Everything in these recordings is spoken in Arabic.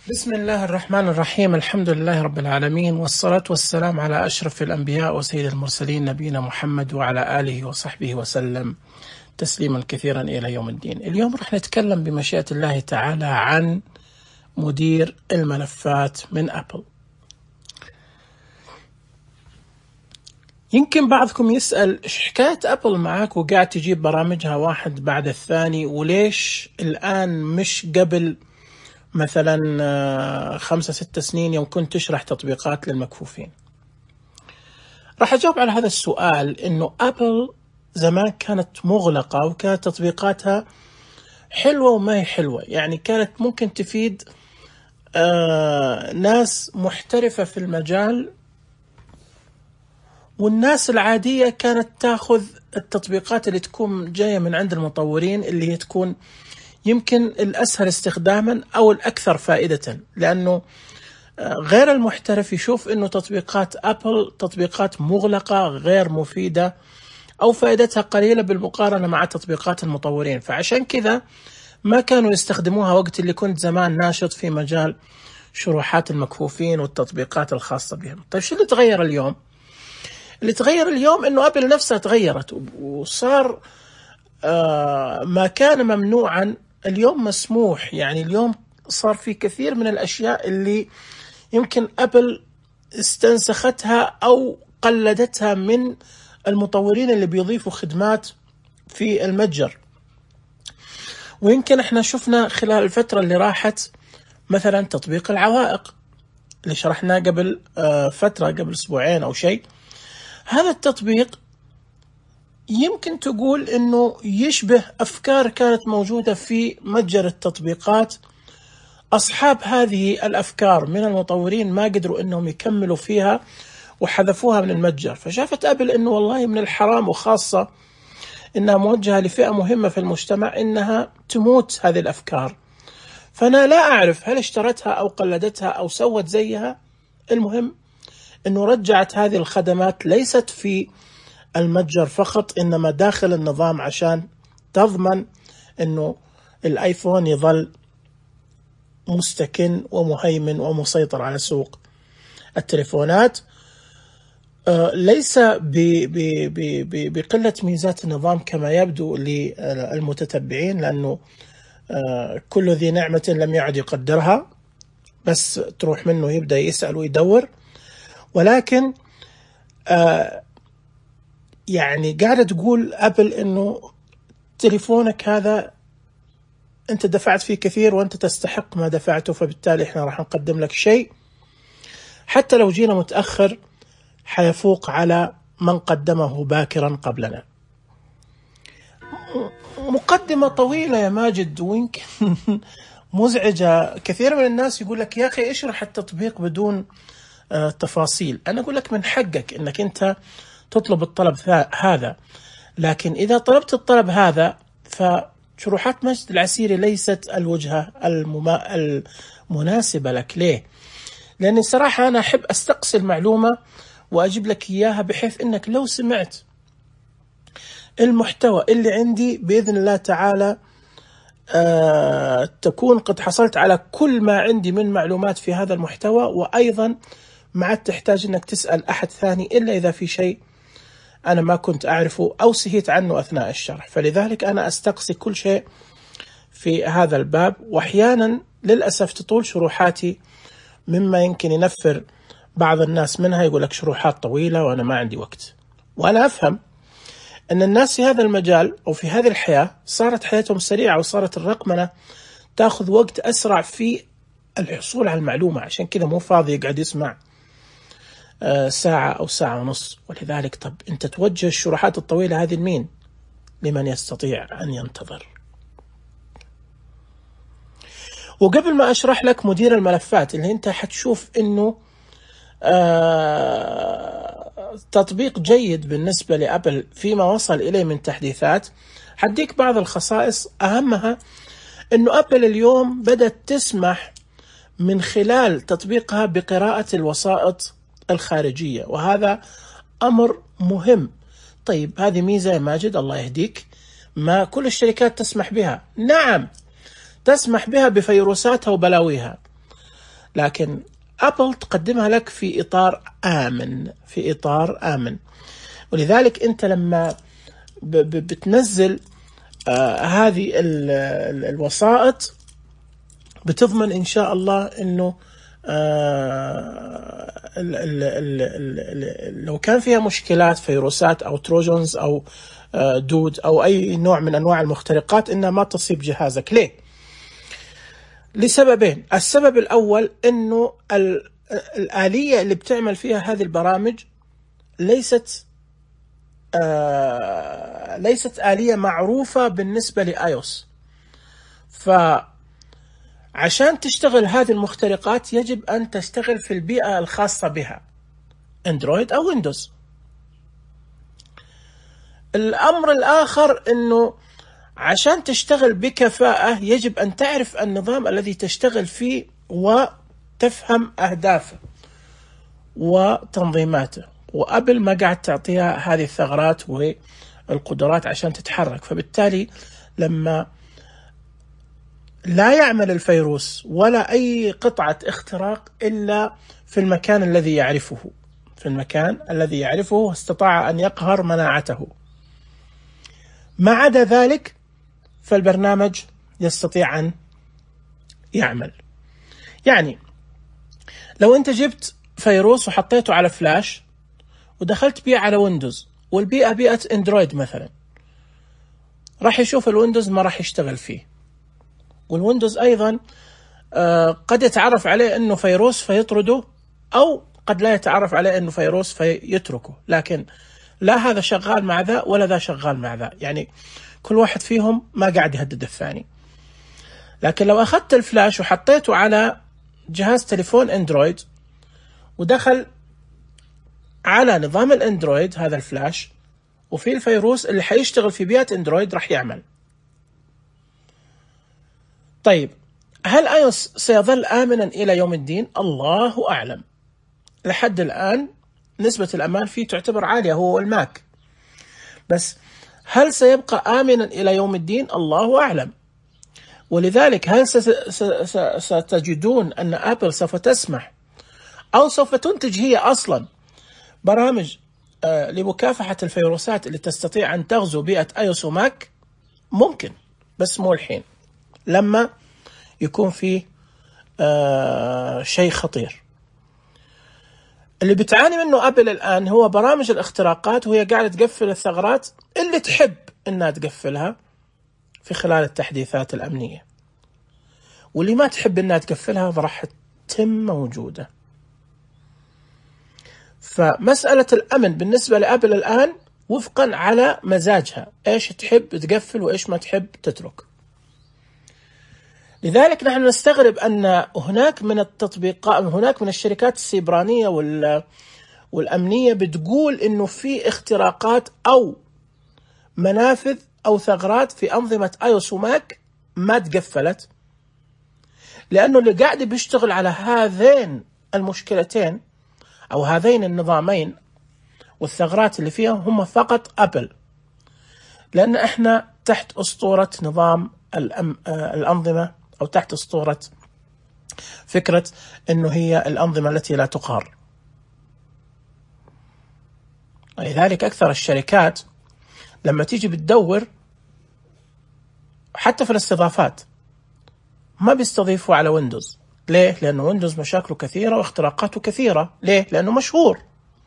بسم الله الرحمن الرحيم. الحمد لله رب العالمين، والصلاة والسلام على أشرف الأنبياء وسيد المرسلين نبينا محمد وعلى آله وصحبه وسلم تسليما كثيرا إلى يوم الدين. اليوم رح نتكلم بمشيئة الله تعالى عن مدير الملفات من أبل. يمكن بعضكم يسأل إيش حكاية أبل معاك وقاعد تجيب برامجها واحد بعد الثاني، وليش الآن مش قبل مثلا 5-6 سنين يوم كنت تشرح تطبيقات للمكفوفين؟ راح أجاوب على هذا السؤال إنه أبل زمان كانت مغلقة وكانت تطبيقاتها حلوة وما هي حلوة، يعني كانت ممكن تفيد ناس محترفة في المجال، والناس العادية كانت تاخذ التطبيقات اللي تكون جاية من عند المطورين، اللي هي تكون يمكن الأسهل استخداما أو الأكثر فائدة، لأنه غير المحترف يشوف أنه تطبيقات أبل تطبيقات مغلقة غير مفيدة أو فائدتها قليلة بالمقارنة مع تطبيقات المطورين، فعشان كذا ما كانوا يستخدموها وقت اللي كنت زمان ناشط في مجال شروحات المكفوفين والتطبيقات الخاصة بهم. طيب شو اللي تغير اليوم؟ اللي تغير اليوم أنه أبل نفسها تغيرت وصار ما كان ممنوعا اليوم مسموح. يعني اليوم صار في كثير من الأشياء اللي يمكن أبل استنسختها أو قلدتها من المطورين اللي بيضيفوا خدمات في المتجر. ويمكن احنا شفنا خلال الفترة اللي راحت مثلا تطبيق العوائق اللي شرحناه قبل فترة، قبل أسبوعين أو شيء. هذا التطبيق يمكن تقول انه يشبه افكار كانت موجودة في متجر التطبيقات. اصحاب هذه الافكار من المطورين ما قدروا انهم يكملوا فيها وحذفوها من المتجر، فشافت ابل انه والله من الحرام، وخاصة انها موجهة لفئة مهمة في المجتمع، انها تموت هذه الافكار. فانا لا اعرف هل اشترتها او قلدتها او سوت زيها. المهم انه رجعت هذه الخدمات ليست في المتجر فقط، إنما داخل النظام، عشان تضمن أنه الآيفون يظل مستكن ومهيمن ومسيطر على سوق التليفونات. ليس بقلة ميزات النظام كما يبدو للمتتبعين، لأنه كل ذي نعمة لم يعد يقدرها، بس تروح منه يبدأ يسأل ويدور. ولكن يعني قاعدة تقول أبل إنه تليفونك هذا أنت دفعت فيه كثير وأنت تستحق ما دفعته، فبالتالي إحنا راح نقدم لك شيء حتى لو جينا متأخر حيفوق على من قدمه باكرا قبلنا. مقدمة طويلة يا ماجد، ويمكن مزعجة. كثير من الناس يقول لك يا أخي اشرح التطبيق بدون تفاصيل. أنا أقول لك من حقك إنك أنت تطلب الطلب هذا، لكن إذا طلبت الطلب هذا فشروحات ماجد العسيري ليست الوجهة المناسبة لك. ليه؟ لأن صراحة أنا أحب أستقصي المعلومة وأجيب لك إياها، بحيث أنك لو سمعت المحتوى اللي عندي بإذن الله تعالى تكون قد حصلت على كل ما عندي من معلومات في هذا المحتوى، وأيضا ما عاد تحتاج أنك تسأل أحد ثاني إلا إذا في شيء أنا ما كنت أعرفه أو سهيت عنه أثناء الشرح. فلذلك أنا أستقصي كل شيء في هذا الباب، وأحيانا للأسف تطول شروحاتي مما يمكن ينفر بعض الناس منها، يقول لك شروحات طويلة وأنا ما عندي وقت. وأنا أفهم أن الناس في هذا المجال أو في هذه الحياة صارت حياتهم سريعة، وصارت الرقمنة تأخذ وقت أسرع في الحصول على المعلومة، عشان كذا مو فاضي يقعد يسمع ساعة أو ساعة ونص. ولذلك طب أنت توجه الشروحات الطويلة هذه لمين؟ لمن يستطيع أن ينتظر. وقبل ما أشرح لك مدير الملفات اللي أنت حتشوف أنه تطبيق جيد بالنسبة لأبل فيما وصل إليه من تحديثات، حديك بعض الخصائص. أهمها أنه أبل اليوم بدأت تسمح من خلال تطبيقها بقراءة الوسائط الخارجية، وهذا أمر مهم. طيب هذه ميزة يا ماجد الله يهديك، ما كل الشركات تسمح بها. نعم تسمح بها بفيروساتها وبلاويها، لكن أبل تقدمها لك في إطار آمن، في إطار آمن. ولذلك أنت لما بتنزل هذه الوسائط بتضمن إن شاء الله أنه لو كان فيها مشكلات فيروسات أو تروجنز أو دود أو أي نوع من أنواع المخترقات إنها ما تصيب جهازك. ليه؟ لسببين. السبب الأول أنه الآلية اللي بتعمل فيها هذه البرامج ليست آلية معروفة بالنسبة لآيوس. فعشان تشتغل هذه المخترقات يجب أن تشتغل في البيئة الخاصة بها، أندرويد أو ويندوز. الأمر الآخر أنه عشان تشتغل بكفاءة يجب أن تعرف النظام الذي تشتغل فيه وتفهم أهدافه وتنظيماته، وأبل ما قاعد تعطيها هذه الثغرات والقدرات عشان تتحرك. فبالتالي لما لا يعمل الفيروس ولا أي قطعة اختراق إلا في المكان الذي يعرفه، في المكان الذي يعرفه استطاع أن يقهر مناعته. ما عدا ذلك فالبرنامج يستطيع أن يعمل. يعني لو أنت جبت فيروس وحطيته على فلاش ودخلت بيه على ويندوز، والبيئة بيئة اندرويد مثلا، راح يشوف الويندوز ما راح يشتغل فيه، والويندوز أيضا قد يتعرف عليه أنه فيروس فيطرده، أو قد لا يتعرف عليه أنه فيروس فيتركه. لكن لا هذا شغال مع ذا ولا ذا شغال مع ذا، يعني كل واحد فيهم ما قاعد يهدد الثاني. لكن لو أخذت الفلاش وحطيته على جهاز تليفون اندرويد ودخل على نظام الاندرويد هذا الفلاش وفي الفيروس اللي حيشتغل في بيئة اندرويد راح يعمل. طيب هل ايوس سيظل آمنا إلى يوم الدين؟ الله أعلم. لحد الآن نسبة الأمان فيه تعتبر عالية، هو الماك. بس هل سيبقى آمنا إلى يوم الدين؟ الله أعلم. ولذلك هل ستجدون أن أبل سوف تسمح أو سوف تنتج هي أصلا برامج لمكافحة الفيروسات اللي تستطيع أن تغزو بيئة ايوس وماك؟ ممكن، بس مو الحين، لما يكون فيه شيء خطير. اللي بتعاني منه أبل الآن هو برامج الاختراقات، وهي قاعدة تقفل الثغرات اللي تحب إنها تقفلها في خلال التحديثات الأمنية، واللي ما تحب إنها تقفلها راح تتم موجودة. فمسألة الأمن بالنسبة لأبل الآن وفقا على مزاجها، إيش تحب تقفل وإيش ما تحب تترك. لذلك نحن نستغرب أن هناك من التطبيقات، هناك من الشركات السيبرانية والأمنية بتقول إنه في اختراقات أو منافذ أو ثغرات في أنظمة iOS وماك ما تقفلت، لأنه اللي قاعد بيشتغل على هذين المشكلتين أو هذين النظامين والثغرات اللي فيها هم فقط أبل، لأن إحنا تحت أسطورة نظام الأنظمة، أو تحت أسطورة فكرة أنه هي الأنظمة التي لا تقهر. لذلك أكثر الشركات لما تيجي بتدور حتى في الاستضافات ما بيستضيفوا على ويندوز. ليه؟ لأنه ويندوز مشاكله كثيرة واختراقاته كثيرة. ليه؟ لأنه مشهور.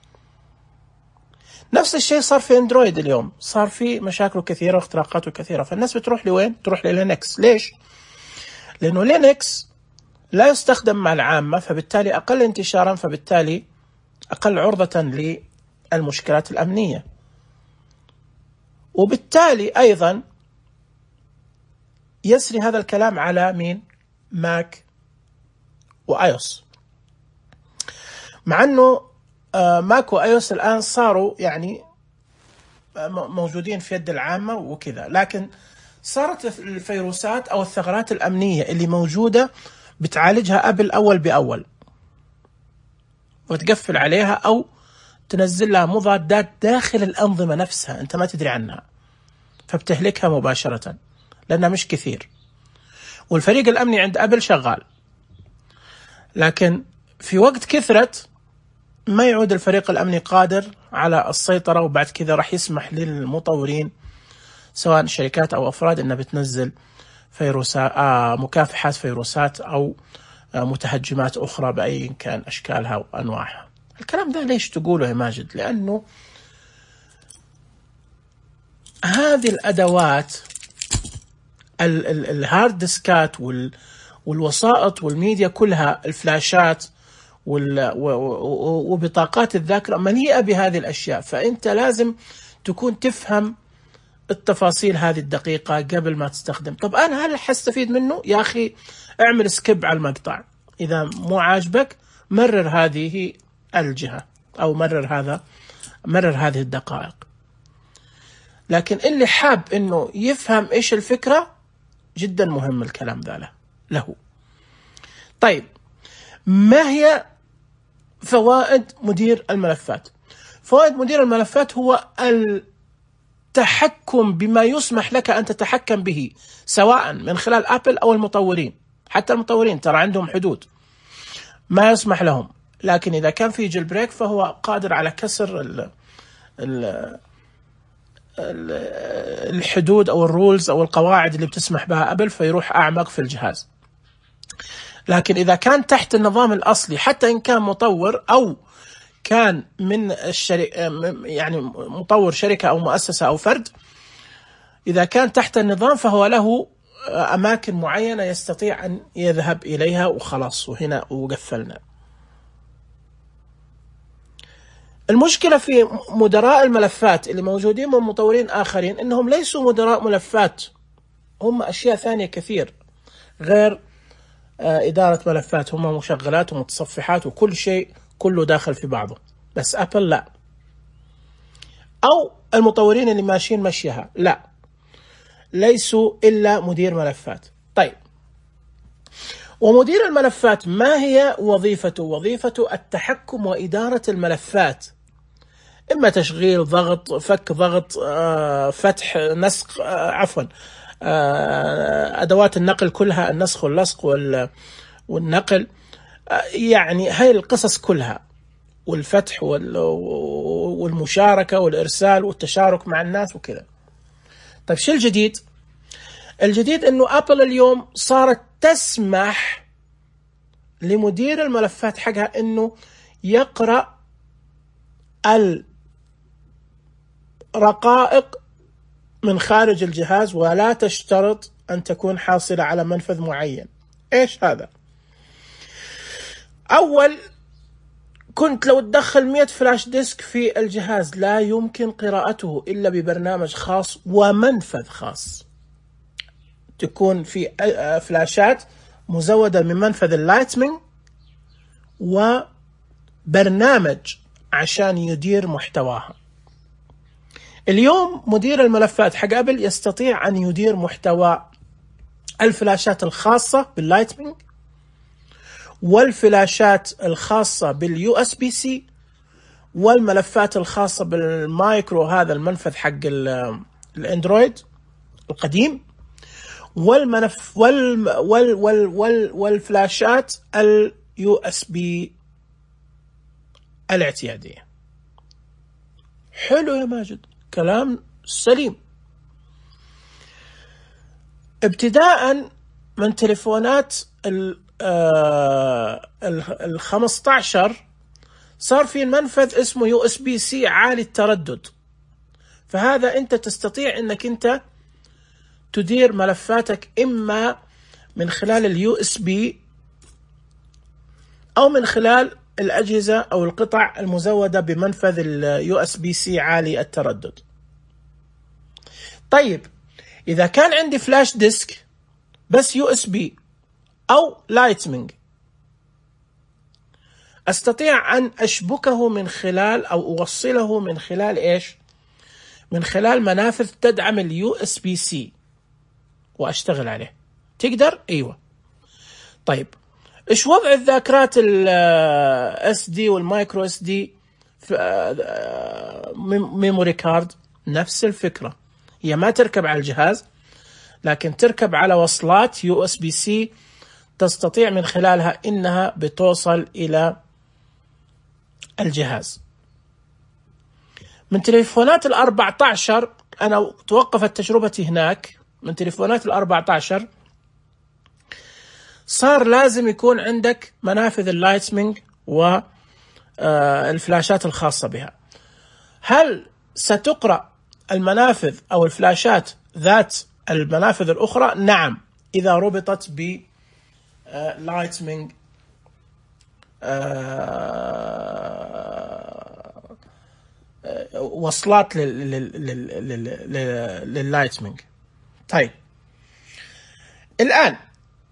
نفس الشيء صار في اندرويد اليوم، صار في مشاكله كثيرة واختراقاته كثيرة، فالناس بتروح لوين؟ تروح للينكس. ليش؟ لأنه لينكس لا يستخدم مع العامة، فبالتالي أقل انتشارا، فبالتالي أقل عرضة للمشكلات الأمنية، وبالتالي أيضا يسري هذا الكلام على مين؟ ماك وآيوس. مع أنه ماك وآيوس الآن صاروا يعني موجودين في يد العامة وكذا، لكن صارت الفيروسات أو الثغرات الأمنية اللي موجودة بتعالجها أبل أول بأول، وتقفل عليها أو تنزل لها مضادات داخل الأنظمة نفسها أنت ما تدري عنها، فبتهلكها مباشرة لأنها مش كثير. والفريق الأمني عند أبل شغال. لكن في وقت كثرة ما يعود الفريق الأمني قادر على السيطرة، وبعد كذا راح يسمح للمطورين سواء شركات أو أفراد أنها بتنزل فيروسات، مكافحات فيروسات أو متهجمات أخرى بأي كان أشكالها وأنواعها. الكلام ده ليش تقوله يا ماجد؟ لأنه هذه الأدوات الهارد ديسكات والوسائط والميديا كلها، الفلاشات وبطاقات الذاكرة مليئة بهذه الأشياء، فأنت لازم تكون تفهم التفاصيل هذه الدقيقة قبل ما تستخدم. طب أنا هل حستفيد منه؟ يا أخي اعمل سكيب على المقطع، إذا مو عاجبك مرر هذه الجهة أو مرر هذه الدقائق. لكن اللي حاب إنه يفهم إيش الفكرة جدا مهم الكلام ذا له. طيب، ما هي فوائد مدير الملفات؟ فوائد مدير الملفات هو التحكم بما يسمح لك أن تتحكم به، سواء من خلال أبل أو المطورين. حتى المطورين ترى عندهم حدود ما يسمح لهم، لكن إذا كان في جيل بريك فهو قادر على كسر الحدود أو الرولز أو القواعد اللي بتسمح بها أبل، فيروح أعمق في الجهاز. لكن إذا كان تحت النظام الأصلي، حتى إن كان مطور أو كان من يعني مطور شركة أو مؤسسة أو فرد، إذا كان تحت النظام فهو له أماكن معينة يستطيع أن يذهب إليها وخلاص، وهنا وقفلنا. المشكلة في مدراء الملفات اللي موجودين من مطورين آخرين إنهم ليسوا مدراء ملفات، هم أشياء ثانية كثير غير إدارة ملفات، هم مشغلات ومتصفحات وكل شيء كله داخل في بعضه. بس أبل لا، أو المطورين اللي ماشيين مشيها لا، ليسوا إلا مدير ملفات. طيب، ومدير الملفات ما هي وظيفته؟ وظيفته التحكم وإدارة الملفات، إما تشغيل، ضغط، فك ضغط، فتح، نسخ، أدوات النقل كلها، النسخ واللصق والنقل، يعني هاي القصص كلها، والفتح والمشاركة والإرسال والتشارك مع الناس وكذا. طيب، شو الجديد؟ الجديد إنه أبل اليوم صارت تسمح لمدير الملفات حقها إنه يقرأ الرقائق من خارج الجهاز، ولا تشترط أن تكون حاصلة على منفذ معين. إيش هذا؟ أول كنت لو تدخل 100 فلاش ديسك في الجهاز لا يمكن قراءته إلا ببرنامج خاص ومنفذ خاص. تكون في فلاشات مزودة من منفذ اللايتنينج وبرنامج عشان يدير محتواها. اليوم مدير الملفات حق أبل يستطيع أن يدير محتوى الفلاشات الخاصة باللايتنينج، والفلاشات الخاصة باليو اس بي سي، والملفات الخاصة بالمايكرو، هذا المنفذ حق الاندرويد القديم، والفلاشات اليو اس بي الاعتيادية. حلو يا ماجد، كلام سليم. ابتداء من تليفونات ال15 صار في منفذ اسمه يو اس بي سي عالي التردد، فهذا انت تستطيع انك انت تدير ملفاتك اما من خلال اليو اس بي او من خلال الأجهزة أو القطع المزودة بمنفذ اليو اس بي سي عالي التردد. طيب، إذا كان عندي فلاش ديسك بس يو اس بي أو لايتنينج، أستطيع أن أشبكه من خلال أو أوصله من خلال إيش؟ من خلال منافذ تدعم اليو اس بي سي وأشتغل عليه. تقدر؟ أيوة. طيب، إيش وضع الذاكرات الاس دي والمايكرو اس دي ميموري كارد؟ نفس الفكرة، هي ما تركب على الجهاز لكن تركب على وصلات يو اس بي سي تستطيع من خلالها إنها بتوصل إلى الجهاز. من تليفونات ال14 أنا توقفت تجربتي هناك، من تليفونات ال14 صار لازم يكون عندك منافذ اللايتنينج والفلاشات الخاصة بها. هل ستقرأ المنافذ أو الفلاشات ذات المنافذ الأخرى؟ نعم، إذا ربطت ب لايتنينج وصلات لللايتنينج. طيب الآن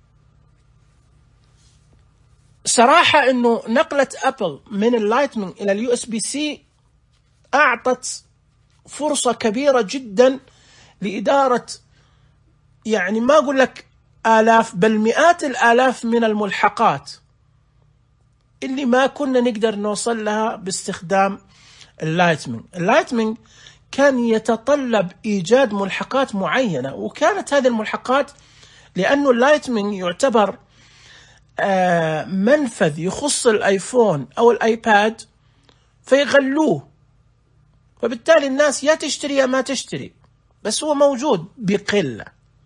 صراحة إنه نقلة أبل من اللايتنينج إلى اليو اس بي سي أعطت فرصة كبيرة جدا لإدارة، يعني ما أقول لك آلاف بل مئات الآلاف من الملحقات اللي ما كنا نقدر نوصل لها باستخدام اللايتنينج. اللايتنينج كان يتطلب إيجاد ملحقات معينة، وكانت هذه الملحقات لأنه اللايتنينج يعتبر منفذ يخص الآيفون أو الآيباد فيغلوه، فبالتالي الناس يا تشتري يا ما تشتري، بس هو موجود بقلة.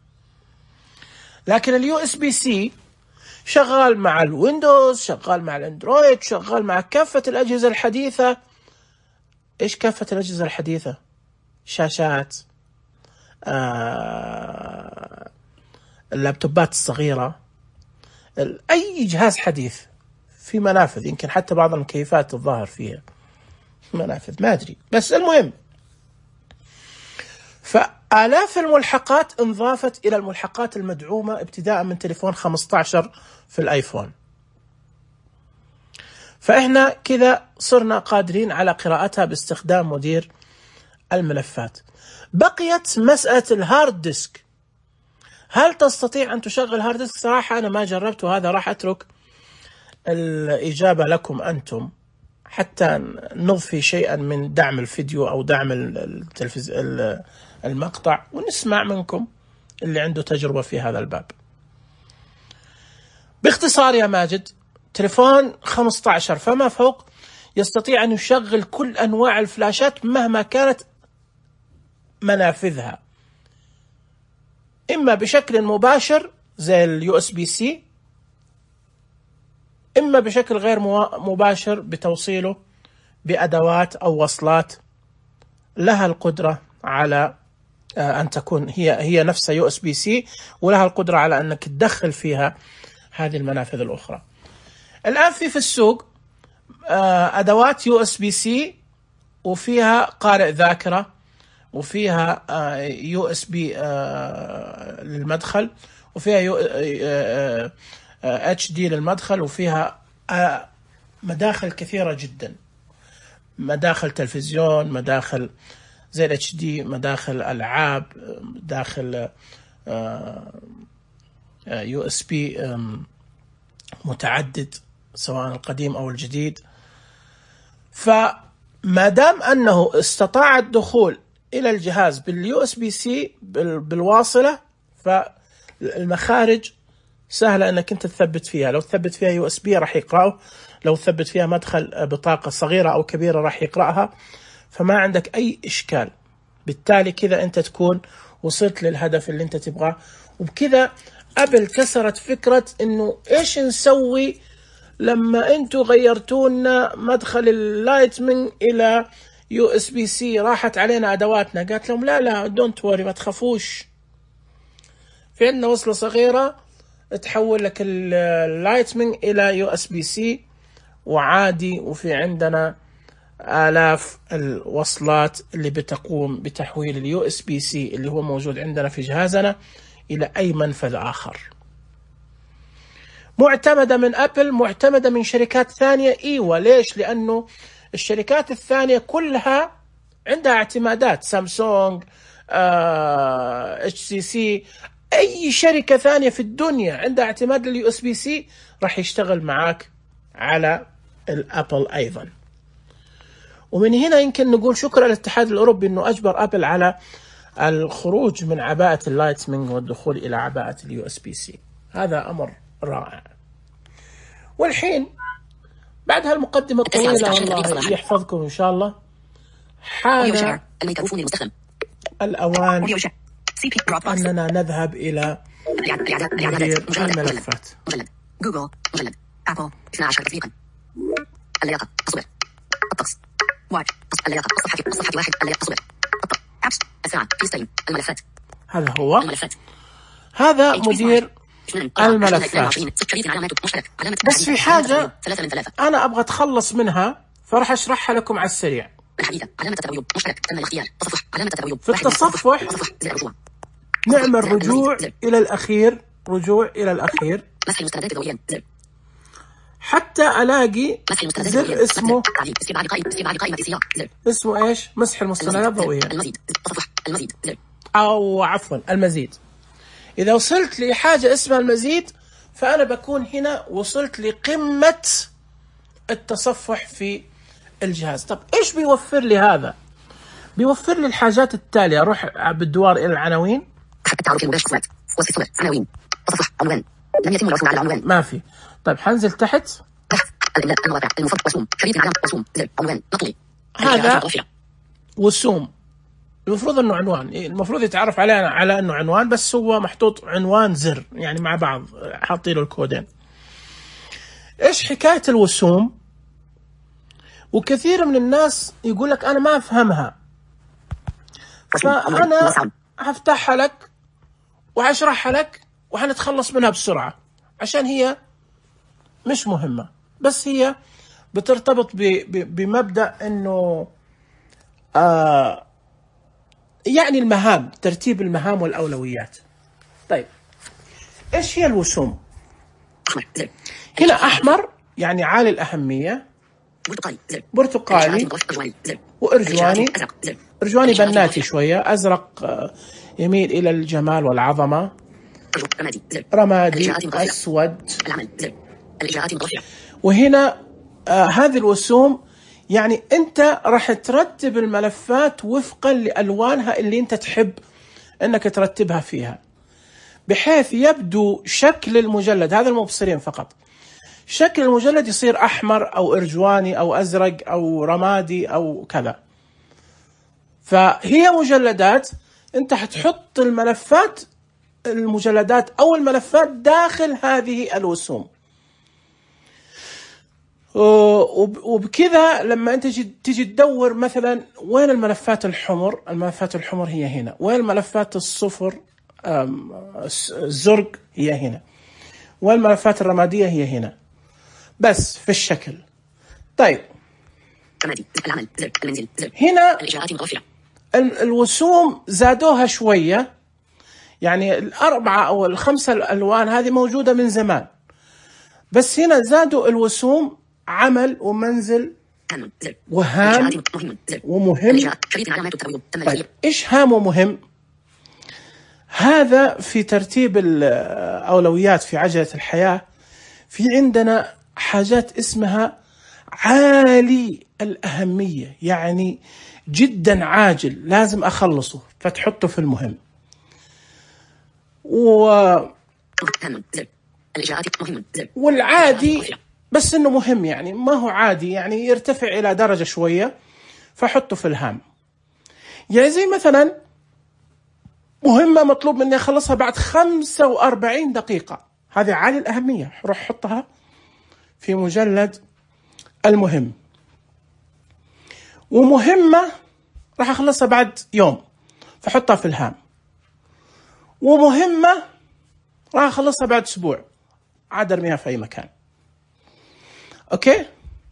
لكن اليو اس بي سي شغال مع الويندوز، شغال مع الاندرويد، شغال مع كافة الأجهزة الحديثة. إيش كافة الأجهزة الحديثة؟ شاشات، اللابتوبات الصغيرة، أي جهاز حديث في منافذ، يمكن حتى بعض المكيفات الظاهر فيها منافذ، ما أدري، بس المهم فآلاف الملحقات انضافت إلى الملحقات المدعومة ابتداء من تليفون 15 في الآيفون. فإحنا كذا صرنا قادرين على قراءتها باستخدام مدير الملفات. بقيت مسألة الهارد ديسك. هل تستطيع أن تشغل هارد ديسك؟ صراحة أنا ما جربت، وهذا راح أترك الإجابة لكم أنتم حتى نضفي شيئا من دعم الفيديو أو دعم المقطع ونسمع منكم اللي عنده تجربة في هذا الباب. باختصار يا ماجد، تليفون 15 فما فوق يستطيع أن يشغل كل أنواع الفلاشات مهما كانت منافذها، إما بشكل مباشر زي اليو اس بي سي، إما بشكل غير مباشر بتوصيله بأدوات أو وصلات لها القدرة على أن تكون هي نفسها يو اس بي سي، ولها القدرة على أنك تدخل فيها هذه المنافذ الأخرى. الآن في السوق أدوات يو اس بي سي وفيها قارئ ذاكرة، وفيها يو اس بي للمدخل، وفيها اتش دي للمدخل، وفيها مداخل كثيرة جدا، مداخل تلفزيون، مداخل زي الاتش دي، مداخل ألعاب، داخل يو اس بي متعدد سواء القديم أو الجديد. فما دام أنه استطاع الدخول إلى الجهاز باليو اس بي سي بالواصلة، فالمخارج سهلة أنك أنت تثبت فيها. لو تثبت فيها يو اس بي راح يقرأه، لو تثبت فيها مدخل بطاقة صغيرة أو كبيرة راح يقرأها، فما عندك أي إشكال. بالتالي كذا أنت تكون وصلت للهدف اللي أنت تبغاه. وبكذا أبل كسرت فكرة إنه إيش نسوي لما أنتوا غيرتونا مدخل اللايتنينج إلى يو اس بي سي، راحت علينا أدواتنا. قالت لهم لا دونت وري، ما تخافوش، في عندنا وصلة صغيرة تحول لك اللايتنينج إلى يو اس بي سي وعادي، وفي عندنا آلاف الوصلات اللي بتقوم بتحويل اليو اس بي سي اللي هو موجود عندنا في جهازنا إلى أي منفذ آخر. معتمدة من أبل، معتمدة من شركات ثانية. إيوة، ليش؟ لأنه الشركات الثانية كلها عندها اعتمادات، سامسونج، اتش سي سي، أي شركة ثانية في الدنيا عندها اعتماد لليو اس بي سي راح يشتغل معاك على الأبل أيضا. ومن هنا يمكن نقول شكرا للاتحاد الأوروبي أنه أجبر أبل على الخروج من عباءة اللايتنينج والدخول إلى عباءة اليو اس بي سي. هذا أمر رائع. والحين بعد هالمقدمة الطويلة الله يحفظكم إن شاء الله، حان الأوان أننا نذهب إلى مدير الملفات. جوجل، مجلد، أبل، 12 تطبيقا. اللياقة، الصور، الطقس، واتش، اللياقة، الصفحة 1، اللياقة، الصور، أبس، الساعة، فيستيم، الملفات. هذا هو الملفات. هذا مدير الملفات. بس في حاجة أنا أبغى أتخلص منها فراح أشرحها لكم على السريع. في التصفح نعمل رجوع إلى الأخير، رجوع إلى الأخير حتى ألاقي زر اسمه إيش؟ مسح المستندات الضوئية، أو عفوا المزيد. إذا وصلت لحاجة اسمها المزيد فأنا بكون هنا وصلت لقمة التصفح في الجهاز. طب إيش بيوفر لي هذا؟ بيوفر لي الحاجات التالية. أروح بالدوار إلى العناوين، لم يتم الوصول على العنوان، ما في. طيب حنزل تحت، هذا وسوم، المفروض انه عنوان، المفروض يتعرف علينا على انه عنوان، بس هو محطوط عنوان زر يعني مع بعض، حاطين له الكودين. ايش حكاية الوسوم؟ وكثير من الناس يقول لك انا ما افهمها، فانا هفتحها لك وهشرحها لك وهنتخلص منها بسرعة، عشان هي مش مهمة، بس هي بترتبط بمبدأ انه يعني المهام، ترتيب المهام والأولويات. طيب ايش هي الوسوم؟ هنا أحمر يعني عالي الأهمية، برتقالي وإرجواني، إرجواني بناتي شوية، أزرق يميل إلى الجمال والعظمة، رمادي أسود. وهنا هذه الوسوم يعني أنت راح ترتب الملفات وفقا لألوانها اللي أنت تحب أنك ترتبها فيها، بحيث يبدو شكل المجلد، هذا المبصرين فقط، شكل المجلد يصير أحمر أو إرجواني أو أزرق أو رمادي أو كذا. فهي مجلدات أنت حتحط المجلدات أو الملفات داخل هذه الوسوم، وبكذا لما أنت تيجي تدور مثلا وين الملفات الحمر، الملفات الحمر هي هنا، وين الملفات الصفر الزرق هي هنا، وين الملفات الرمادية هي هنا، بس في الشكل. طيب هنا الوسوم زادوها شوية، يعني 4 أو 5 الألوان هذه موجودة من زمان، بس هنا زادوا الوسوم عمل ومنزل وهام ومهم. طيب إيش هام ومهم؟ هذا في ترتيب الأولويات في عجلة الحياة، في عندنا حاجات اسمها عالي الأهمية، يعني جدا عاجل لازم أخلصه فتحطه في المهم. والعادي بس إنه مهم، يعني ما هو عادي، يعني يرتفع إلى درجة شوية فحطه في الهام. يعني زي مثلا مهمة مطلوب مني أخلصها بعد 45 دقيقة، هذه عالي الأهمية، روح حطها في مجلد المهم. ومهمة راح أخلصها بعد يوم فحطها في الهام. ومهمة راح أخلصها بعد أسبوع عاد أرميها في أي مكان. أوكي؟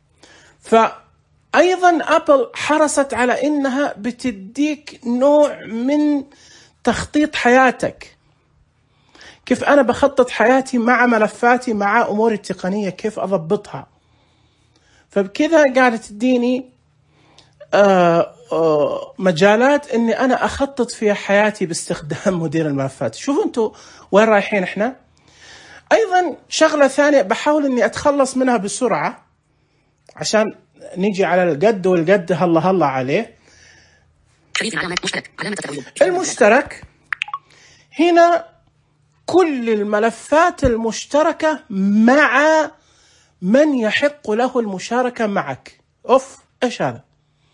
فأيضا أبل حرصت على إنها بتديك نوع من تخطيط حياتك، كيف أنا بخطط حياتي مع ملفاتي مع أموري التقنية، كيف أضبطها. فبكذا قاعدة تديني مجالات إني أنا أخطط فيها حياتي باستخدام مدير الملفات. شوفوا أنتوا وين رايحين إحنا. أيضا شغلة ثانية بحاول إني أتخلص منها بسرعة عشان نيجي على القد والقد هلا عليه. المشترك هنا كل الملفات المشتركة مع من يحق له المشاركة معك. إيش هذا؟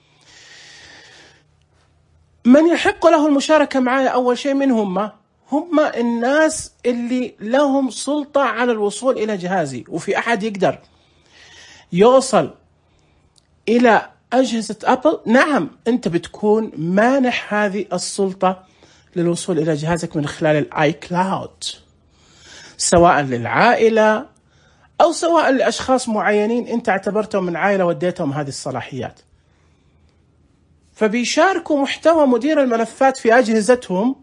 من يحق له المشاركة معي أول شيء من هم الناس اللي لهم سلطة على الوصول إلى جهازي. وفي أحد يقدر يوصل إلى أجهزة أبل؟ نعم، أنت بتكون مانح هذه السلطة للوصول إلى جهازك من خلال الآي كلاود، سواء للعائلة أو سواء لأشخاص معينين أنت اعتبرتهم من عائلة وديتهم هذه الصلاحيات. فبيشاركوا محتوى مدير الملفات في أجهزتهم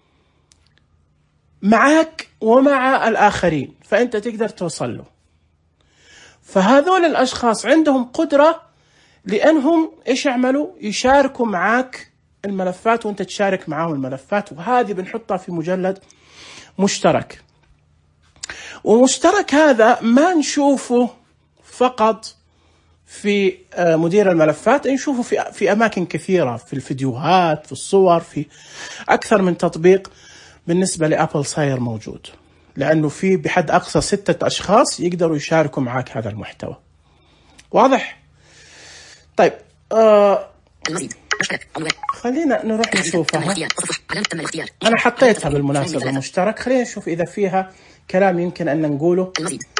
معك ومع الآخرين، فأنت تقدر توصل له. فهذول الأشخاص عندهم قدرة لأنهم إيش يعملوا؟ يشاركوا معك الملفات وأنت تشارك معهم الملفات، وهذه بنحطها في مجلد مشترك. ومشترك هذا ما نشوفه فقط في مدير الملفات، نشوفه في أماكن كثيرة، في الفيديوهات، في الصور، في أكثر من تطبيق بالنسبة لأبل صاير موجود، لأنه في بحد أقصى 6 أشخاص يقدروا يشاركوا معك هذا المحتوى. واضح؟ طيب خلينا نروح نشوفها. أنا حطيتها بالمناسبة مشترك، خلينا نشوف إذا فيها كلام يمكن أن نقوله.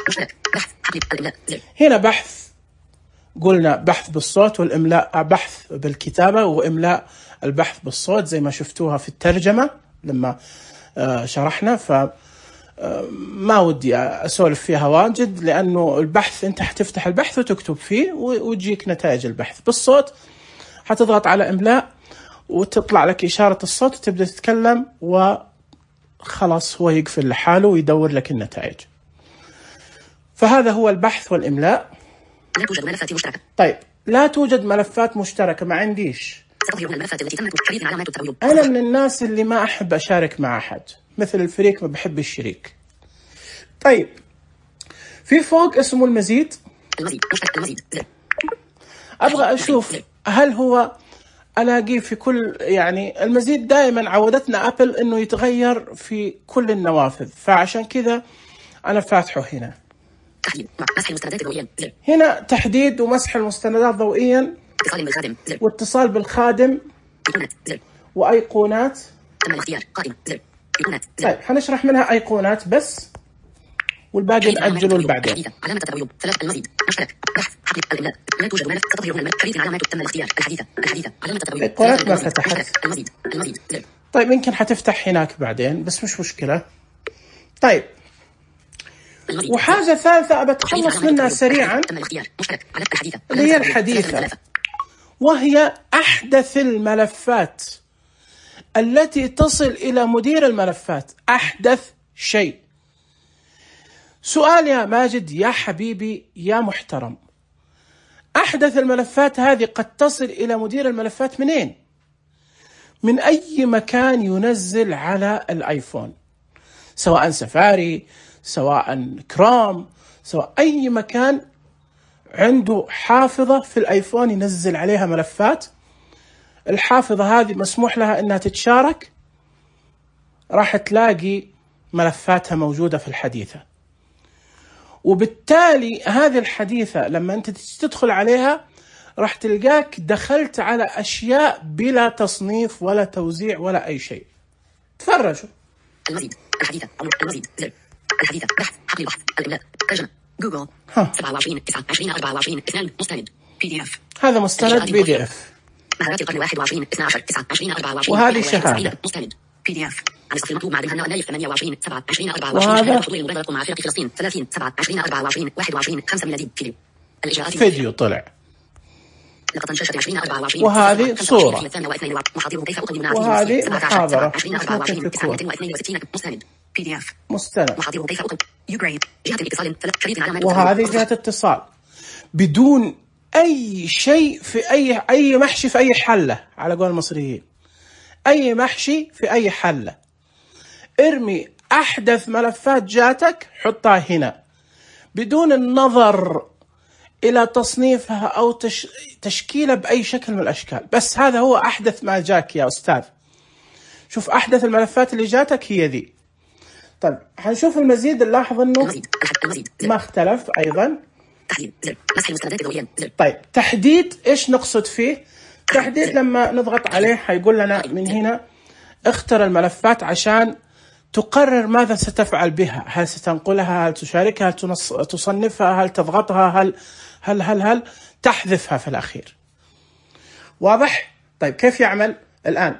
هنا بحث، قلنا بحث بالصوت والإملاء، بحث بالكتابة وإملاء البحث بالصوت زي ما شفتوها في الترجمة لما شرحنا. فما ودي أسولف فيها واجد، لأنه البحث أنت حتفتح البحث وتكتب فيه وتجيك نتائج البحث. بالصوت حتضغط على إملاء وتطلع لك إشارة الصوت وتبدأ تتكلم، وخلاص هو يقفل لحاله ويدور لك النتائج. فهذا هو البحث والإملاء. لا توجد ملفات مشتركة. طيب لا توجد ملفات مشتركة، ما عنديش. ستظهر هنا الملفات التي تم تحرير علامات التغير. أنا من الناس اللي ما أحب أشارك مع أحد، مثل الفريق ما بحب الشريك. طيب في فوق اسمه المزيد. المزيد. أبغى أشوف هل هو ألاقيه في كل، يعني المزيد دائما عودتنا أبل إنه يتغير في كل النوافذ، فعشان كذا أنا فاتحه هنا. تحديد مسح المستندات ضوئيا. هنا تحديد ومسح المستندات ضوئيا، اتصال بالخادم. واتصال بالخادم، وأيقونات. تم الاختيار. قائمة. أيقونات. طيب حنشرح منها أيقونات بس، والباقي نأجله لبعدين. علامة التغير. المزيد مشترك. بحث حقل الإملاء. لا توجد ملف. ستظهر هنا خريطة علامات تم الاختيار. الحديثة. علامة التغير. أيقونات ما فتحت. المزيد. طيب يمكن حتفتح هناك بعدين، بس مش مشكلة. طيب وحاجة ثالثة أبى أتخلص منها سريعا، اللي هي الحديثة، وهي أحدث الملفات التي تصل إلى مدير الملفات. أحدث شيء. سؤال يا ماجد يا حبيبي يا محترم، أحدث الملفات هذه قد تصل إلى مدير الملفات منين؟ من أي مكان ينزل على الآيفون، سواء سفاري، سواء كروم، سواء أي مكان عنده حافظة في الآيفون ينزل عليها ملفات. الحافظة هذه مسموح لها أنها تتشارك، راح تلاقي ملفاتها موجودة في الحديثة. وبالتالي هذه الحديثة لما أنت تدخل عليها راح تلقاك دخلت على أشياء بلا تصنيف ولا توزيع ولا أي شيء. تفرجوا. المزيد. الحديثة. المزيد. الحديثة. بحث. حقل البحث. الإملاء. ترجمة. جوجل. 27/9/2024 2 مستند. PDF. هذا مستند PDF. مهارات القرن 21/12/9/2024. وهذه شهادة. مستند. PDF. عن الصف المطلوب مع بنها نايف 28/7/2024. وهذا حضور المبادرة مع فرق فلسطين 30/7/2024 21 5 ميلادي. فيديو. فيديو طلع. لقطة شاشة 2024. وهذه صورة. محاضره كيف أقدم وهذه محاضرة. 2024 مستند. PDF. مستند. محاضره كيف أقدم جهة الاتصال شريط علامات. وهذه جهة اتصال بدون أي شيء في أي محشي في أي حلة، على قول المصريين أي محشي في أي حلة. ارمي أحدث ملفات جاتك حطها هنا بدون النظر إلى تصنيفها أو تشكيلها بأي شكل من الأشكال. بس هذا هو أحدث ما جاك يا أستاذ. شوف أحدث الملفات اللي جاتك هي ذي، طيب حنشوف المزيد، نلاحظ انه المزيد ما اختلف ايضا. تحديد زر مسح المستندات الضوئية زر. طيب تحديد ايش نقصد فيه؟ تحديد لما نضغط عليه حيقول لنا من هنا اختر الملفات عشان تقرر ماذا ستفعل بها، هل ستنقلها، هل تشاركها، هل تصنفها، هل تضغطها، هل تحذفها في الأخير. واضح؟ طيب كيف يعمل الآن؟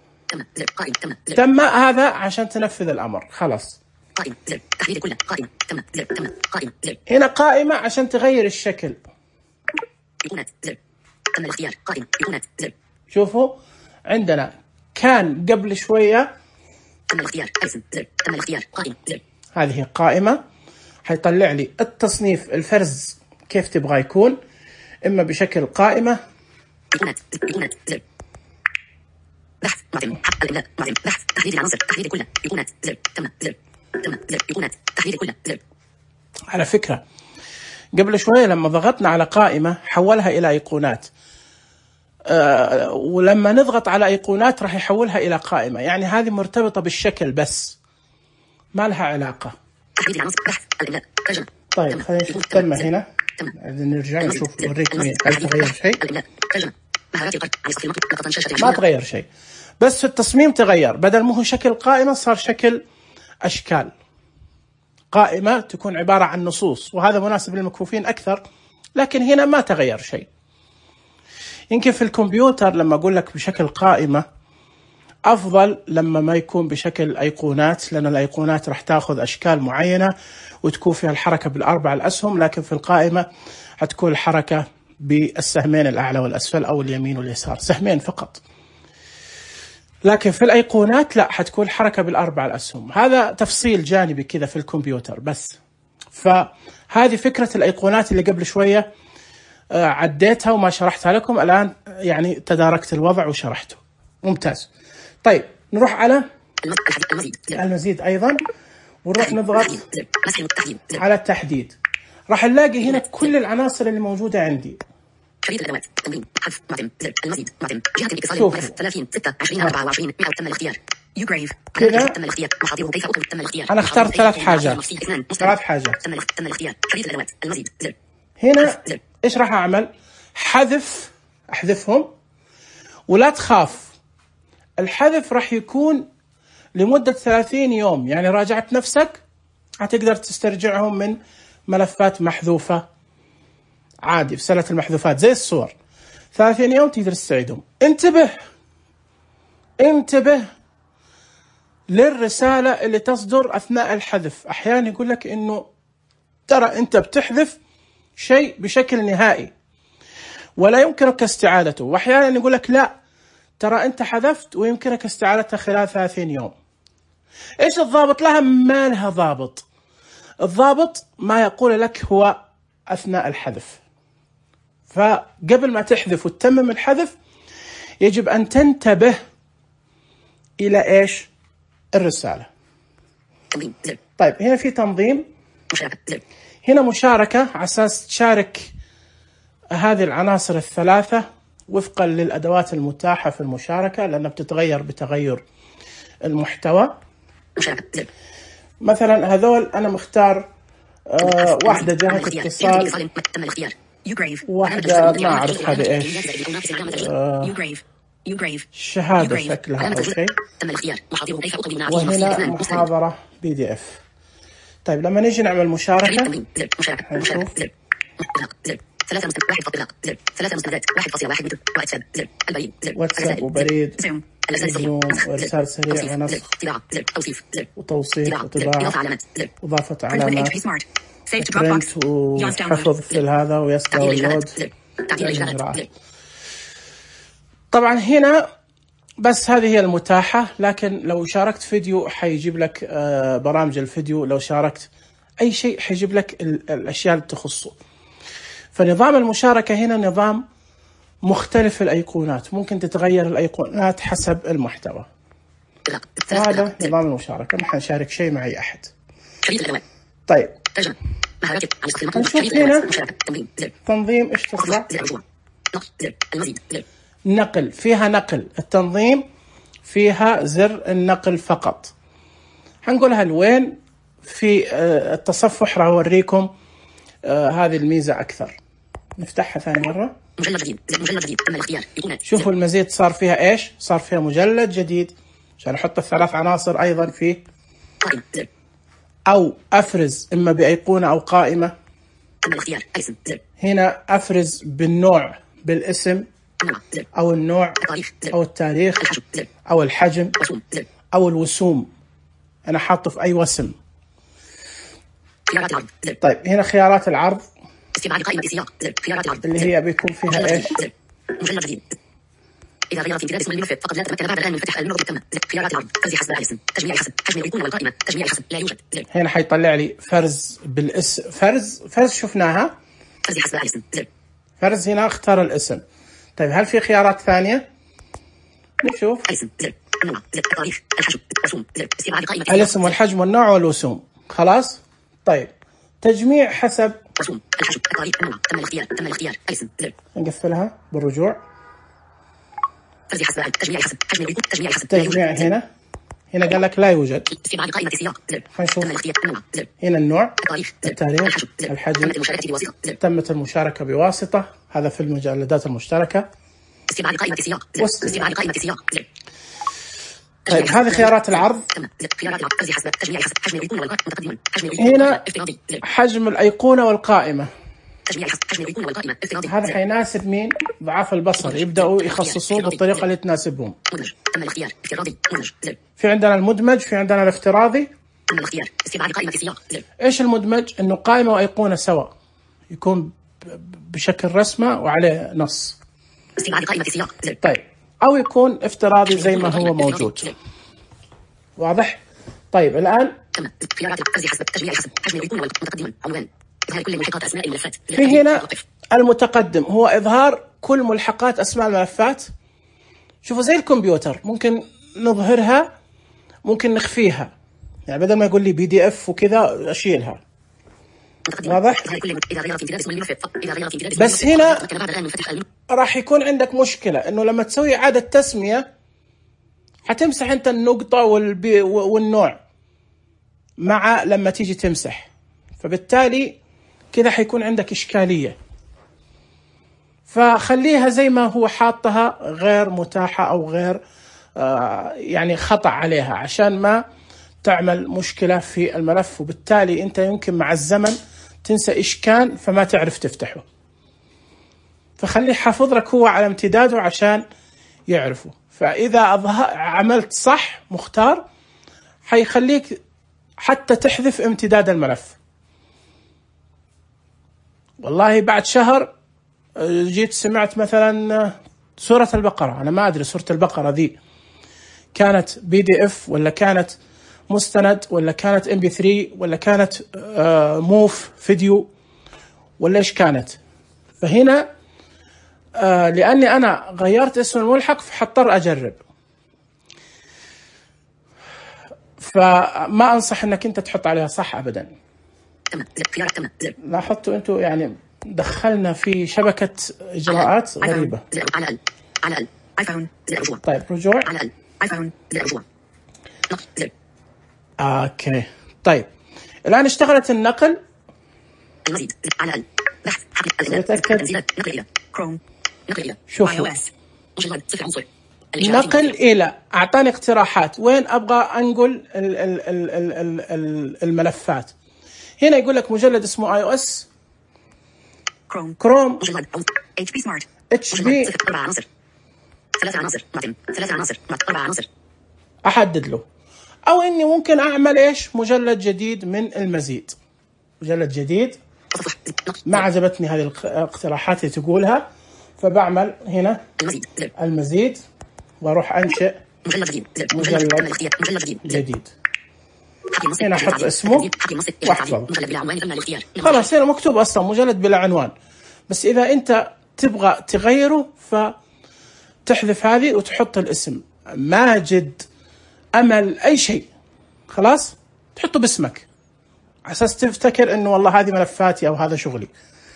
تم هذا عشان تنفذ الأمر. خلاص قائمة زر تحديد كله قائمة تم زر تم قائمة زر. هنا قائمة عشان تغير الشكل. ايقونات زر تم الاختيار قائمة ايقونات زر. شوفوا عندنا كان قبل شوية تم الاختيار اسم زر تم الاختيار قائمة زر. هذه قائمة حيطلع لي التصنيف الفرز كيف تبغى يكون، إما بشكل قائمة ايقونات زر بحث معتم الإملاء معتم بحث تحديد العناصر تحديد كله ايقونات زر تم زر ايقونات تحديد كله زر. على فكرة قبل شوية لما ضغطنا على قائمة حولها إلى أيقونات، ولما نضغط على أيقونات راح يحولها إلى قائمة، يعني هذه مرتبطة بالشكل بس ما لها علاقة. تحديد العناصر بحث الإملاء ترجمة. طيب خلينا نشوف تم هنا، نرجع نشوف نوريكم هل تغير شيء. ما تغير شيء، بس في التصميم تغير، بدل ما هو شكل قائمة صار شكل أشكال. قائمة تكون عبارة عن نصوص، وهذا مناسب للمكفوفين أكثر، لكن هنا ما تغير شيء. يمكن في الكمبيوتر لما أقول لك بشكل قائمة أفضل لما ما يكون بشكل أيقونات، لأن الأيقونات راح تأخذ أشكال معينة وتكون فيها الحركة بالأربع الأسهم، لكن في القائمة هتكون الحركة بالسهمين الأعلى والأسفل أو اليمين واليسار، سهمين فقط. لكن في الأيقونات لا، حتكون حركة بالأربع الأسهم. هذا تفصيل جانبي كذا في الكمبيوتر بس. فهذه فكرة الأيقونات اللي قبل شوية عديتها وما شرحتها لكم، الآن يعني تداركت الوضع وشرحته. ممتاز. طيب نروح على المزيد أيضا، ونروح نضغط على التحديد. راح نلاقي هنا كل العناصر اللي موجودة عندي. شريط الأدوات تنظيم حذف معتم زر المزيد معتم جهة الاتصال ملف 30 6 20 24 100 تم الاختيار يوغريف كذا تم الاختيار محاضره كيف أكتب تم الاختيار. أنا اخترت ثلاث حاجات تم الاختيار شريط الأدوات المزيد زر. هنا إيش راح أعمل؟ أحذفهم، ولا تخاف الحذف راح يكون لمدة 30 يوم، يعني راجعت نفسك هتقدر تسترجعهم من ملفات محذوفة عادي في سلة المحذوفات زي الصور. 30 يوم تقدر تستعيدهم. انتبه للرسالة اللي تصدر أثناء الحذف. أحيانا يقول لك إنه ترى أنت بتحذف شيء بشكل نهائي ولا يمكنك استعادته، وأحيانا يقول لك لا ترى أنت حذفت ويمكنك استعادتها خلال 30 يوم. إيش الضابط لها؟ ما لها ضابط. الضابط ما يقول لك هو أثناء الحذف. فقبل ما تحذف وتتمم الحذف يجب أن تنتبه إلى إيش؟ الرسالة. طيب هنا في تنظيم، هنا مشاركة على أساس تشارك هذه العناصر الثلاثة وفقا للأدوات المتاحة في المشاركة، لأنها بتتغير بتغير المحتوى. مثلا هذول أنا مختار واحدة جهة اتصال، واحدة ما أعرف هذه إيش، شهادة شكلها أو شيء، وهنا محاضرة PDF. طيب لما نيجي نعمل مشاركة هنشوف 3 1 3 مستندات 1.1 واتساب وبريد زوم وإرسال سريع ونسخ وتوصيف وطباعة وإضافة علامات برنت وحفظ في هذا ويس داونلود الإجراءات. طبعا هنا بس هذه هي المتاحة، لكن لو شاركت فيديو حيجيب لك برامج الفيديو، لو شاركت أي شيء حيجيب لك الأشياء اللي تخصه. فنظام المشاركة هنا نظام مختلف. الأيقونات ممكن تتغير الأيقونات حسب المحتوى. هذا نظام المشاركة، ما حنشارك شيء مع أي أحد. طيب نشوف هنا تنظيم إيش تطلع. نقل، فيها نقل. التنظيم فيها زر النقل فقط. حنقولها لوين في التصفح. راح اوريكم هذه الميزة أكثر. نفتحها ثاني مرة. مجلد جديد، مجلد جديد، تم الاختيار. شوفوا المزيد صار فيها إيش؟ صار فيها مجلد جديد عشان أحط الثلاث عناصر أيضا فيه، أو أفرز إما بأيقونة أو قائمة. تم الاختيار. اسم هنا أفرز بالنوع بالاسم أو النوع أو التاريخ أو الحجم أو الوسوم. أنا حاطه في أي وسم. خيارات العرض. طيب هنا خيارات العرض استبعاد قائمة سياق. خيارات العرض اللي هي بيكون فيها إيش؟ مجلد جديد. إذا غيرت امتداد اسم الملف فقد لا تمكن بعد الآن من فتح الملف. تم. خيارات العرض. فرز حسب الاسم. تجميع حسب. حجم الأيقونة والقائمة. تجميع حسب. لا يوجد. هنا حيطلع لي فرز بالاسم. فرز شفناها. فرز حسب الاسم. فرز هنا اختار الاسم. طيب هل في خيارات ثانية؟ نشوف. الاسم. النوع. التاريخ. الحجم. الوسوم. استبعاد قائمة الاسم والحجم والنوع والوسوم. خلاص. طيب تجميع حسب. وسوم. الحجم. التاريخ. النوع. تم الاختيار. تم الاختيار. الاسم. نقفلها بالرجوع. فرز حسب. تجميع حسب. حجم الأيقونة. تجميع حسب. تجميع هنا قال لك لا يوجد. استبعاد قائمة سياق. حنشوف. تم الاختيار. النوع. هنا النوع، التاريخ. التاريخ، الحجم. تمت المشاركة بواسطة. تمت المشاركة بواسطة. هذا في المجلدات المشتركة. استبعاد قائمة سياق. استبعاد قائمة سياق. طيب هذه خيارات العرض. خيارات العرض. فرز حسب. تجميع حسب. حجم الأيقونة والقائمة. متقدما. حجم هنا افتراضي. حجم الأيقونة والقائمة. تجميع حسب. حجم الأيقونة والقائمة. افتراضي. هذا حيناسب مين؟ ضعاف البصر. يبدأوا يخصصوه بالطريقة اللي تناسبهم. مدمج. تم الاختيار. افتراضي. مدمج. في عندنا المدمج، في عندنا الافتراضي. تم الاختيار. استبعاد قائمة سياق. ايش المدمج؟ انه قائمة وأيقونة سوا، يكون بشكل رسمة وعليه نص. استبعاد قائمة سياق. طيب أو يكون افتراضي زي ما هو موجود. واضح؟ طيب الآن تم. خيارات الفرز حسب. تجميع حسب. حجم الأيقونة متقدما. عنوان. إظهار كل ملحقات أسماء الملفات. في هنا المتقدم هو إظهار كل ملحقات أسماء الملفات. شوفوا زي الكمبيوتر، ممكن نظهرها ممكن نخفيها. يعني بدل ما يقول لي PDF وكذا أشيلها. واضح؟ بس هنا راح يكون عندك مشكلة، إنه لما تسوي إعادة تسمية حتمسح أنت النقطة والنوع مع لما تيجي تمسح، فبالتالي كذا حيكون عندك إشكالية. فخليها زي ما هو حاطها، غير متاحة أو غير يعني خطأ عليها، عشان ما تعمل مشكلة في الملف، وبالتالي أنت يمكن مع الزمن تنسى إيش كان فما تعرف تفتحه. فخليه حافظ لك هو على امتداده عشان يعرفه. فإذا عملت صح مختار حيخليك حتى تحذف امتداد الملف. والله بعد شهر جيت سمعت مثلا سورة البقرة، أنا ما أدري سورة البقرة ذي كانت PDF ولا كانت مستند ولا كانت MP3 ولا كانت موف فيديو ولا إيش كانت. فهنا لأني أنا غيرت اسم الملحق فحضطر أجرب. فما أنصح أنك أنت تحط عليها صح أبدا. لاحظتوا أنتوا يعني دخلنا في شبكة إجراءات غريبة. على ايفون. طيب رجوع. على ايفون. رجوع. اوكي طيب الآن اشتغلت النقل. المزيد على بحث نتأكد. نقل إلى كروم. نقل إلى شوفوا iOS. مجلد صفر عنصر. نقل إلى، أعطاني اقتراحات وين أبغى أنقل الملفات. هنا يقول لك مجلد اسمه iOS. كروم. مجلد HP Smart. HP. 4 عناصر. 3 عناصر. 3 عناصر. 4 عناصر. أحدد له. أو إني ممكن أعمل إيش؟ مجلد جديد من المزيد. مجلد جديد. ما عجبتني هذه الاقتراحات اللي تقولها، فبعمل هنا المزيد وأروح أنشئ مجلد جديد. هنا أحط اسمه واحفظه. خلاص هنا مكتوب أصلا مجلد بلا عنوان. بس إذا أنت تبغى تغيره فتحذف هذه وتحط الاسم ماجد أمل أي شيء، خلاص تحطه باسمك على أساس تفتكر إنه والله هذه ملفاتي أو هذا شغلي،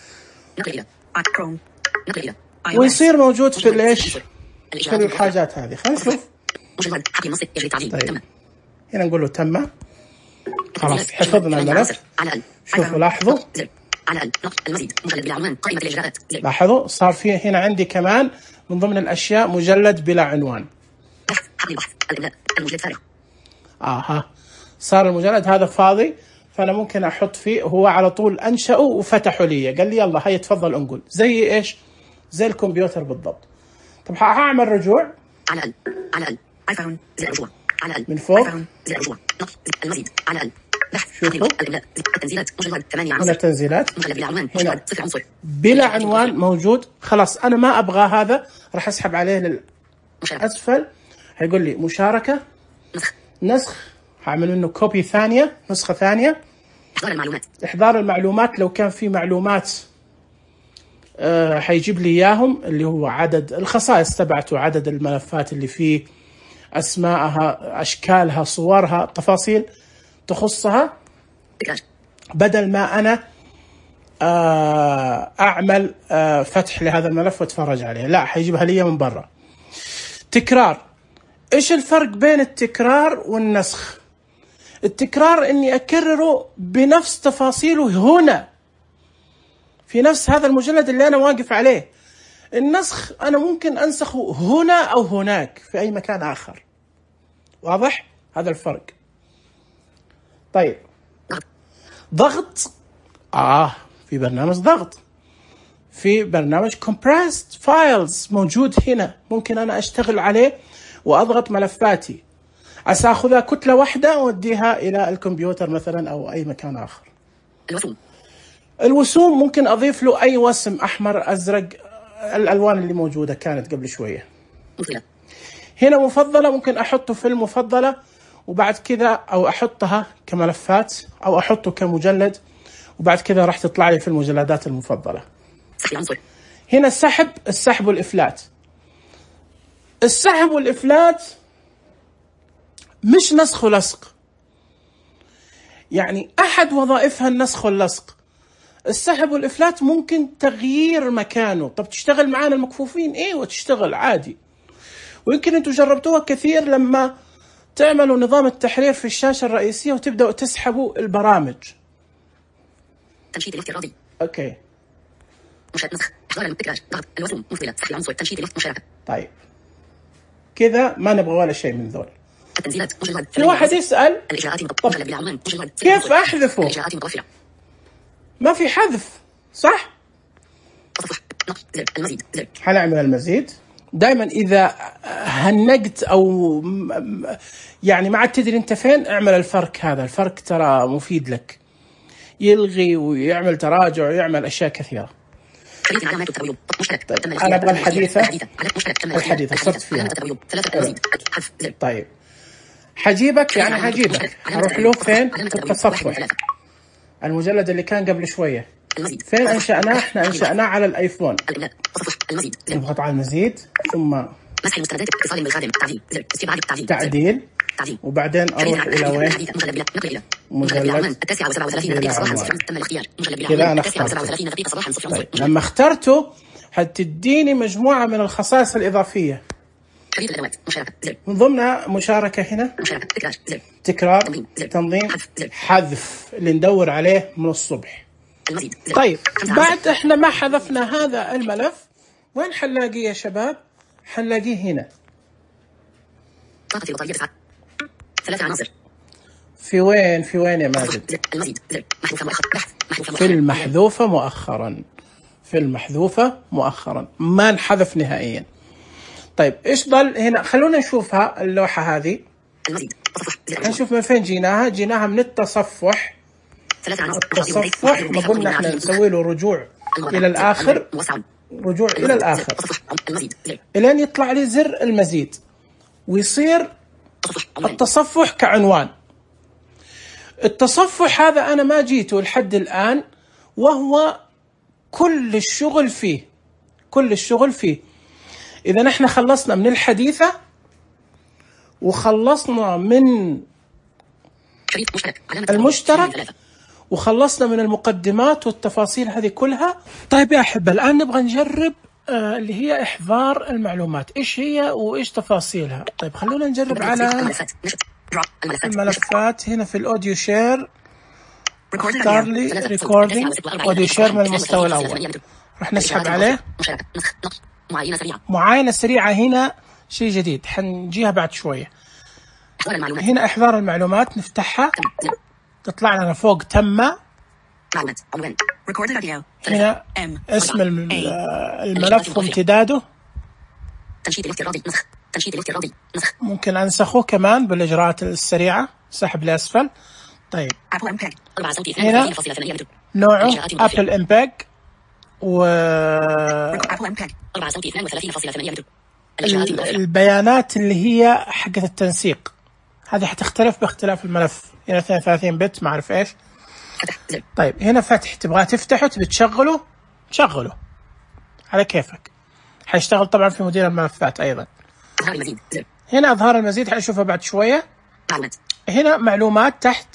ويصير موجود في ليش في الحاجات هذه. خلينا نشوف. طيب هنا نقول له تم. خلاص حفظنا الملف. شوفوا لاحظوا، على المزيد مجلد بلا عنوان قائمة الإجراءات. لاحظوا صار في هنا عندي كمان من ضمن الأشياء مجلد بلا عنوان. حقل البحث الإملاء المجلد فارغ. صار المجلد هذا فاضي، فأنا ممكن أحط فيه. هو على طول أنشأه وفتحه لي، قال لي يلا هيا تفضل انقل، زي إيش؟ زي الكمبيوتر بالضبط. طب هعمل رجوع على ايفون زر رجوع على من فوق زر رجوع المزيد على بحث شوفوا الإملاء التنزيلات مجلد 8 هنا التنزيلات مجلد بلا عنوان هنا صفر عنصر بلا عنوان موجود. خلاص أنا ما أبغى هذا، راح أسحب عليه للأسفل، هيقول لي مشاركة نسخ، هعمل منه كوبي ثانية، نسخة ثانية. إحضار المعلومات لو كان في معلومات حيجيب لي إياهم، اللي هو عدد الخصائص تبعته، عدد الملفات اللي فيه، أسماءها، أشكالها، صورها، تفاصيل تخصها، بدل ما أنا أعمل فتح لهذا الملف واتفرج عليه، لا حيجيبها لي من برا. تكرار، إيش الفرق بين التكرار والنسخ؟ التكرار إني أكرره بنفس تفاصيله هنا في نفس هذا المجلد اللي أنا واقف عليه. النسخ أنا ممكن أنسخه هنا أو هناك في أي مكان آخر. واضح؟ هذا الفرق. طيب ضغط، في برنامج ضغط، في برنامج compressed files موجود هنا، ممكن أنا أشتغل عليه وأضغط ملفاتي، أخذها كتلة واحدة وأوديها إلى الكمبيوتر مثلا أو أي مكان آخر. الوسوم ممكن أضيف له أي وسم، أحمر، أزرق، الألوان اللي موجودة كانت قبل شوية. هنا مفضلة، ممكن أحطه في المفضلة وبعد كذا، أو أحطها كملفات، أو أحطه كمجلد وبعد كذا راح تطلع لي في المجلدات المفضلة. هنا السحب والإفلات. السحب والإفلات مش نسخ ولصق، يعني أحد وظائفها النسخ واللصق. السحب والإفلات ممكن تغيير مكانه. طب تشتغل معانا المكفوفين؟ ايوه تشتغل عادي، ويمكن انتم جربتوها كثير لما تعملوا نظام التحرير في الشاشة الرئيسية وتبدأوا تسحبوا البرامج. تنشيط الافتراضي. اوكي. نسخ، احضار التكرار، ضغط، الوسم، مفضلة، سحب العنصر، تنشيط مشاركة. طيب كذا ما نبغى ولا شيء من ذول. التنزيلات مجلد. في واحد يسأل كيف أحذفه؟ ما في حذف صح؟ المزيد. حنعمل المزيد. دائما إذا هنقت أو يعني ما عاد تدري أنت فين، اعمل الفرق هذا. الفرق ترى مفيد لك، يلغي ويعمل تراجع ويعمل أشياء كثيرة. طيب أنا أبغى الحديثة صرت فيها. طيب حجيبك، يعني حجيبك هروح له فين؟ التصفح، المجلد اللي كان قبل شوية. فين أنشأناه؟ احنا أنشأناه على الآيفون. نضغط على المزيد، ثم مسح المستندات، اتصال بالخادم، تعديل، وبعدين أروح إلى وين؟ مجلد 39 تم الاختيار. كذا أنا اخترته. طيب لما اخترته حتديني مجموعة من الخصائص الإضافية. شريط الأدوات، مشاركة، زر. من ضمنها مشاركة هنا، مشاركة، تكرار، زر. تكرار، تنظيم، حذف اللي ندور عليه من الصبح. المزيد، زر. طيب بعد احنا ما حذفنا هذا الملف، وين حنلاقيه يا شباب؟ حنلاقيه هنا. طاقة البطارية 9. 3 عناصر. في وين يا ماجد؟ المزيد، زر. محذوفة مؤخرا. في المحذوفة مؤخرا. في المحذوفة مؤخرا، ما انحذف نهائيا. طيب ايش ضل هنا؟ خلونا نشوفها اللوحة هذه. المزيد، نشوف من فين جيناها من التصفح. التصفح ما قلنا احنا نسوي له رجوع الى الاخر، رجوع الى الاخر الين يطلع لي زر المزيد ويصير التصفح كعنوان. التصفح هذا انا ما جيته لحد الان، وهو كل الشغل فيه. إذا نحن خلصنا من الحديثة وخلصنا من المشترك وخلصنا من المقدمات والتفاصيل هذه كلها. طيب يا أحبة، الآن نبغى نجرب اللي هي إحضار المعلومات، إيش هي وإيش تفاصيلها. طيب خلونا نجرب على الملفات هنا في الاوديو شير، اختار لي ريكوردينج اوديو شير من المستوى الاول، راح نسحب عليه. معاينة سريعة هنا شيء جديد حنجيها بعد شوية. هنا احضار المعلومات نفتحها، تطلع لنا فوق تم. هنا اسم الملف وامتداده، ممكن انسخه كمان بالاجراءات السريعة، سحب لاسفل. طيب هنا نوعه ابل امبيج، و البيانات اللي هي حقة التنسيق هذه حتختلف باختلاف الملف، هنا 32 بت ما اعرف ايش. طيب هنا فتح، تبغى تفتحه تبي تشغله شغله على كيفك، حيشتغل طبعا في مدير الملفات ايضا. هنا اظهار المزيد حنشوفه بعد شوية. هنا معلومات تحت،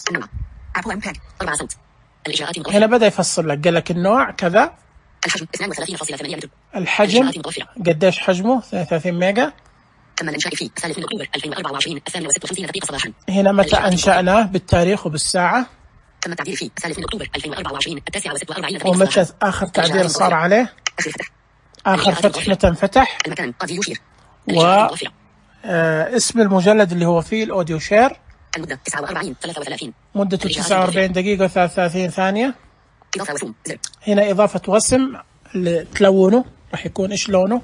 هنا بدأ يفصل لك، قال لك النوع كذا، الحجم قديش حجمه 32 ميجا، تم الإنشاء في 3 أكتوبر 2024 56 دقيقة صباحا، هنا متى أنشأناه بالتاريخ وبالساعة، تم التعديل في 3 أكتوبر 2024 9:46 دقيقة، ومتى آخر تعديل صار عليه، آخر فتح متى انفتح، المكان قد يشير، اسم المجلد اللي هو فيه الأوديو شير، المدة 49:33 مدته 49 دقيقة و33 ثانية. إضافة وسم، هنا إضافة وسم اللي تلونه راح يكون إيش لونه.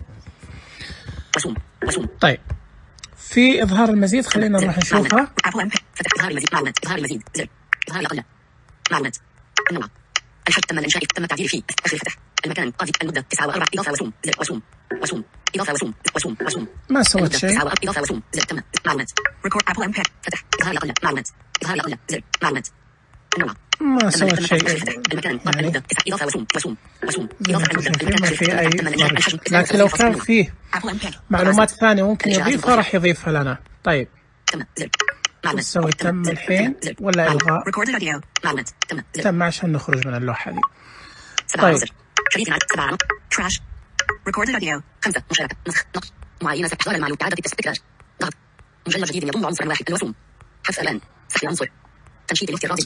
وسم. طيب في إظهار المزيد خلينا نروح نشوفها. فتح إظهار المزيد، معلومات، إظهار المزيد، زر، إظهار أقل، معلومات، النوع، الحجم، تم الإنشاء، تم التعديل فيه، آخر فتح، المكان قاضي، المدة 9:04 إضافة وسم، زر، وسم، إضافة وسم، ما سويت شيء. إضافة وسم، زر، تم، معلومات، ريكورد أبل إمباكت، فتح، إظهار أقل، معلومات، إظهار أقل، زر، معلومات، النوع، ما سويت شيء المكان قاضي، المدة، إضافة وسم، إضافة المدة، ما في أي فرق. لكن لو كان فيه معلومات ثانية ممكن يضيفها راح يضيفها لنا. طيب نسوي تم الحين ولا إلغاء؟ تم عشان نخرج من اللوحة دي. طيب تراش ريكورد اوديو 5 مشاركة نسخ نقص معينة استحضار المعلومات إعادة التكرار ضغط مجلد جديد يضم عنصرا واحد الوسم حذف الآن سحب العنصر تنشيط الافتراضي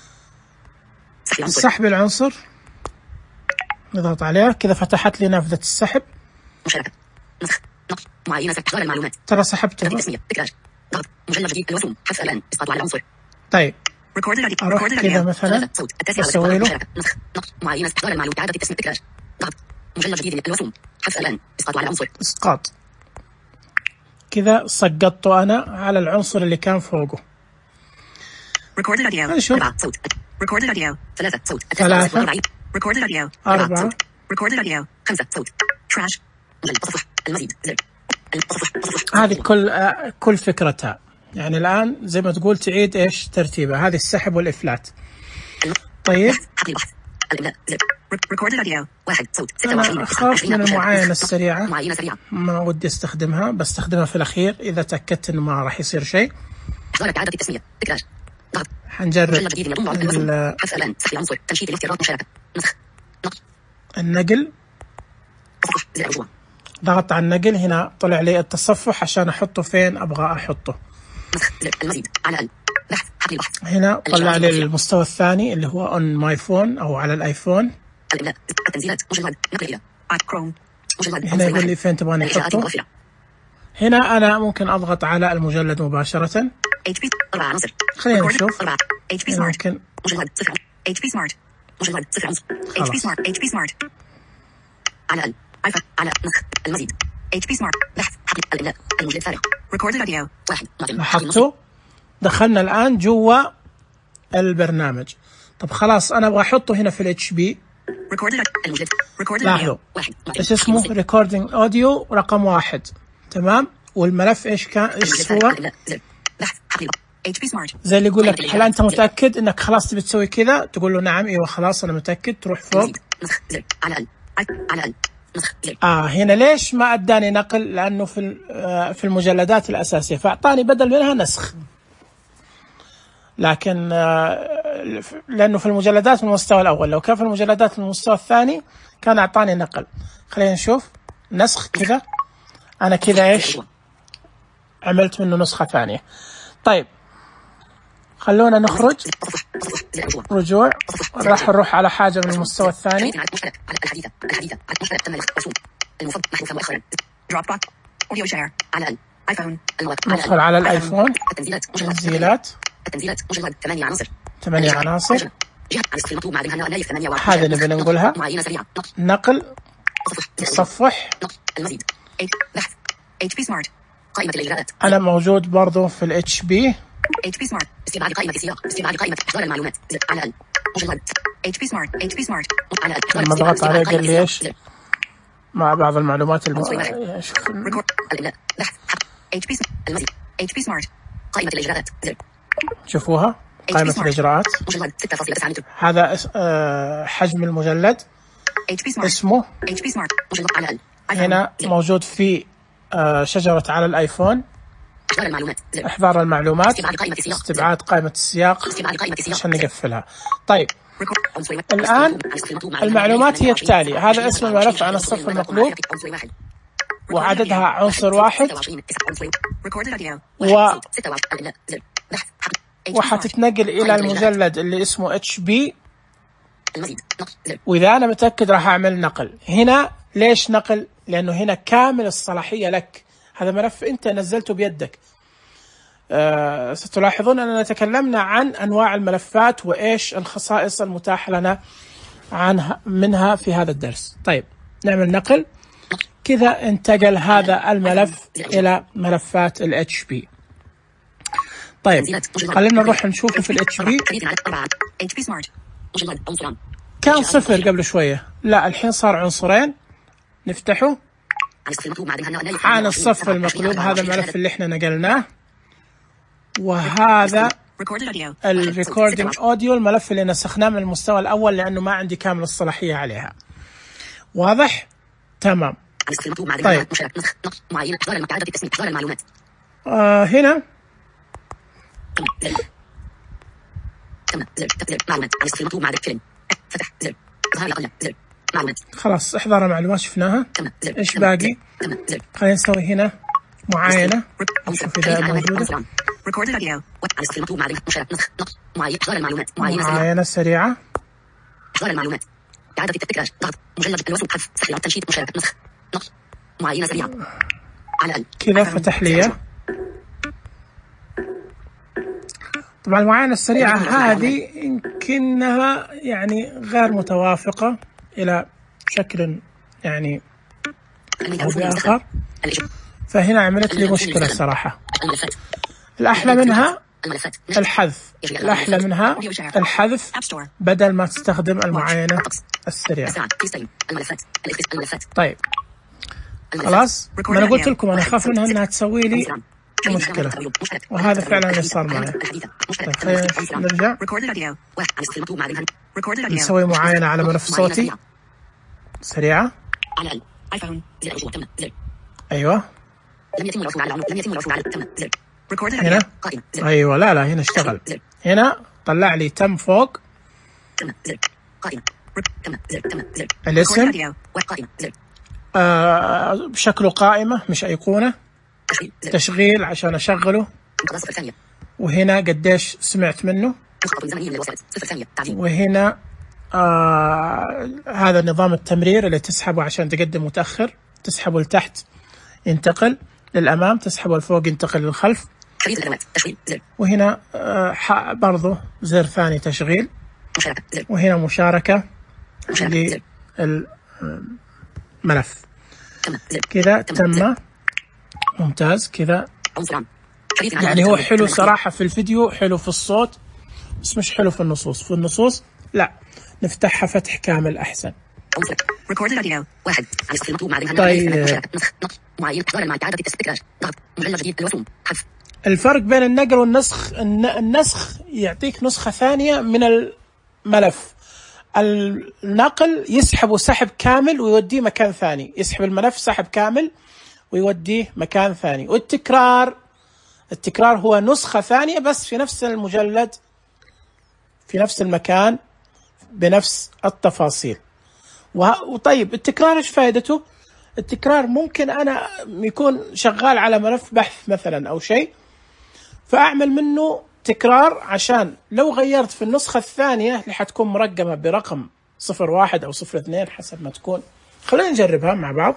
سحب العنصر نضغط عليه كذا فتحت لي نافذة السحب. مشاركة نسخ نقص معينة استحضار المعلومات ترى سحبته تكرار ضغط مجلد جديد الوسم حذف الآن اسقاط على العنصر. طيب أروح كذا مثلا أسوي له نسخ نقص معينة استحضار المعلومات إعادة التكرار ضغط مجلد جديد الوسم حذف الآن اسقاط على العنصر. اسقاط كذا سقطته أنا على العنصر اللي كان فوقه. recorded audio نشوف 4 صوت recorded audio 3 صوت 3 recorded audio 4 recorded audio 5 صوت trash التصفح المزيد زر التصفح. هذه كل فكرتها يعني الآن زي ما تقول تعيد إيش ترتيبها. هذه السحب والإفلات. طيب حقل البحث الإملاء زر recorded audio 1 صوت 26 أنا أخاف من المعاينة السريعة معاينة سريعة ما ودي استخدمها بستخدمها في الأخير إذا تأكدت إنه ما راح يصير شيء. إحضار إعادة التسمية تكرار ضغط حنجرب حذف الآن سحب العنصر تنشيط الافتراض مشاركة نسخ نقص النقل تصفح زر رجوع ضغط على النقل. هنا طلع لي التصفح عشان أحطه فين أبغى أحطه. نسخ زر المزيد على البحث حقل البحث هنا طلع لي المستوى الثاني اللي هو on my phone أو على الآيفون. الإملاء التنزيلات مجلد نقل إلى كروم هنا يقول لي فين تبغاني أحطه. هنا أنا ممكن أضغط على المجلد مباشرة. HP 4 عناصر خلينا نشوف HP Smart ممكن مجلد 0 HP Smart مجلد 0 عنصر HP Smart على ايفون على نسخ المزيد HP Smart بحث حقل الإملاء المجلد فارغ recorded audio 1 لاحظتوا دخلنا الآن جوا البرنامج. طب خلاص أنا أبغى أحطه هنا في الاتش بي. لاحظوا إيش اسمه recording audio رقم 1 تمام. والملف إيش كان إيش هو زي اللي يقول لك هل أنت متأكد إنك خلاص تبي تسوي كذا تقول له نعم أيوة خلاص أنا متأكد. تروح فوق هنا ليش ما أداني نقل لأنه في المجلدات الأساسية فأعطاني بدل منها نسخ. لكن لأنه في المجلدات من المستوى الأول لو كان في المجلدات من المستوى الثاني كان أعطاني نقل. خلينا نشوف نسخ كذا أنا كذا إيش عملت منه نسخة ثانية. طيب خلونا نخرج. رجوع. راح نروح على حاجة من المستوى الثاني. ندخل على الايفون. تنزيلات 8 عناصر. هذا نبي نقولها. نقل. تصفح. أنا موجود برضو في ال HP. HP Smart. استبعاد قائمة السياق. استبعاد قائمة إحضار المعلومات. على ال. مجلد. HP Smart. HP Smart. على ال. لما ضغطت عليه قال لي إيش؟ مع بعض المعلومات HP المزيد. HP Smart. قائمة الإجراءات. شوفوها. قائمة الإجراءات. مجلد 6.9 متر. هذا حجم المجلد. اسمه. HP Smart. مجلد على ال. هنا موجود في شجرة على الآيفون. إحضار المعلومات. استبعاد قائمة السياق عشان نقفلها. طيب الآن المعلومات هي التالي. هذا اسم الملف عن الصف المقلوب وعددها عنصر واحد وحتتنقل إلى المجلد اللي اسمه HP. وإذا أنا متأكد راح أعمل نقل. هنا ليش نقل؟ لأنه هنا كامل الصلاحية لك. هذا ملف أنت نزلته بيدك. ستلاحظون أننا تكلمنا عن أنواع الملفات وإيش الخصائص المتاحة لنا منها في هذا الدرس. طيب نعمل نقل. كذا انتقل هذا الملف إلى ملفات ال HP. طيب خلينا نروح نشوفه في ال HP. كان صفر قبل شوية، لا الحين صار عنصرين. نفتحه. عن الصف المقلوب هذا الملف اللي احنا نقلناه، وهذا الريكوردينج اوديو الملف اللي نسخناه من المستوى الاول لانه ما عندي كامل الصلاحيه عليها. واضح؟ تمام. طيب هنا خلاص احضر معلومات شفناها. ايش باقي؟ خلينا نسوي هنا معاينة نشوف إذا موجودة. معاينة سريعة. كذا فتح لي. طبعا المعاينة السريعة هذه يمكنها يعني غير متوافقة إلى شكل يعني أو بآخر، فهنا عملت لي مشكلة صراحة. الأحلى منها الحذف. الأحلى منها الحذف بدل ما تستخدم المعاينة السريعة. طيب خلاص، ما أنا قلت لكم أنا أخاف منها تسوي لي مشكلة، وهذا فعلا اللي صار معي. طيب خلينا نرجع نسوي معاينة على ملف صوتي سريعة. أيوة هنا. أيوة لا هنا اشتغل. هنا طلع لي تم فوق الاسم بشكله قائمة مش أيقونة. تشغيل عشان أشغله. وهنا قديش سمعت منه. وهنا هذا نظام التمرير اللي تسحبه عشان تقدم وتأخر. تسحبه لتحت ينتقل للأمام، تسحبه لفوق ينتقل للخلف. وهنا برضو زر ثاني تشغيل. وهنا مشاركة للملف. كذا تم. ممتاز كذا. يعني هو حلو صراحة في الفيديو، حلو في الصوت، بس مش حلو في النصوص. في النصوص لا، نفتحها فتح كامل أحسن. طيب الفرق بين النقل والنسخ، النسخ يعطيك نسخة ثانية من الملف. النقل يسحبه سحب كامل ويوديه مكان ثاني، يسحب الملف سحب كامل ويوديه مكان ثاني. والتكرار هو نسخة ثانية بس في نفس المجلد في نفس المكان بنفس التفاصيل. وطيب التكرار ايش فائدته؟ التكرار ممكن انا يكون شغال على ملف بحث مثلا او شيء، فاعمل منه تكرار عشان لو غيرت في النسخة الثانية اللي حتكون مرقمة برقم 01 أو 02 حسب ما تكون. خلينا نجربها مع بعض.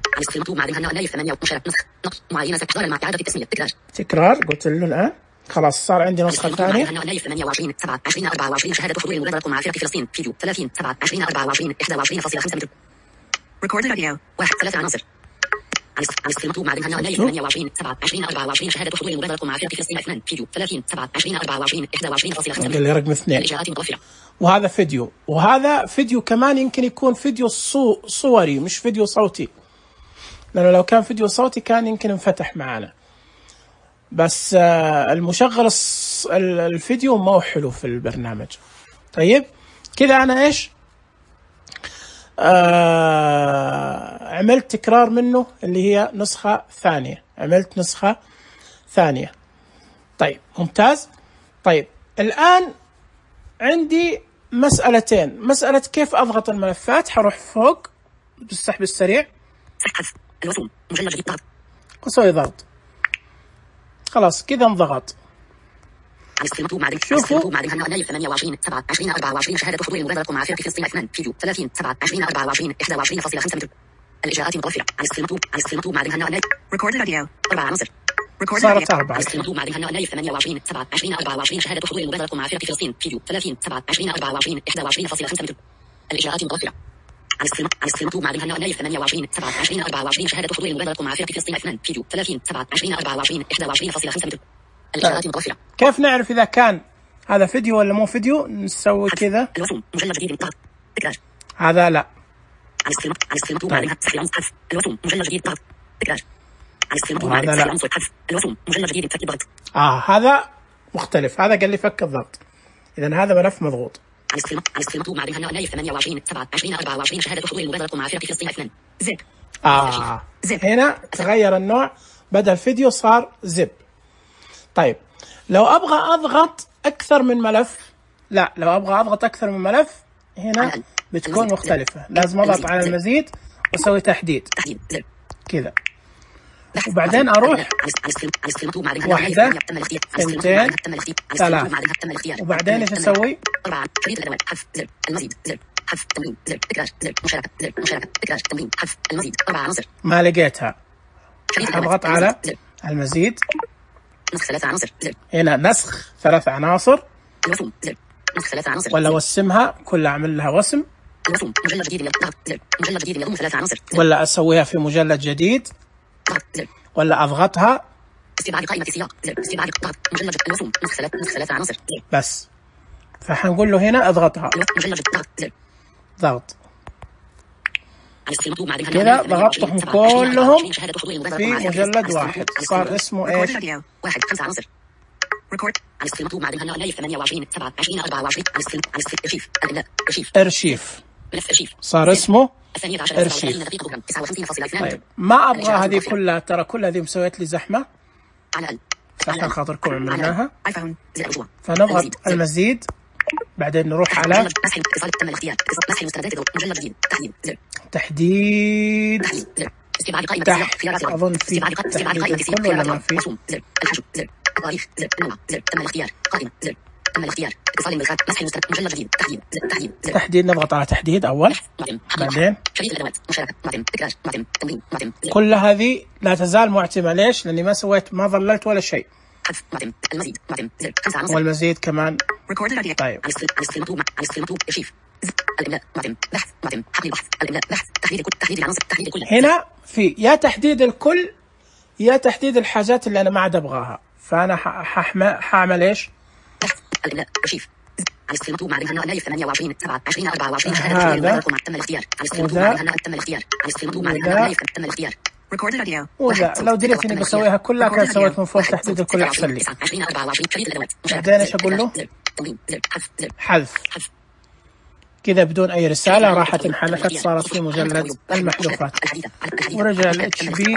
تكرار قلت له الآن خلاص صار عندي نسخة ثانية. 28 27 24 شهادة حضور المبادرة معافرة فلسطين فيديو 30 27 24 21.5 متر. Recorded audio 3 عناصر. عن المطلوب مع 28 27 24 شهادة حضور المبادرة معافرة فلسطين 2 فيديو 30 27 24 21.5 قال لي رقم 2. الإجراءات متوفرة. وهذا فيديو، وهذا فيديو كمان يمكن يكون فيديو صوري مش فيديو صوتي، لأنه لو كان فيديو صوتي كان يمكن انفتح معنا، بس المشغل الفيديو ما هو حلو في البرنامج. طيب كذا أنا إيش عملت تكرار منه اللي هي نسخة ثانية، عملت نسخة ثانية. طيب ممتاز. طيب الآن عندي مسألتين، مسألة كيف أضغط الملفات. حروح فوق بالسحب السريع، حذف الوسم مجلد جديد ضغط، وسوي ضغط، خلاص كذا انضغط. شوفوا 28 27 24 شهادة حضور المبادرة معافرة فلسطين 2 فيديو 30 27 24 21.5 متر. الإجراءات متوفرة. عن المطلوب مع Recorded audio 4 عناصر. صارت 4. 28 27 24 شهادة حضور المبادرة معافرة فلسطين فيديو 30 27 24 21.5 متر. الإجراءات متوفرة. عن المطلوب مع 28 27 24 شهادة حضور المبادرة معافرة فلسطين 2 فيديو 30 27 24 21.5 متر. الإجراءات متوفرة. كيف نعرف إذا كان هذا فيديو ولا مو فيديو؟ نسوي كذا. الوسم مجلد جديد ضغط تكرار. هذا لا. عن المطلوب مع الوسم مجلد جديد ضغط تكرار. هذا لا. الوسم مجلد جديد فك ضغط. هذا مختلف، هذا قال لي فك الضغط، إذا هذا ملف مضغوط. عن المطلوب مع 28 27 24 شهادة حضور المبادرة معافرة فلسطين 2 زب. زب. هنا تغير النوع، بدل فيديو صار زب. طيب لو أبغى أضغط أكثر من ملف، لا لو أبغى أضغط أكثر من ملف هنا بتكون مختلفة، لازم أضغط على المزيد وأسوي تحديد كذا، وبعدين أروح 1 2 3 وبعدين إيش أسوي؟ ما لقيتها، أضغط على المزيد. نسخ 3 عناصر. هنا نسخ 3 عناصر. نسخ 3 عناصر. ولا وسمها كلها، أعمل لها وسم. مجلد جديد مجلد جديد يضم 3 عناصر. ولا أسويها في مجلد جديد. ولا أضغطها. استبعاد قائمة سياق. استبعاد ضغط مجلد الوسم نسخ 3 عناصر. بس فحنقول له هنا أضغطها. مجلد ضغط. كذا ضغطتهم كلهم في مجلد واحد، صار اسمه ايش؟ 1 5 عناصر. ريكورد عن المطلوب مع 28 27 24 ارشيف. صار اسمه ارشيف. طيب ما ابغى هذه كلها، ترى كل هذه مسويت لي زحمه عشان خاطركم عملناها. فنضغط المزيد، بعدين نروح على تحديد. تحت أظن في تحديد الكل ولا ما في؟ تحديد، نضغط على تحديد أول، بعدين كل هذه لا تزال معتمة. ليش؟ لأني ما ظللت ولا شيء. والمزيد كمان. طيب هنا في يا تحديد الكل يا تحديد الحاجات اللي أنا ما عاد أبغاها، فأنا حاعمل إيش؟ وذا لو دريت اني بسويها كلها كان سويت من فوق تحديد الكل احسن لي. بعدين ايش اقول له؟ حذف. كذا بدون اي رساله راحت انحذفت، صارت في مجلد المحذوفات. ورجع الاتش بي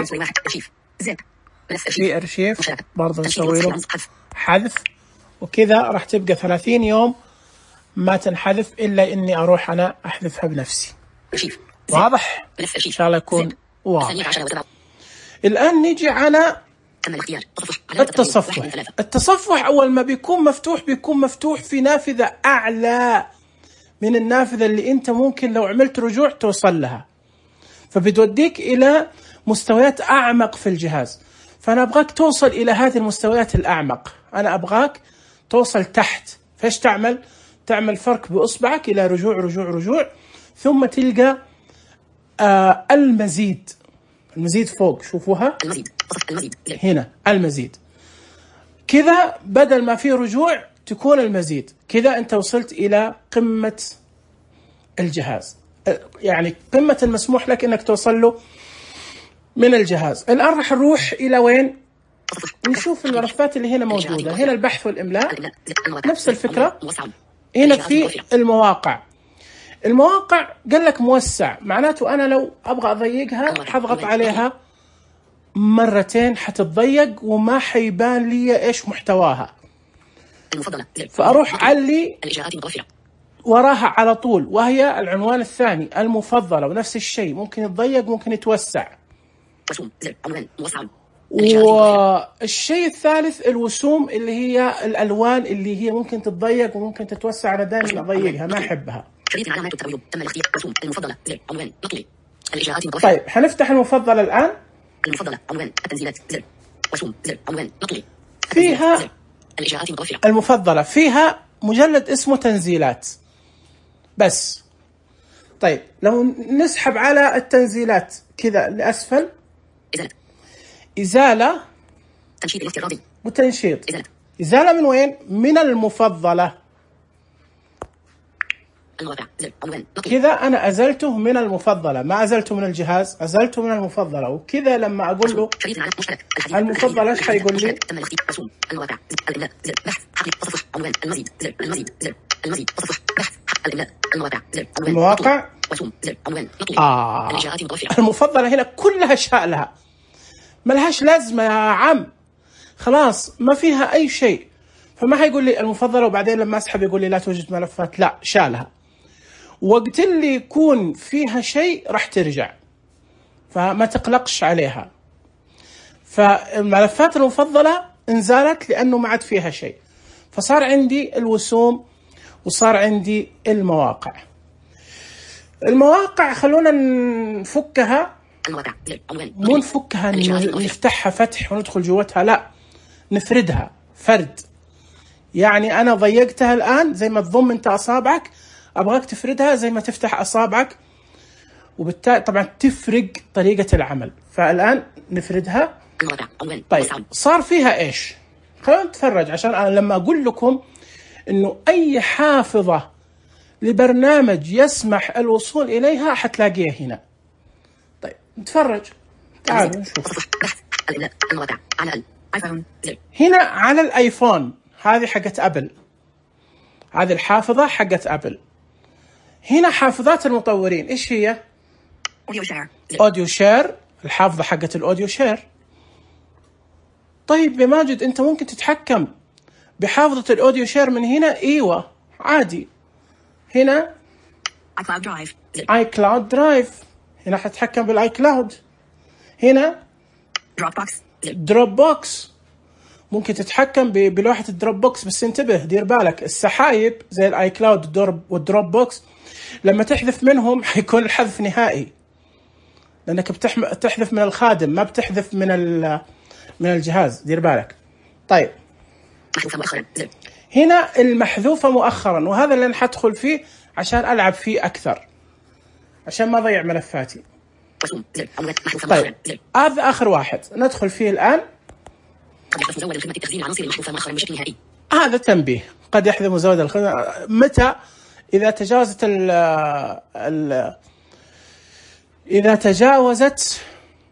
في ارشيف برضه نسوي له حذف، وكذا راح تبقى 30 يوم ما تنحذف الا اني اروح انا احذفها بنفسي. واضح؟ ان شاء الله يكون واضح. الآن نيجي على تم الاختيار. تصفح. علامة التصفح. واحد من ثلاثة. التصفح أول ما بيكون مفتوح في نافذة أعلى من النافذة اللي أنت ممكن لو عملت رجوع توصل لها، فبتوديك إلى مستويات أعمق في الجهاز. فأنا أبغاك توصل إلى هذه المستويات الأعمق، أنا أبغاك توصل تحت. فإيش تعمل؟ تعمل فرك بإصبعك إلى رجوع رجوع رجوع، ثم تلقى المزيد. المزيد فوق، شوفوها، المزيد. هنا المزيد. كذا بدل ما في رجوع تكون المزيد. كذا أنت وصلت إلى قمة الجهاز، يعني قمة المسموح لك أنك توصل له من الجهاز. الآن راح نروح إلى وين؟ نشوف الملفات اللي هنا موجودة. هنا البحث والإملاء، نفس الفكرة. هنا في المواقع. المواقع قال لك موسع، معناته أنا لو أبغى أضيقها حضغط عليها مرتين حتتضيق وما حيبان لي إيش محتواها. فأروح علي وراها على طول، وهي العنوان الثاني المفضلة، ونفس الشيء ممكن يتضيق ممكن يتوسع. والشيء الثالث الوسوم، اللي هي الألوان اللي هي ممكن تتضيق وممكن تتوسع. أنا دائما أضيقها، ما أحبها. علامات التغير. تم الاختيار. رسوم المفضلة. زر. عنوان. نقلي. الإشارات المتوفرة. طيب حنفتح المفضلة الآن. المفضلة. عنوان. التنزيلات. زر. رسوم. زر. عنوان. نقلي. فيها الإشارات المتوفرة. المفضلة، فيها مجلد اسمه تنزيلات بس. طيب لو نسحب على التنزيلات كذا لأسفل، إزالة. تنشيط الافتراضي. وتنشيط. إزالة من وين؟ من المفضلة. كذا أنا أزلته من المفضلة، ما أزلته من الجهاز، أزلته من المفضلة. وكذا لما أقول له المفضلة إيش حيقول لي؟ المواقع. المفضلة هنا كلها شالها، ما لهاش لازمة يا عم، خلاص ما فيها أي شيء. فما حيقول لي المفضلة وبعدين لما أسحب يقول لي لا توجد ملفات، لا شالها. وقت اللي يكون فيها شيء راح ترجع، فما تقلقش عليها. فالملفات المفضلة انزالت لأنه ما عاد فيها شيء، فصار عندي الوسوم وصار عندي المواقع. المواقع خلونا نفكها، مو نفكها نفتحها فتح وندخل جوتها، لا نفردها فرد. يعني أنا ضيقتها الآن زي ما تضم أنت أصابعك، أبغاك تفردها زي ما تفتح أصابعك، وبالتالي طبعا تفرق طريقة العمل. فالآن نفردها. طيب صار فيها إيش؟ خلونا نتفرج، عشان أنا لما أقول لكم إنه أي حافظة لبرنامج يسمح الوصول إليها حتلاقيها هنا. طيب نتفرج، تعالوا نشوف. هنا على الآيفون، هذه حقت أبل، هذه الحافظة حقت أبل. هنا حافظات المطورين إيش هي؟ أوديو شير، الحافظة حقت الأوديو شير. طيب يا ماجد أنت ممكن تتحكم بحافظة الأوديو شير من هنا؟ إيوه عادي. هنا iCloud درايف، هنا حتحكم بالiCloud. هنا دروب بوكس، ممكن تتحكم بلوحة الدروب بوكس، بس انتبه دير بالك السحايب زي الiCloud والدروب بوكس لما تحذف منهم حيكون الحذف نهائي، لأنك بتحذف من الخادم ما بتحذف من الجهاز، دير بالك. طيب هنا المحذوفة مؤخرا، وهذا اللي أنا حدخل فيه عشان ألعب فيه أكثر عشان ما أضيع ملفاتي. طيب هذا آخر واحد ندخل فيه الآن. هذا تنبيه، قد يحذف مزود الخدمة متى؟ إذا تجاوزت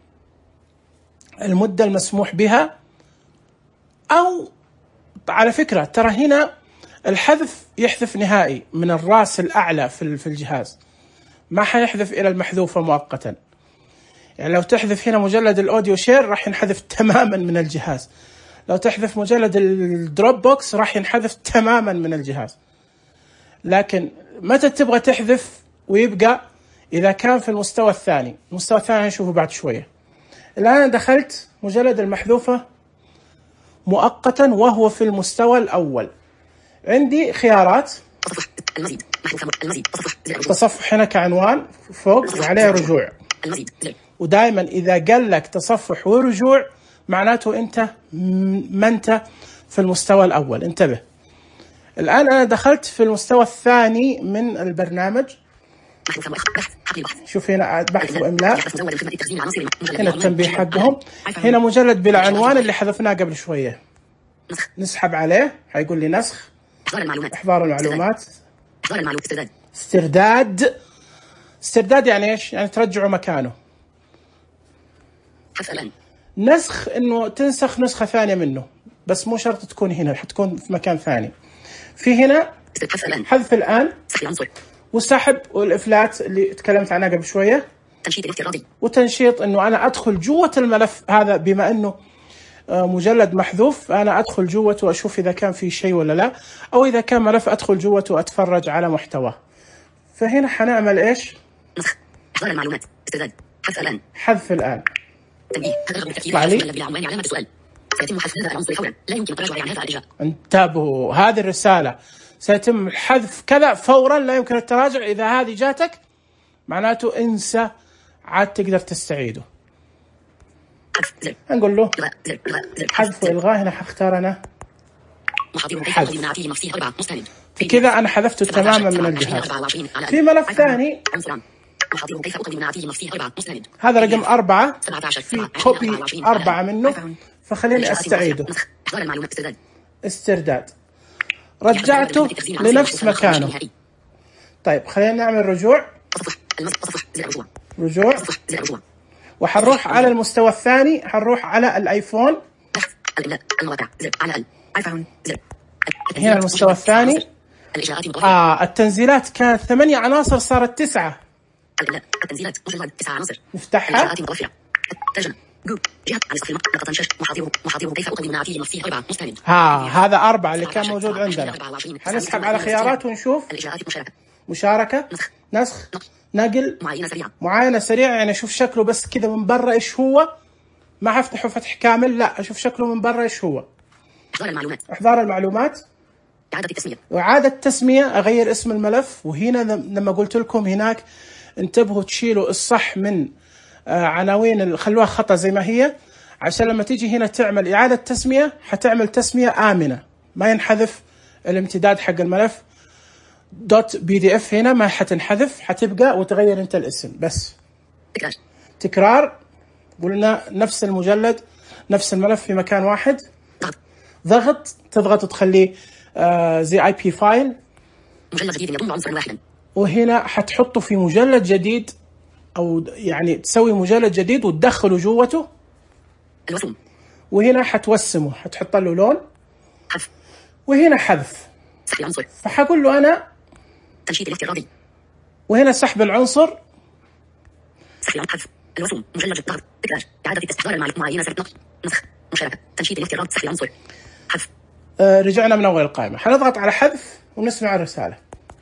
المدة المسموح بها. أو على فكرة ترى هنا الحذف يحذف نهائي من الرأس الأعلى في الجهاز، ما حيحذف إلى المحذوفة مؤقتا. يعني لو تحذف هنا مجلد الأوديو شير راح ينحذف تماما من الجهاز، لو تحذف مجلد الدروب بوكس راح ينحذف تماما من الجهاز. لكن متى تبغى تحذف ويبقى؟ إذا كان في المستوى الثاني. المستوى الثاني نشوفه بعد شوية. الآن دخلت مجلد المحذوفة مؤقتا وهو في المستوى الأول. عندي خيارات تصفح المزيد محذوف المزيد تصفح تصفح هنا كعنوان فوق وعليه رجوع. المزيد ودائما إذا قال لك تصفح ورجوع معناته أنت ما أنت في المستوى الأول. انتبه. الآن أنا دخلت في المستوى الثاني من البرنامج. شوف هنا بحث وإملاء، هنا التنبيه حقهم، هنا مجلد بلا عنوان اللي حذفناه قبل شوية. نسحب عليه حيقول لي نسخ، إحضار المعلومات، استرداد. استرداد يعني إيش؟ يعني ترجعه مكانه. نسخ إنه تنسخ نسخة ثانية منه، بس مو شرط تكون هنا، حتكون في مكان ثاني. في هنا حذف الآن وسحب والإفلات اللي تكلمت عنها قبل شوية، وتنشيط إنه أنا أدخل جوة الملف هذا بما إنه مجلد محذوف، أنا أدخل جوته وأشوف إذا كان في شيء ولا لا، أو إذا كان ملف أدخل جوته وأتفرج على محتواه. فهنا حنعمل إيش؟ إحضار المعلومات، استرداد، حذف الآن، حذف الآن. تنبيه هذا رغم التفكير بلا عنوان علامة السؤال، سيتم حذف هذا العنصر فورا، لا يمكن التراجع عن هذا الإجابة. انتبهوا، هذه الرسالة سيتم حذف كذا فورا، لا يمكن التراجع. إذا هذه جاتك معناته انسى، عاد تقدر تستعيده. نقول له حذف وإلغاء. هنا حختار أنا حذف. كذا أنا حذفته تماما من الجهاز. في ملف ثاني هذا رقم 4، في كوبي 4 منه، فخليني أستعيده. استرداد، رجعته لنفس مكانه. طيب خلينا نعمل رجوع. رجوع، وحنروح على المستوى الثاني، حنروح على الآيفون. هنا المستوى الثاني. التنزيلات كانت 8 عناصر صارت 9. التنزيلات مجرد 9 عناصر. نفتحها. هذا 4 اللي كان موجود عندنا. حنسحب على خيارات ونشوف مشاركة، نسخ، نقل، معاينة سريعة. يعني أشوف شكله بس كذا من برا إيش هو، ما حفتحه فتح كامل، لا أشوف شكله من برا إيش هو. إحضار المعلومات، وإعادة تسمية، أغير اسم الملف. وهنا لما قلت لكم هناك انتبهوا تشيلوا الصح من عناوين، خلوها خطأ زي ما هي، عشان لما تيجي هنا تعمل إعادة تسمية حتعمل تسمية آمنة، ما ينحذف الامتداد حق الملف .pdf. هنا ما حتنحذف، حتبقى وتغير انت الاسم بس. تكرار، قلنا نفس المجلد نفس الملف في مكان واحد. ضغط، تضغط تخليه زي IP فايل، مجلد جديد يضم عنصرا واحدا. وهنا حتحطه في مجلد جديد، أو يعني تسوي مجلد جديد وتدخله جوته. الوسم، وهنا حتوسمه، حتحط له لون، حذف، وهنا حذف. سحب العنصر، فحقول له أنا تنشيط الافتراضي، وهنا سحب العنصر، سحب حذف الوسم، مجلد الضغط، تكرار، إعادة استحضار المعاينة، سرد نقل، نسخ، مشاركة، تنشيط الافتراض، سحب العنصر، حذف. رجعنا من أول القائمة، حنضغط على حذف ونسمع الرسالة.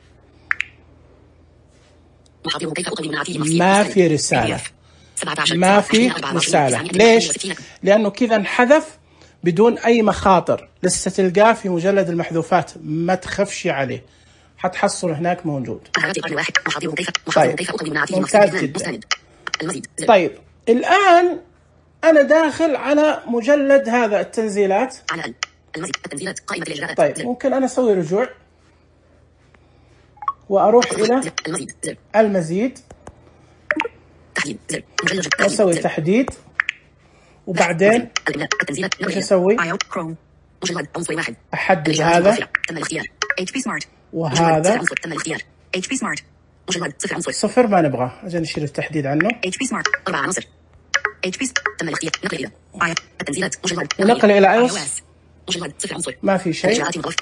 ما في رسالة، ما في رسالة. ليش؟ لأنه كذا انحذف بدون أي مخاطر، لسه تلقاه في مجلد المحذوفات، ما تخافش عليه، حتحصل هناك موجود. طيب ممتاز جدا. طيب الآن أنا داخل على مجلد هذا التنزيلات. طيب ممكن أنا أسوي رجوع وأروح إلى المزيد، أسوي تحديد، وبعدين إيش أسوي؟ أحدد هذا وهذا. صفر ما نبغى، أجل نشيل التحديد عنه. ونقل إلى iOS ما في شيء.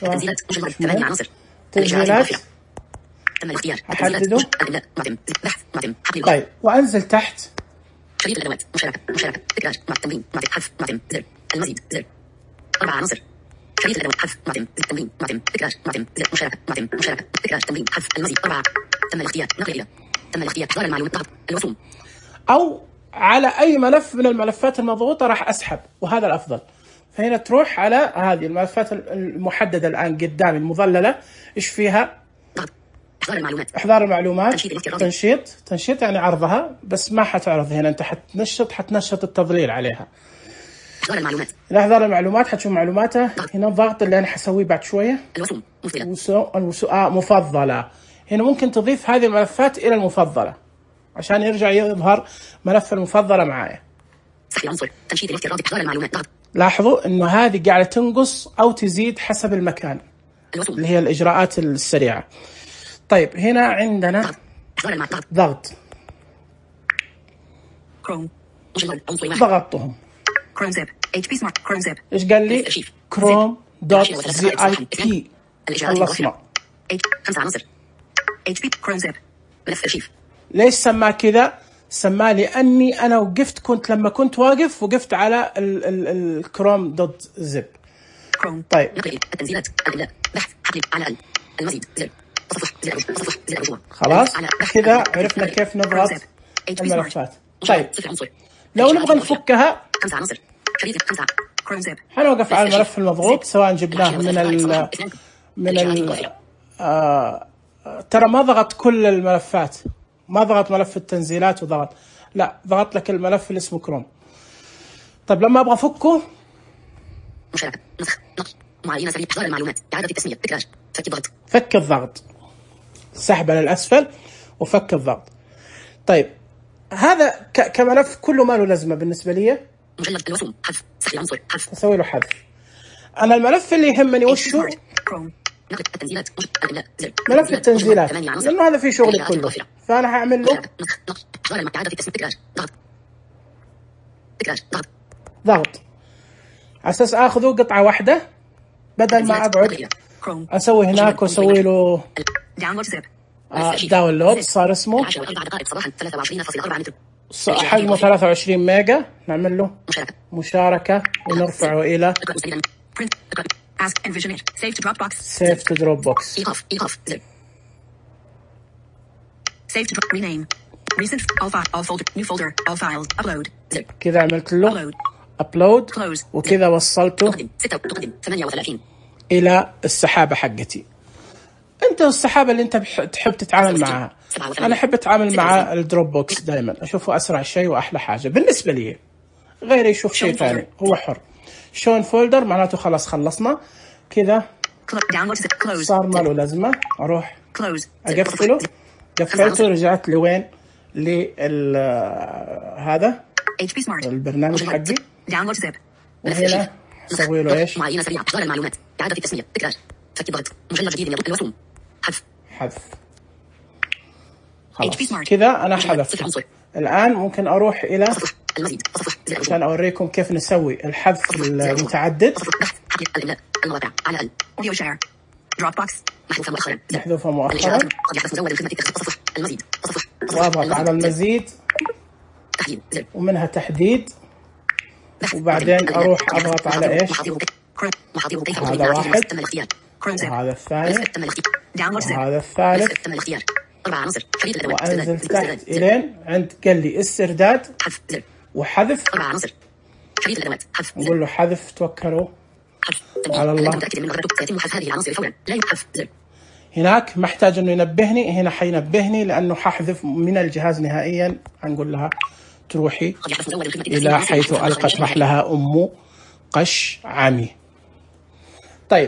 تنزيلات أحدده. طيب وأنزل تحت. شريط الأدوات، مشاركة، تكرار، تمرين، حذف، زر، المزيد، زر، 4 عناصر. شريط الأدوات، حذف، تمرين، تكرار، زر، مشاركة، تكرار، تمرين، حذف، المزيد، 4. تم الاختيار، نقل إلى، تم الاختيار، إحضار المعلومات، ضغط، الوسم. أو على أي ملف من الملفات المضغوطة راح أسحب، وهذا الأفضل. فهنا تروح على هذه الملفات المحددة الآن قدامي المظللة، إيش فيها؟ إحضار المعلومات، تنشيط يعني عرضها، بس ما حتعرض هنا، أنت حتنشط التظليل عليها. إحضار المعلومات حتشوف معلوماتها هنا. الضغط اللي أنا حسويه بعد شوية مفضلة. هنا ممكن تضيف هذه الملفات إلى المفضلة عشان يرجع يظهر ملف المفضلة معايا. لاحظوا إنه هذه قاعدة تنقص أو تزيد حسب المكان اللي هي الإجراءات السريعة. طيب هنا عندنا ضغط، ضغطتهم. إيش قال لي؟ كروم دوت زي اي بي. خلصنا. ليش سماه كذا؟ سماه لأني أنا لما كنت واقف وقفت على الكروم دوت زب. طيب خلاص كذا عرفنا كيف نضغط الملفات. طيب لو نبغى نفكها حنوقف على الملف المضغوط، سواء جبناه ترى ما ضغط كل الملفات، ما ضغط ملف التنزيلات وضغط، لا ضغط لك الملف اللي اسمه كروم. طيب لما ابغى افكه، فك الضغط، سحبه للاسفل وفك الضغط. طيب هذا كملف كله ما له لازمه بالنسبه لي. اسوي له حذف. انا الملف اللي يهمني وش هو؟ ملف التنزيلات، لانه هذا فيه شغلي كله، فانا هعمل له ضغط على اساس اخذه قطعه واحده بدل ما اقعد اسوي هناك واسوي له داونلود. صار اسمه حجمه 23 ميجا. نعمل له مشاركة ونرفعه إلى Save to Dropbox. كذا عملت له upload وكذا وصلته إلى السحابة حقتي. أنت السحابة اللي أنت تحب تتعامل معها. أنا أحب أتعامل مع الدروب بوكس دائما، أشوفه أسرع شيء وأحلى حاجة بالنسبة لي، غيري يشوف شيء ثاني، هو حر. شون فولدر معناته خلاص خلصنا كذا، صار ما له لازمة. أروح أقفله، قفلته، رجعت لوين؟ هذا البرنامج حقي، وهنا أسوي له إيش؟ حذف. خلاص كذا أنا حذفت. الآن ممكن أروح إلى عشان أوريكم كيف نسوي الحذف المتعدد. محذوفة مؤخرا، وأضغط على المزيد ومنها تحديد، وبعدين أروح أضغط على إيش؟ هذا واحد، وهذا الثاني، وهذا الثالث، وأنزل تحت إلين عند قال لي استرداد وحذف. نقول له حذف، توكلوا على الله. هناك محتاج انه ينبهني، هنا حينبهني لانه ححذف من الجهاز نهائيا. هنقول لها تروحي الى حيث القت رحلها ام قش عمي. طيب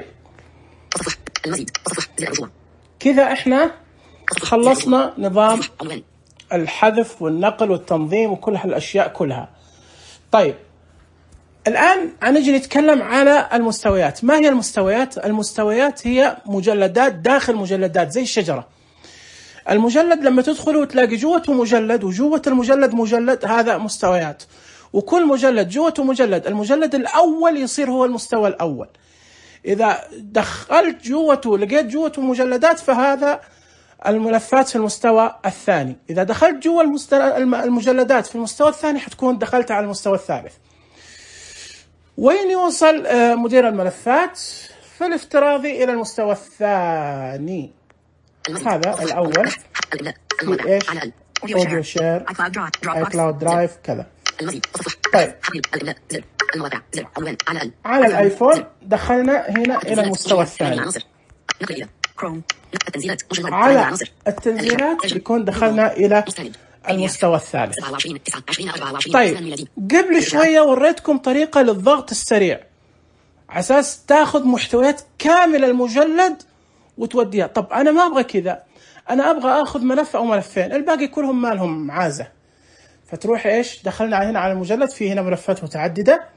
كذا احنا خلصنا نظام الحذف والنقل والتنظيم وكل هالاشياء كلها. طيب الآن نجي نتكلم على المستويات. ما هي المستويات؟ المستويات هي مجلدات داخل مجلدات زي الشجرة. المجلد لما تدخله وتلاقي جوته مجلد وجوة المجلد مجلد، هذا مستويات. وكل مجلد جوته مجلد، المجلد الأول يصير هو المستوى الأول. إذا دخلت جوته لقيت جوته مجلدات فهذا الملفات في المستوى الثاني. إذا دخلت جوا المجلدات في المستوى الثاني حتكون دخلت على المستوى الثالث. وين يوصل مدير الملفات؟ في الافتراضي إلى المستوى الثاني. هذا الأول في إيش؟ أوديو شير، iCloud درايف كذا. طيب المواقع زر عنوان على الايفون دخلنا هنا الى المستوى الثاني. نقل إلى كروم التنزيلات على التنزيلات يكون دخلنا الى المستوى الثالث. طيب قبل شوية وريتكم طريقة للضغط السريع على أساس تاخذ محتويات كاملة المجلد وتوديها. طب أنا ما أبغى كذا، أنا أبغى أخذ ملف أو ملفين، الباقي كلهم ما لهم عازة. فتروح إيش دخلنا هنا على المجلد، في هنا ملفات متعددة.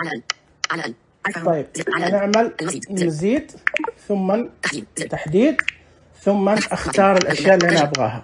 طيب نعمل مزيد ثم تحديد ثم اختار الاشياء اللي انا ابغاها.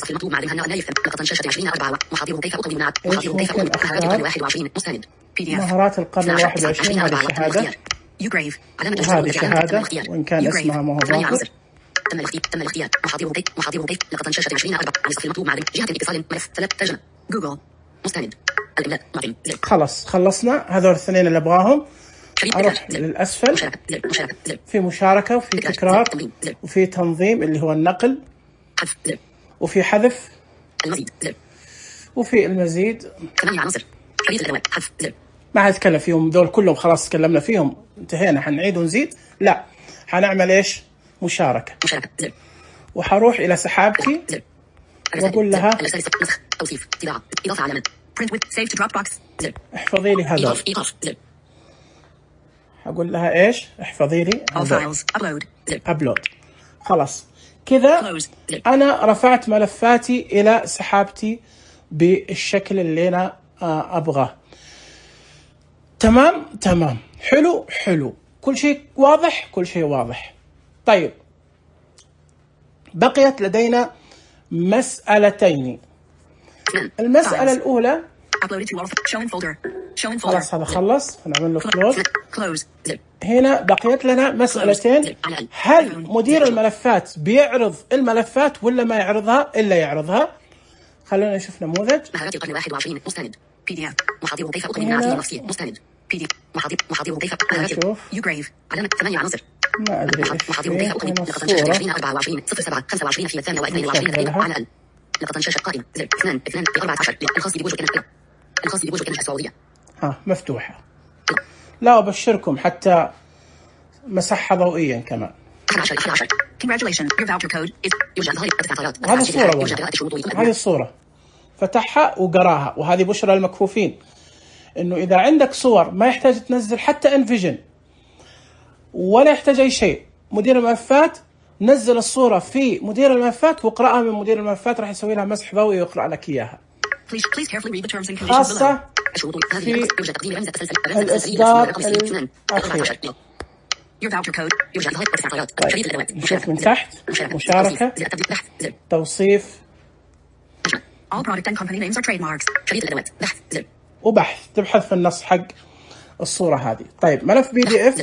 ممكن اختار مهارات القرن 21 هذه الشهاده وهذه شهاده وان كان اسمها ما هو ظاهر. تم الاختيار محاضر بيت لقطا شاشة 20 4 عن الصف المطلوب مع جهة الاتصال ملف 3 ترجمة جوجل مستند الإملاء معطي. خلاص خلصنا هذول الاثنين اللي ابغاهم. اروح للاسفل في مشاركة وفي تكرار وفي تنظيم اللي هو النقل وفي حذف وفي المزيد. 8 عناصر خريطة الأدوات حذف ما حنتكلم فيهم دول كلهم، خلاص تكلمنا فيهم انتهينا. حنعيد ونزيد؟ لا، حنعمل ايش؟ مشاركة وحروح إلى سحابتي وأقول لها توصيف طباعة إضافة علامة print with save to Dropbox احفظي لي هذول. أقول لها إيش؟ احفظي لي upload. خلاص كذا أنا رفعت ملفاتي إلى سحابتي بالشكل اللي أنا أبغاه. تمام حلو كل شيء واضح كل شيء واضح. طيب بقيت لدينا مسألتين. المسألة الأولى خلاص هذا خلص، هنعمل له close. هنا بقيت لنا مسألتين، هل مدير الملفات بيعرض الملفات ولا ما يعرضها إلا يعرضها؟ خلونا نشوف نموذج. مهارات القرن 21 مستند PDF محاضر كيف أقدم النعتين النفسية مستند PDF محاضر كيف يوغريف علامة 8 عناصر ما أدري محاضر كيف أقدم لقطا شاشة 20 24 07 25 في 22 على لقطا شاشة قائمة 2 14 الخاص بوجه كنش السعودية مفتوحة. لا أبشركم حتى مسحها ضوئيا كمان. 11 Congratulations your voucher code is هذه الصورة هذه الصورة فتحها وقراها. وهذه بشرى المكفوفين إنه إذا عندك صور ما يحتاج تنزل حتى انفيجن ولا يحتاج أي شيء، مدير الملفات نزل الصورة في مدير الملفات واقرأها من مدير الملفات، راح يسوي لها مسح ضوئي ويقرأ لك إياها. خاصة في الإصدار الأخير. نشوف من تحت مشاركة توصيف وبحث، تبحث في النص حق الصورة هذه. طيب ملف PDF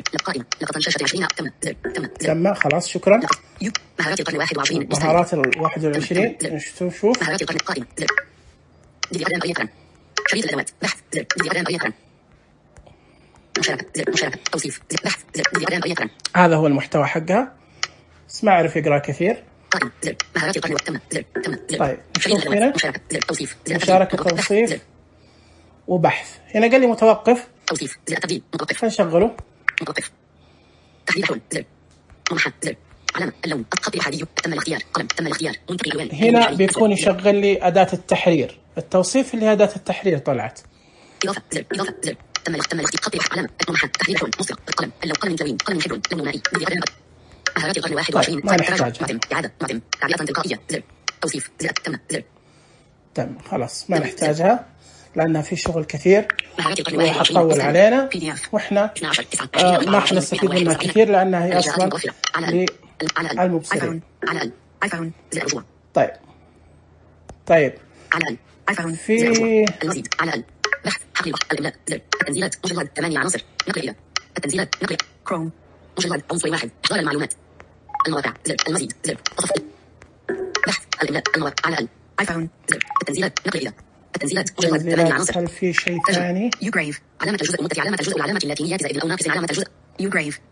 تم خلاص شكرا. مهارات ال 21 نشوف مهارات القرن القائمة شريط الأدوات بحث مشاركة توصيف بحث هذا هو المحتوى حقها. اسمع عرف يقرأ كثير. مهارات القرن تم. طيب نشوف هنا مشاركة توصيف وبحث. هنا قال لي متوقف توصيف تقديم متوقف فنشغله. متوقف تحديد حول منحى علامة اللون الخط الأحادي تم الاختيار قلم تم الاختيار منطقي الألوان. هنا بيكون يشغل لي أداة التحرير التوصيف اللي هي أداة التحرير طلعت. إضافة تم الاختيار خط علامة منحى تحديد حول موسيقى القلم اللون قلم جوين قلم حلو لون مائي. مهارات القرن 21 ما نحتاجها. إعادة تعليقات تلقائية توصيف تم خلاص ما نحتاجها لأنها في شغل كثير وحطول علينا وإحنا ما حنستفيد منها كثير لأنها هي أصلا للمبصرين. طيب في بحث حقل الإملاء التنزيلات مجلد 8 عناصر نقل إلى التنزيلات نقل كروم مجلد عنصر واحد إحضار المعلومات المواقع المزيد تصف بحث الإملاء المواقع على الآيفون التنزيلات نقل إلى التنزيلات مجلد 8 عناصر. هل في شيء ثاني؟ يوغريف علامة الجزء المنتهي علامة الجزء والعلامة اللاتينية زائد أو ناقص علامة الجزء يوغريف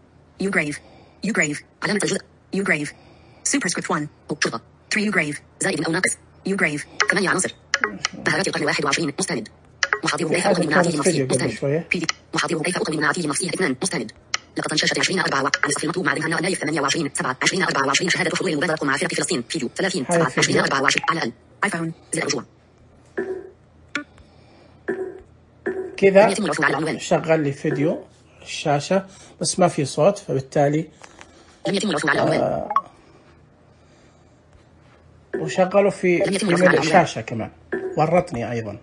علامة الجزء يوغريف سوبرسكريبت 1 شرطة 3 يوغريف زائد أو ناقص يوغريف 8 عناصر. مهارات القرن 21 مستند محاضر كيف أقضي من عادي مصير مستند. محاضر كيف أقضي من عادي مصير 2 مستند. لقطة شاشة 20/4 على السطح المطلوب مع هنا نايف 28 7 20/24 شهادة حضور المبادرة مع فرقة فلسطين فيديو 30 7 20/24 على الايفون زر رجوع. كذا شغل لي فيديو الشاشة بس ما في صوت، فبالتالي لم يتم العثور على العنوان. وشغله في الشاشة كمان، ورطني أيضا.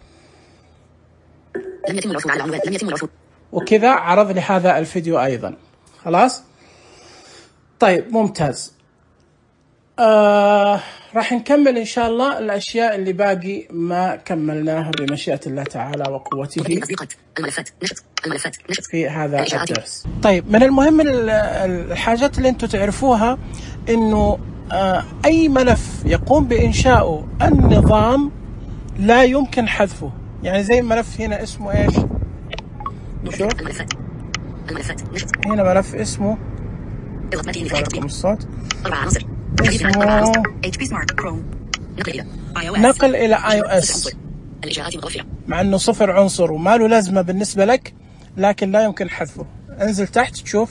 لم يتم العثور على العنوان. لم يتم العثور. وكذا عرض لي هذا الفيديو أيضا. خلاص طيب ممتاز. راح نكمل إن شاء الله الأشياء اللي باقي ما كملناها بمشيئة الله تعالى وقوته في هذا الدرس. طيب من المهم الحاجات اللي أنتم تعرفوها إنه أي ملف يقوم بإنشاؤه النظام لا يمكن حذفه. يعني زي ملف هنا اسمه إيش؟ نشوف هنا ملف اسمه الصوت اسمه نقل إلى iOS، مع أنه 0 عنصر وما له لازمة بالنسبة لك، لكن لا يمكن حذفه. انزل تحت تشوف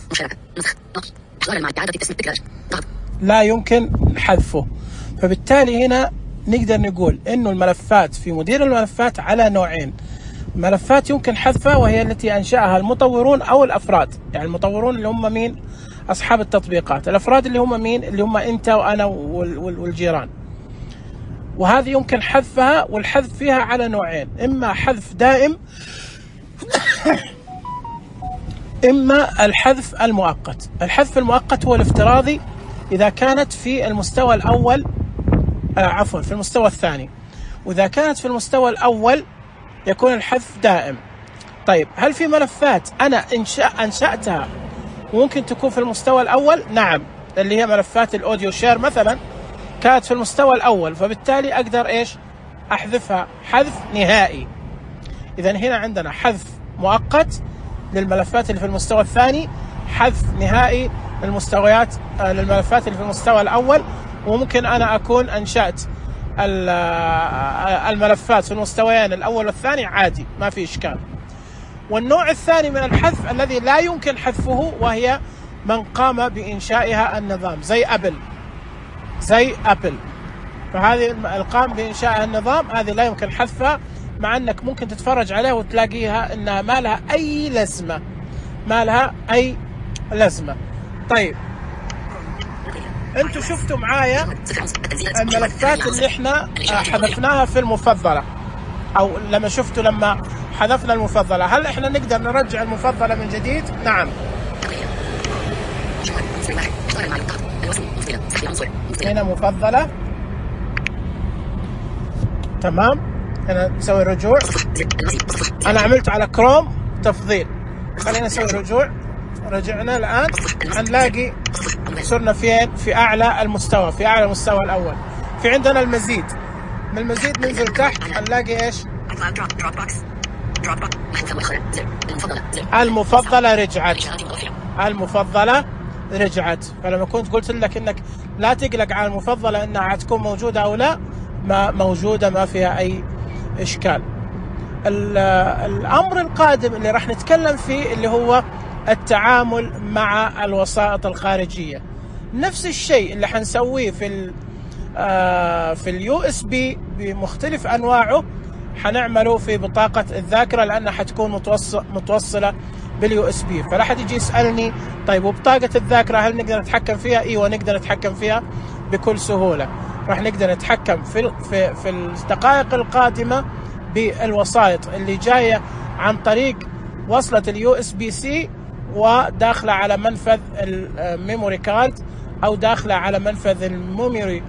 لا يمكن حذفه. فبالتالي هنا نقدر نقول إنه الملفات في مدير الملفات على نوعين: ملفات يمكن حذفها وهي التي أنشأها المطورون أو الأفراد. يعني المطورون اللي هم مين؟ أصحاب التطبيقات. الأفراد اللي هم مين؟ اللي هم أنت وأنا والجيران. وهذه يمكن حذفها، والحذف فيها على نوعين: إما حذف دائم إما الحذف المؤقت. الحذف المؤقت هو الافتراضي إذا كانت في المستوى الأول في المستوى الثاني، وإذا كانت في المستوى الأول يكون الحذف دائم. طيب هل في ملفات أنا أنشأتها وممكن تكون في المستوى الأول؟ نعم، اللي هي ملفات الأوديو شير مثلا كانت في المستوى الأول، فبالتالي أقدر إيش؟ أحذفها حذف نهائي. إذن هنا عندنا حذف مؤقت للملفات اللي في المستوى الثاني، حذف نهائي للمستويات للملفات اللي في المستوى الأول. وممكن أنا أكون أنشأت الملفات في المستويين الأول والثاني عادي، ما في إشكال. والنوع الثاني من الحذف الذي لا يمكن حذفه وهي من قام بإنشائها النظام، زي أبل. فهذه القام بإنشاء النظام هذه لا يمكن حذفها، مع أنك ممكن تتفرج عليها وتلاقيها أنها ما لها أي لازمة. طيب أنتوا شفتوا معايا الملفات اللي احنا حذفناها في المفضلة، أو لما حذفنا المفضلة، هل احنا نقدر نرجع المفضلة من جديد؟ نعم. هنا مفضلة، تمام. هنا نسوي رجوع. أنا عملت على كروم تفضيل، خلينا نسوي رجوع. رجعنا الآن هنلاقي صرنا فين؟ في أعلى المستوى، في أعلى المستوى الأول. في عندنا المزيد، من المزيد ننزل تحت هنلاقي إيش؟ المفضلة رجعت. فلما كنت قلت لك إنك لا تقلق على المفضلة إنها حتكون موجودة أو لا، ما موجودة، ما فيها أي إشكال. الأمر القادم اللي راح نتكلم فيه اللي هو التعامل مع الوسائط الخارجية. نفس الشيء اللي حنسويه في اليو اس بي بمختلف أنواعه حنعمله في بطاقة الذاكرة، لأنها حتكون متوصلة باليو اس بي. فلا حد يجي يسألني طيب وبطاقة الذاكرة هل نقدر نتحكم فيها؟ ايوه نقدر نتحكم فيها بكل سهولة. راح نقدر نتحكم في الدقائق القادمة بالوسائط اللي جاية عن طريق وصلة اليو اس بي سي وداخلة على منفذ الميموري كارد، أو داخلة على منفذ الميموري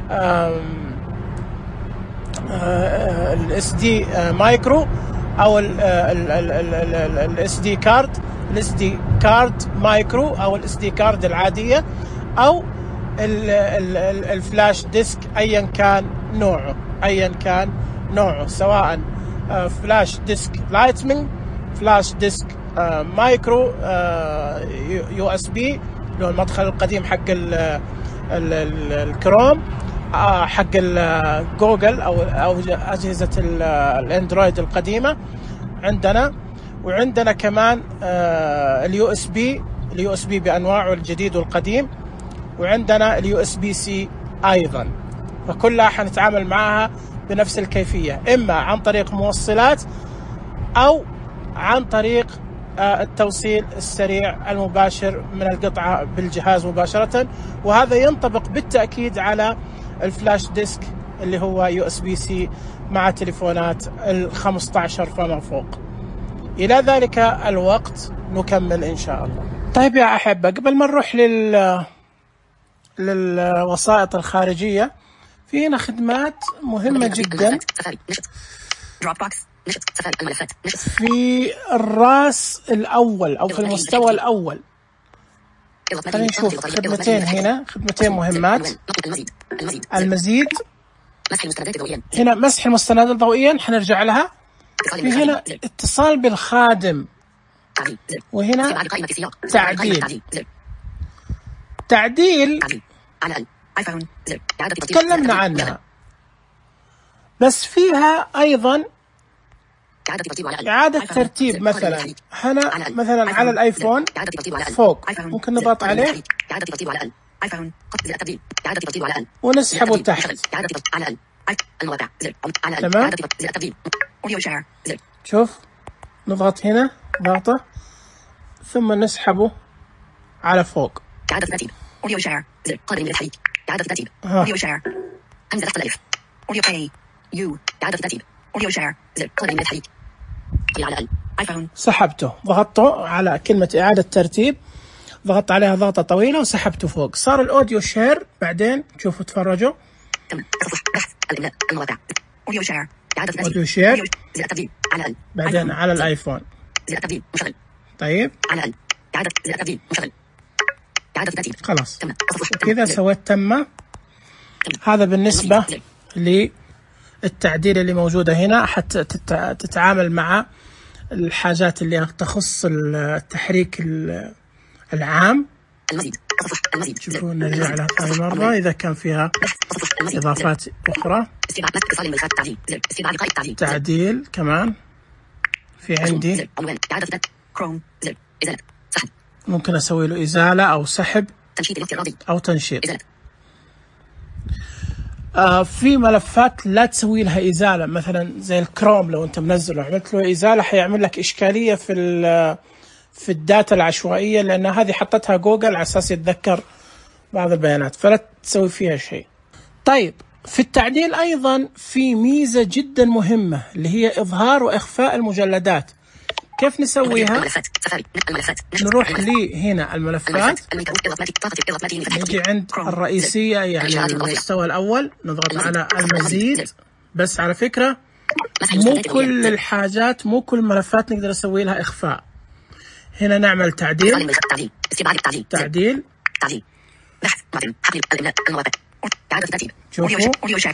الاس دي مايكرو، أو الاس دي كارد، الاس دي كارد مايكرو، أو الاس دي كارد العادية، أو الفلاش ديسك أيا كان نوعه، سواء فلاش ديسك لايتنينج، فلاش ديسك مايكرو يو اس بي اللي هو المدخل القديم حق الكروم، حق جوجل او اجهزه الاندرويد القديمه عندنا. وعندنا كمان اليو اس بي بانواعه الجديد والقديم. وعندنا اليو اس بي سي ايضا. فكلها حنتعامل معها بنفس الكيفيه، اما عن طريق موصلات او عن طريق التوصيل السريع المباشر من القطعة بالجهاز مباشرة. وهذا ينطبق بالتأكيد على الفلاش ديسك اللي هو يو اس بي سي مع تليفونات ال15 فما فوق. إلى ذلك الوقت نكمل إن شاء الله. طيب يا أحبة، قبل ما نروح للوسائط الخارجية، في هنا خدمات مهمة جدا في الراس الأول أو في المستوى الأول. خلينا نشوف خدمتين هنا، خدمتين مهمات. المزيد، هنا مسح المستندات الضوئية حنرجع لها. في هنا اتصال بالخادم، وهنا تعديل تكلمنا عنها، بس فيها أيضا إعادة ترتيب. مثلا هنا مثلا على الآيفون فوق ممكن نضغط عليه ونسحبه تحت. تمام، شوف نضغط هنا ضغطة ثم نسحبه على فوق. أوديو شير قادر من التحريك. إعادة ترتيب. أوديو شير همزة تحت الألف. أوديو بلاي يو. إعادة ترتيب. أوديو شير قادر من التحريك. على الآيفون. سحبته، ضغطته على كلمة إعادة ترتيب، ضغطت عليها ضغطة طويلة وسحبته فوق. صار الأوديو شير. بعدين شوفوا تفرجوا. أوديو شير. أوديو شير. بعدين على الآيفون. طيب. خلاص كذا سويت تم. هذا بالنسبة للتعديل اللي موجودة هنا حتى تتعامل مع الحاجات اللي تخص التحريك العام. شوفوا نرجع لها ثاني مرة إذا كان فيها إضافات أخرى. تعديل كمان في عندي، ممكن أسوي له إزالة أو سحب أو تنشيط. في ملفات لا تسوي لها إزالة، مثلا زي الكروم لو أنت منزله عملت له إزالة حيعمل لك إشكالية في الداتا العشوائية، لأن هذه حطتها جوجل على أساس يتذكر بعض البيانات، فلا تسوي فيها شيء. طيب في التعديل أيضا في ميزة جدا مهمة اللي هي إظهار وإخفاء المجلدات. كيف نسويها؟ نروح لي هنا الملفات، نجي عند الرئيسية يعني المستوى الأول، نضغط على المزيد. بس على فكرة مو كل الحاجات، مو كل الملفات نقدر نسوي لها إخفاء. هنا نعمل تعديل. شوفوا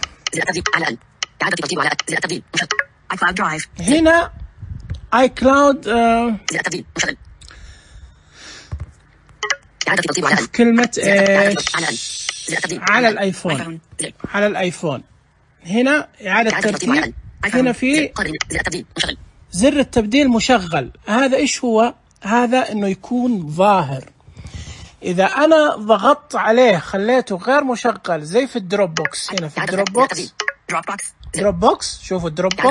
هنا اي كلاود كلمة على الايفون. على الايفون هنا إعادة ترتيب. هنا في زر التبديل مشغل. هذا ايش هو؟ هذا انه يكون ظاهر. اذا انا ضغطت عليه خليته غير مشغل زي في الدروب بوكس. هنا في الدروب بوكس شوفوا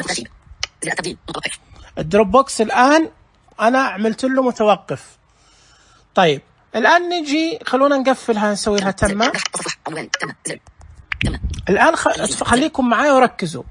الدروب بوكس الآن أنا عملت له متوقف. طيب الآن نجي خلونا نقفلها، نسوي لها تمة. الآن خليكم معايا وركزوا.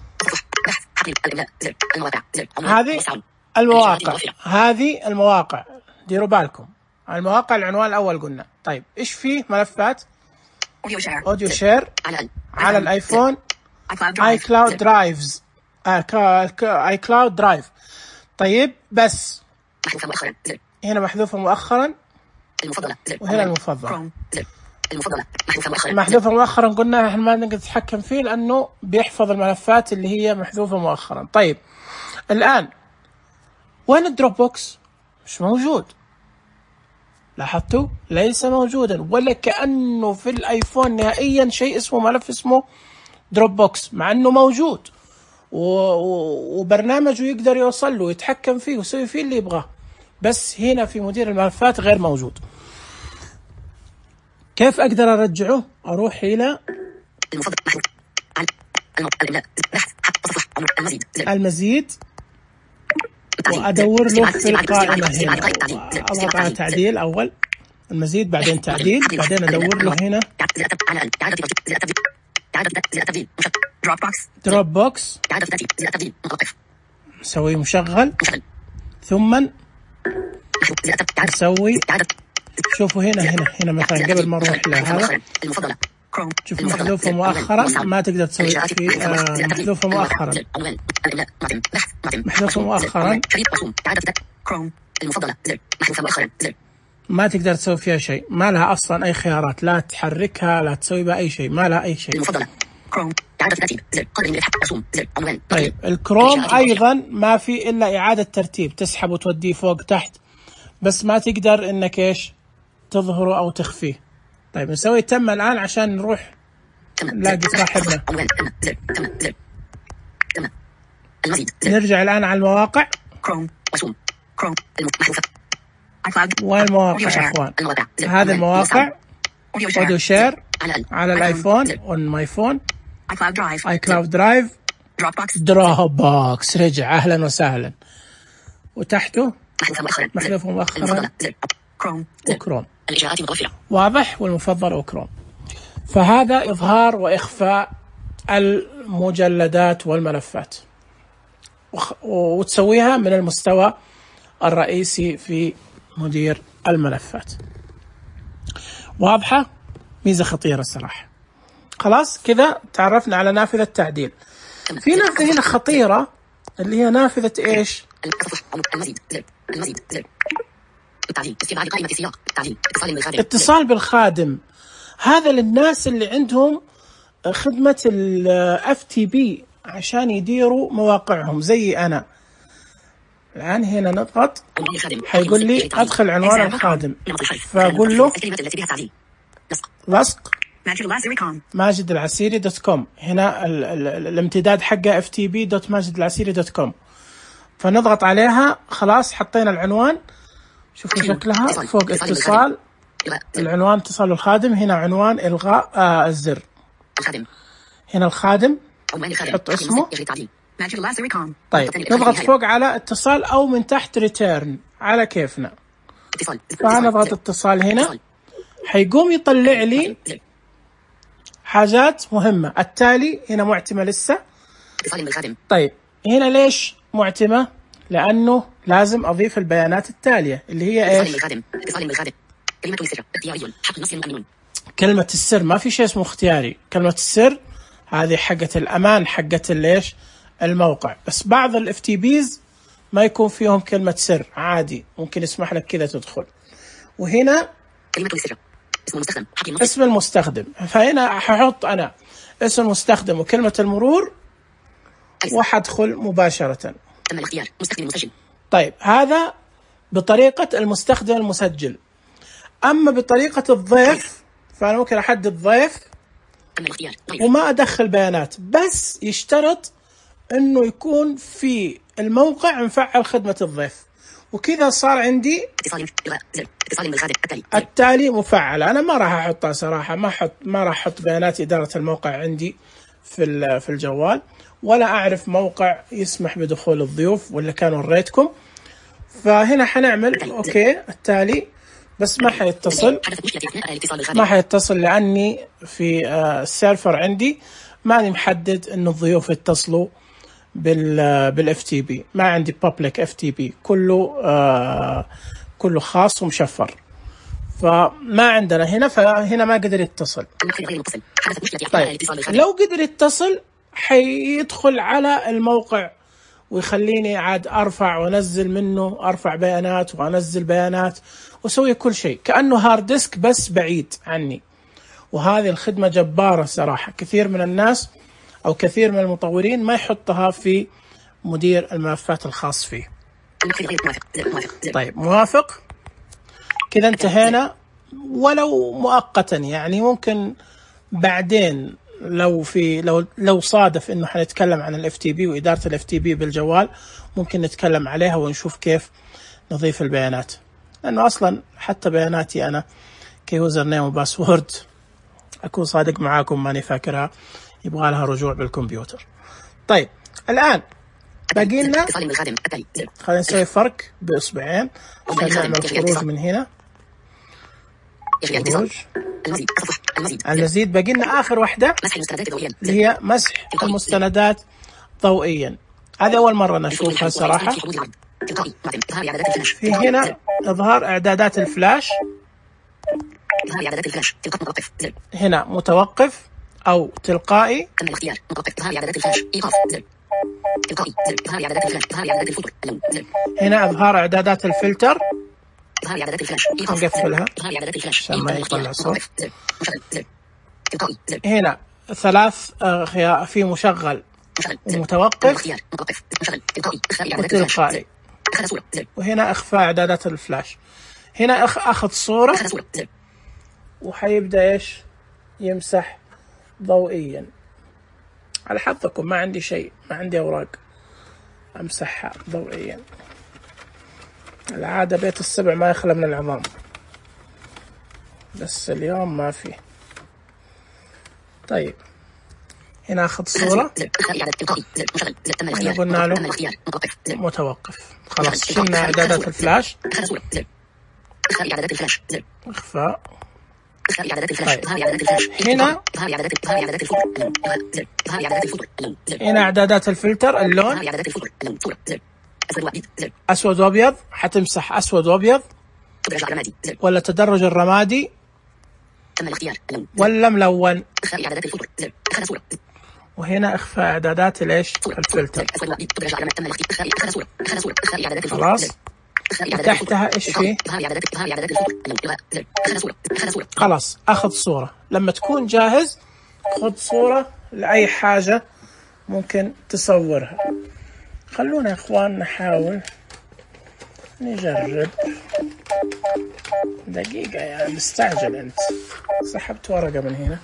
هذه المواقع ديروا بالكم. المواقع العنوان الأول قلنا. طيب إيش فيه ملفات؟ أوديو شير على الآيفون، اي كلاود درايفز، اي كلاود درايف. طيب بس هنا محذوفة مؤخرا، وهنا المفضلة محذوفة مؤخرا. قلنا احنا ما نقدر نتحكم فيه لأنه بيحفظ الملفات اللي هي محذوفة مؤخرا. طيب الآن وين الدروب بوكس؟ مش موجود. لاحظتوا؟ ليس موجودا، ولا كأنه في الايفون نهائيا شيء اسمه ملف اسمه دروب بوكس، مع انه موجود وبرنامجه يقدر يوصل له ويتحكم فيه ويسوي فيه اللي يبغاه، بس هنا في مدير الملفات غير موجود. كيف اقدر ارجعه؟ اروح الى المزيد وادور له في القائمة هنا، اضغط على تعديل اول، المزيد بعدين تعديل، بعدين ادور له هنا دروب بوكس، نسوي مشغل، ثم نسوي، شوفوا هنا مثلا قبل ما نروح لهذا شوف محذوفة مؤخرا، ما تقدر تسوي في محذوفة مؤخرا، محذوفة مؤخرا ما تقدر تسوي فيها شيء، ما لها اصلا اي خيارات، لا تحركها لا تسوي بها اي شيء، ما لها اي شيء. طيب الكروم ايضا ما في الا اعادة ترتيب، تسحب وتوديه فوق تحت، بس ما تقدر انك ايش تظهره او تخفيه. طيب نسوي تم الان عشان نروح نلاقي صاحبنا. نرجع الان على المواقع، والمواقع يا اخوان، هذه المواقع اوديو شير على الايفون اون ماي فون، اي كلاود درايف، دروب بوكس رجع، اهلا وسهلا، وتحته محذوف مؤخرا وكروم، واضح، والمفضل وكروم. فهذا إظهار وإخفاء المجلدات والملفات، وتسويها من المستوى الرئيسي في مدير الملفات. واضحة؟ ميزة خطيرة الصراحة. خلاص كذا تعرفنا على نافذة تعديل. في نافذة هنا خطيرة اللي هي نافذة إيش؟ اتصال بالخادم. هذا للناس اللي عندهم خدمة ال FTP عشان يديروا مواقعهم زي أنا. الآن هنا نضغط، حيقول لي أدخل عنوان الخادم، فأقول له لصق ماجدالعسيري.com. هنا الامتداد حقه ftp.majidalعسيري.com، فنضغط عليها. خلاص حطينا العنوان، شوفوا شكلها فوق اتصال، العنوان اتصال الخادم، هنا عنوان إلغاء الزر، هنا الخادم حط اسمه. طيب نضغط فوق على اتصال أو من تحت ريتيرن على كيفنا، فنضغط اتصال هنا، حيقوم يطلع لي حاجات مهمة. التالي هنا معتمة لسه. طيب هنا ليش معتمة؟ لأنه لازم أضيف البيانات التالية اللي هي إيش؟ كلمة السر. ما في شيء اسمه اختياري، كلمة السر هذه حقة الأمان، حقة ليش الموقع. بس بعض ال FTPs ما يكون فيهم كلمة سر، عادي ممكن يسمح لك كذا تدخل. وهنا اسم المستخدم، فهنا ححط أنا اسم المستخدم وكلمة المرور وحدخل مباشرة. تم الاختيار مستخدم المسجل. طيب هذا بطريقة المستخدم المسجل. أما بطريقة الضيف فأنا ممكن أحدد ضيف وما أدخل بيانات، بس يشترط أنه يكون في الموقع مفعل خدمة الضيف، وكذا صار عندي التالي مفعل. أنا ما راح أحطها صراحة، ما راح أحط بيانات إدارة الموقع عندي في الجوال، ولا أعرف موقع يسمح بدخول الضيوف ولا كان وريتكم. فهنا حنعمل أوكي التالي، بس ما حيتصل لأني في السيرفر عندي ماني محدد إنه الضيوف يتصلوا بالFTP، ما عندي public FTP، كله خاص ومشفر، فما عندنا هنا، فهنا ما قدر يتصل. طيب لو قدر يتصل حيدخل على الموقع ويخليني عاد أرفع وأنزل منه، أرفع بيانات وأنزل بيانات وسوي كل شيء كأنه هارد ديسك بس بعيد عني. وهذه الخدمة جبارة صراحة. كثير من الناس أو كثير من المطورين ما يحطها في مدير الملفات الخاص فيه. طيب موافق كذا انتهينا، ولو مؤقتا يعني. ممكن بعدين لو صادف انه حنتكلم عن الاف تي بي واداره الاف تي بي بالجوال، ممكن نتكلم عليها ونشوف كيف نضيف البيانات، لانه اصلا حتى بياناتي انا كيوزر نيم وباسورد اكون صادق معاكم ماني فاكرها، يبغى لها رجوع بالكمبيوتر. طيب الان باقي لنا، خلينا نسوي فرق باصبعين عشان نعمل خروج من هنا. خروج المزيد. باقي لنا اخر واحده اللي هي مسح المستندات ضوئيا. هذه اول مره نشوفها صراحه. في هنا اظهار اعدادات الفلاش، هنا متوقف او تلقائي. هنا اظهار اعدادات الفلتر، نقفلها عشان ما يطلع صوت. هنا 3 خيار، في مشغل ومتوقف وتلقائي. وهنا اخفاء اعدادات الفلاش. هنا اخذ صورة وحيبدأ ايش يمسح ضوئيا. على حظكم ما عندي شيء، ما عندي اوراق امسحها ضوئيا. العادة بيت السبع ما يخلى من العظام، بس اليوم ما فيه. طيب هنا اخذ صورة، هنا قلنا له متوقف. خلاص شلنا اعدادات الفلاش، اخفاء. طيب. هنا اعدادات الفلتر، اللون اسود وابيض، حتمسح اسود وابيض ولا تدرج الرمادي ولا ملون. وهنا اخفاء اعدادات ليش الفلتر. خلاص تحتها ايش فيه؟ خلاص اخذ صورة. لما تكون جاهز خذ صورة لأي حاجة ممكن تصورها. خلونا يا اخوان نحاول نجرب. دقيقة يا مستعجل انت. سحبت ورقة من هنا.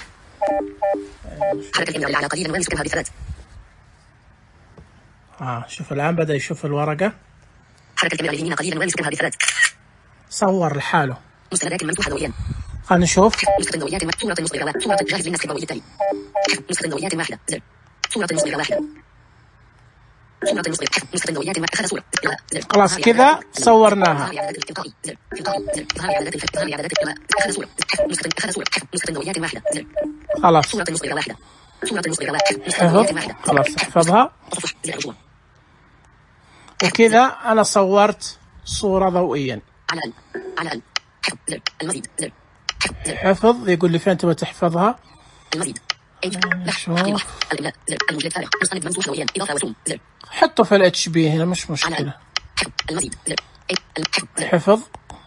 حركة الكاميرا على قليلا ويمسكها بثلاث. شوف الآن بدأ يشوف الورقة. حركة الكاميرا اليمين قليلا ويمسكها بثلاث. صور لحاله. مستندات ممسوحة ضوئيا. خلينا نشوف. نسخة ضوئيات صورة مصدرة. صورة جاهز للنسخ الضوئي التالي. نسخة ضوئيات واحدة. صورة مصدرة واحدة. صورة مصدرة. نسخة ضوئيات واحدة. صورة. خلاص كذا صورناها. خلاص. صورة مصدرة واحدة. صورة مصدرة واحدة. خلاص احفظها. وكذا أنا صورت صورة ضوئيا. على المزيد. حفظ. يقول لي فين تبغى تحفظها؟ المزيد. حطه في الاتش بي هنا مش مشكلة. المزيد. حفظ.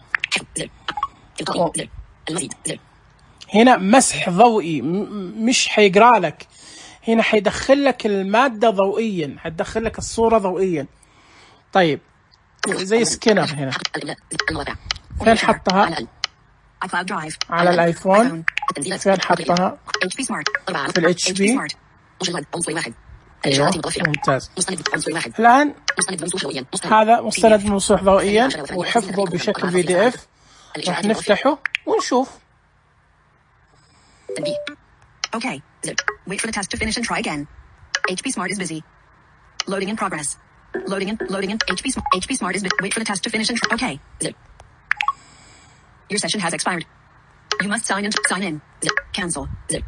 هنا مسح ضوئي، مش حيقرأ لك، هنا حيدخل لك المادة ضوئيا، حتدخل لك الصورة ضوئيا. طيب زي سكينر هنا. فين حطها؟ على الايفون. فين حطها؟ في الاتش بي. ايوه ممتاز. الان هذا مستند ممسوح ضوئيا وحفظه بشكل PDF. راح نفتحه ونشوف. Okay. Wait for the test to finish and try again. HP Smart is busy. Loading in progress. Loading in. HP Smart is busy. Wait for the test to finish and try. Okay. Your session has expired. You must sign in. Cancel.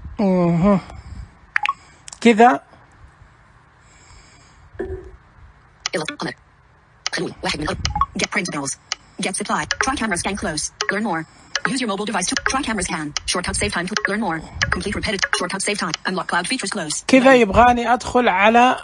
كذا. Get printables. Get supply. Try camera scan close. Learn more. Use your mobile device to try camera scan. Shortcut save time to learn more. Complete repetitive. Shortcut save time. Unlock cloud features close. كذا يبغاني ادخل على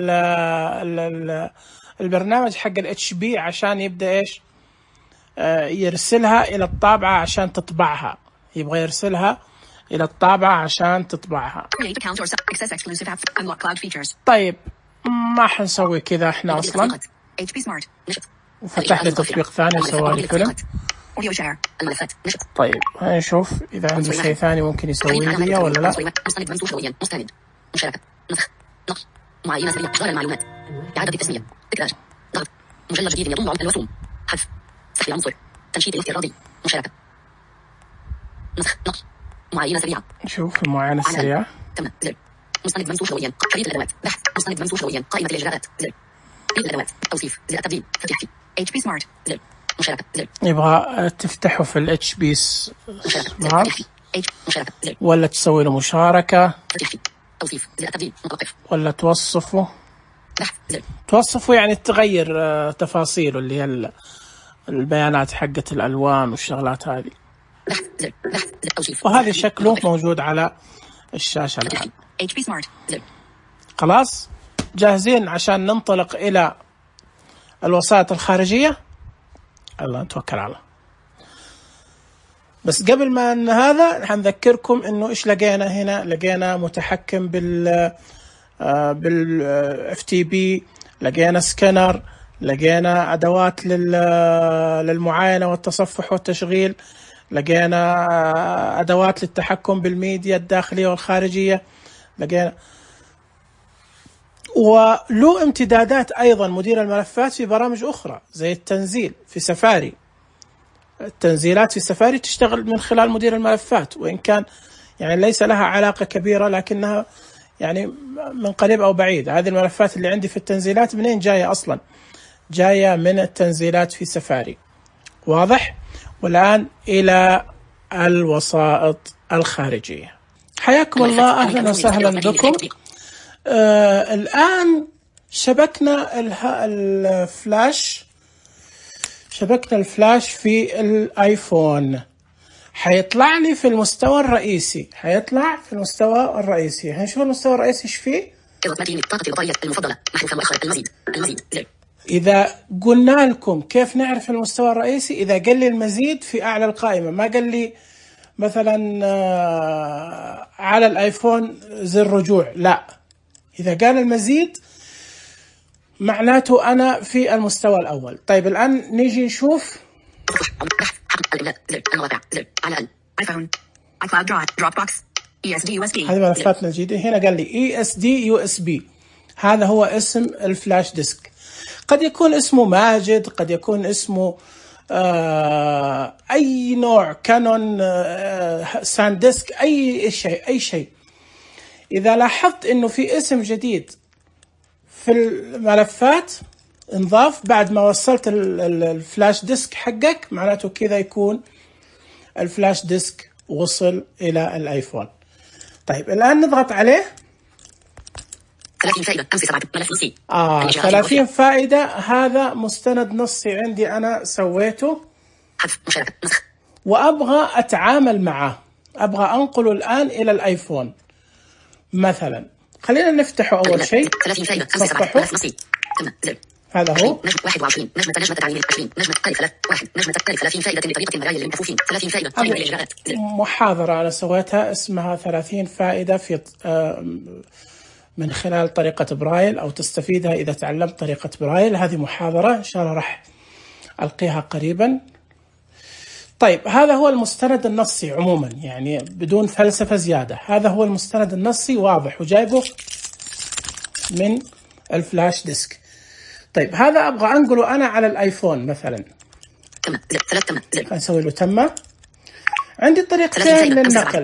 البرنامج حق الاتش بي عشان يبدا ايش يرسلها الى الطابعة عشان تطبعها. يبغى يرسلها الى الطابعة عشان تطبعها. Create account or access exclusive apps. Unlock cloud features. طيب ما حنسوي كذا احنا اصلا. HP Smart. وفتح لي تطبيق ثاني وسوالي فيلم. audio share الملفات نشط. طيب هنشوف إذا عنده شيء ثاني ممكن يسوي لي ولا لا. مستند منسوخ فوريا مستند مشاركة نسخ نقص معاينة سريعة إظهار المعلومات إعادة التسمية تكرار ضغط مجلد جديد يضم الرسوم حذف سحب العنصر تنشيط الافتراضي مشاركة نسخ نقص معاينة سريعة. نشوف المعاينة السريعة. تم زر مستند منسوخ فوريا خريطة الأدوات بحث مستند منسوخ فوريا قائمة الإجراءات زر خريطة الأدوات توصيف زر التبديل فتح في HP Smart زر مشاركة زر يبغى تفتحه في ال HP Smart مشاركة زر ولا تسوي له مشاركة فتح في توصيف زر التبديل متوقف ولا توصفه. بحث زر توصفه يعني تغير تفاصيله اللي هي البيانات حقة الألوان والشغلات هذه. بحث زر توصيف وهذا شكله موجود على الشاشة الآن. HP Smart زر. خلاص جاهزين عشان ننطلق إلى الوسائط الخارجية. الله نتوكل على الله. بس قبل ما أن هذا حنذكركم إنه إيش لقينا هنا. لقينا متحكم بال FTP، لقينا سكانر، لقينا أدوات للمعاينة والتصفح والتشغيل، لقينا أدوات للتحكم بالميديا الداخلية والخارجية، لقينا وله امتدادات أيضا مدير الملفات في برامج أخرى زي التنزيل في سفاري. التنزيلات في سفاري تشتغل من خلال مدير الملفات، وإن كان يعني ليس لها علاقة كبيرة لكنها يعني من قريب أو بعيد. هذه الملفات اللي عندي في التنزيلات منين جاية أصلا؟ جاية من التنزيلات في سفاري. واضح؟ والآن إلى الوسائط الخارجية. حياكم الله، أهلا وسهلا بكم. الآن شبكنا الفلاش في الآيفون. حيطلع لي في المستوى الرئيسي. هنشوف المستوى الرئيسي ايش فيه. طاقة البطارية المفضلة محذوفة مؤخرا. المزيد إذا قلنا لكم كيف نعرف المستوى الرئيسي، إذا قال لي المزيد في أعلى القائمة، ما قال لي مثلا على الآيفون زر رجوع، لا، إذا قال المزيد معناته أنا في المستوى الأول. طيب الآن نيجي نشوف هذه ملفاتنا الجديدة. هنا قال لي ESD USB، هذا هو اسم الفلاش ديسك. قد يكون اسمه ماجد، قد يكون اسمه أي نوع، كانون، ساند ديسك، أي شيء. إذا لاحظت إنه في اسم جديد في الملفات انضاف بعد ما وصلت الفلاش ديسك حقك، معناته كذا يكون الفلاش ديسك وصل إلى الآيفون. طيب الآن نضغط عليه. 30 فائدة 5 ملف نصي. 30 فائدة. هذا مستند نصي عندي أنا سويته. حذف مشاركة نسخ. وأبغى أتعامل معه، أبغى أنقله الآن إلى الآيفون مثلا. خلينا نفتحه أول شيء. 30 فائدة 5 ملف نصي. هذا هو. نجمة 21 نجمة تعليم 20 نجمة قارئ 1 نجمة قارئ 30 فائدة بطريقة مرايا للمكفوفين. 30 فائدة قائمة الإجراءات. محاضرة أنا سويتها اسمها 30 فائدة في من خلال طريقة برايل، أو تستفيدها إذا تعلمت طريقة برايل. هذه محاضرة إن شاء الله راح ألقيها قريبا. طيب هذا هو المستند النصي عموما، يعني بدون فلسفة زيادة. هذا هو المستند النصي واضح وجايبه من الفلاش ديسك. طيب هذا أبغى أنقله أنا على الآيفون مثلا. نسوي له تمة. عندي طريقتين للنقل.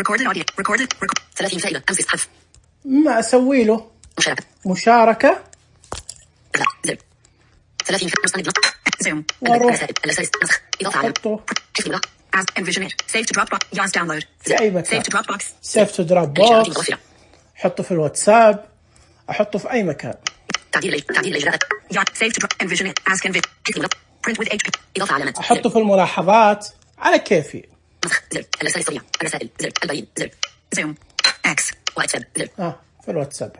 30 فائدة أمسك حذف. ما أسوي له مشاركة. 30 مستند زوم. وأروح أحطه في أي مكان. سيف تو دروب بوكس. أحطه في الواتساب، أحطه في أي مكان. تعديل الإجراءات. أحطه في الملاحظات على كيفي. الرسائل السريعة، الرسائل زر، البريد زر، زوم، اكس، واتساب زر. في الواتساب.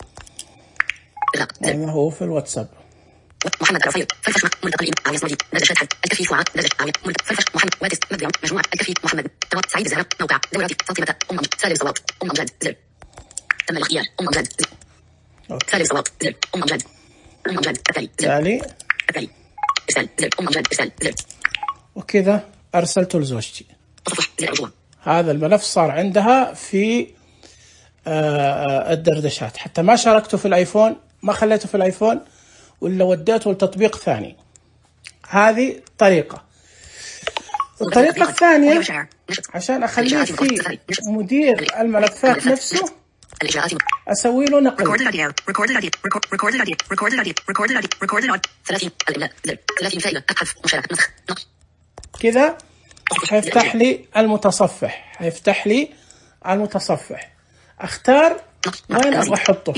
هذا هو في الواتساب. محمد رفيق فرفش ملتقى عويس مجيد درجة شهد الكفيف وعاء درجة عوية فرفش محمد واتس مبدع مجموعة الكفيف محمد توات سعيد الزهراء موقع دورة فاطمة سالم صواب أمجاد زر. تم الاختيار أمجاد سالم صواب زر. أمجاد التالي زر. التالي إرسال زر. أمجاد إرسال زر. وكذا أرسلته لزوجتي. هذا الملف صار عندها في الدردشات، حتى ما شاركته في الآيفون، ما خليته في الآيفون ولا وديته لتطبيق ثاني. هذه طريقة. الطريقة الثانية عشان أخليه في مدير الملفات نفسه أسوي له نقل. كذا هيفتح لي المتصفح، أختار وين أبغى أحطه.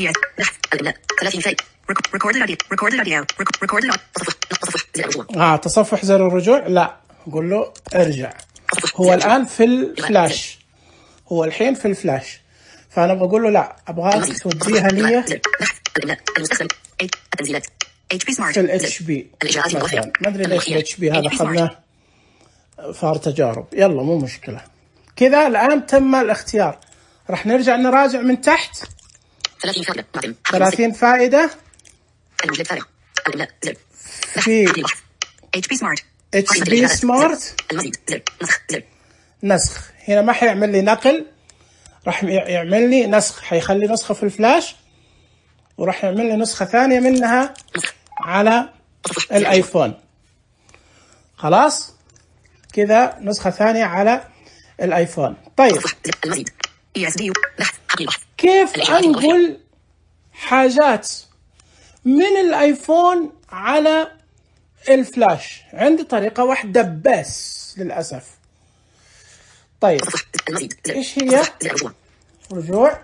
تصفح زر الرجوع، لا أقول له ارجع. هو الآن في الفلاش، هو الحين في الفلاش، فأنا بقول له لا أبغاك توديها لي في الاتش بي. ما أدري ليش الاتش بي هذا خلناه صار تجارب، يلا مو مشكلة. كذا الآن تم الاختيار. راح نرجع نراجع من تحت. 30 فائدة في اتش بي سمارت. نسخ هنا ما حيعمل لي نقل، راح يعمل لي نسخ، حيخلي نسخة في الفلاش وراح يعمل لي نسخة ثانية منها على الآيفون. خلاص كذا نسخة ثانية على الآيفون. طيب كيف أنقل حاجات من الآيفون على الفلاش؟ عندي طريقة واحدة بس للأسف. طيب إيش هي؟ رجوع.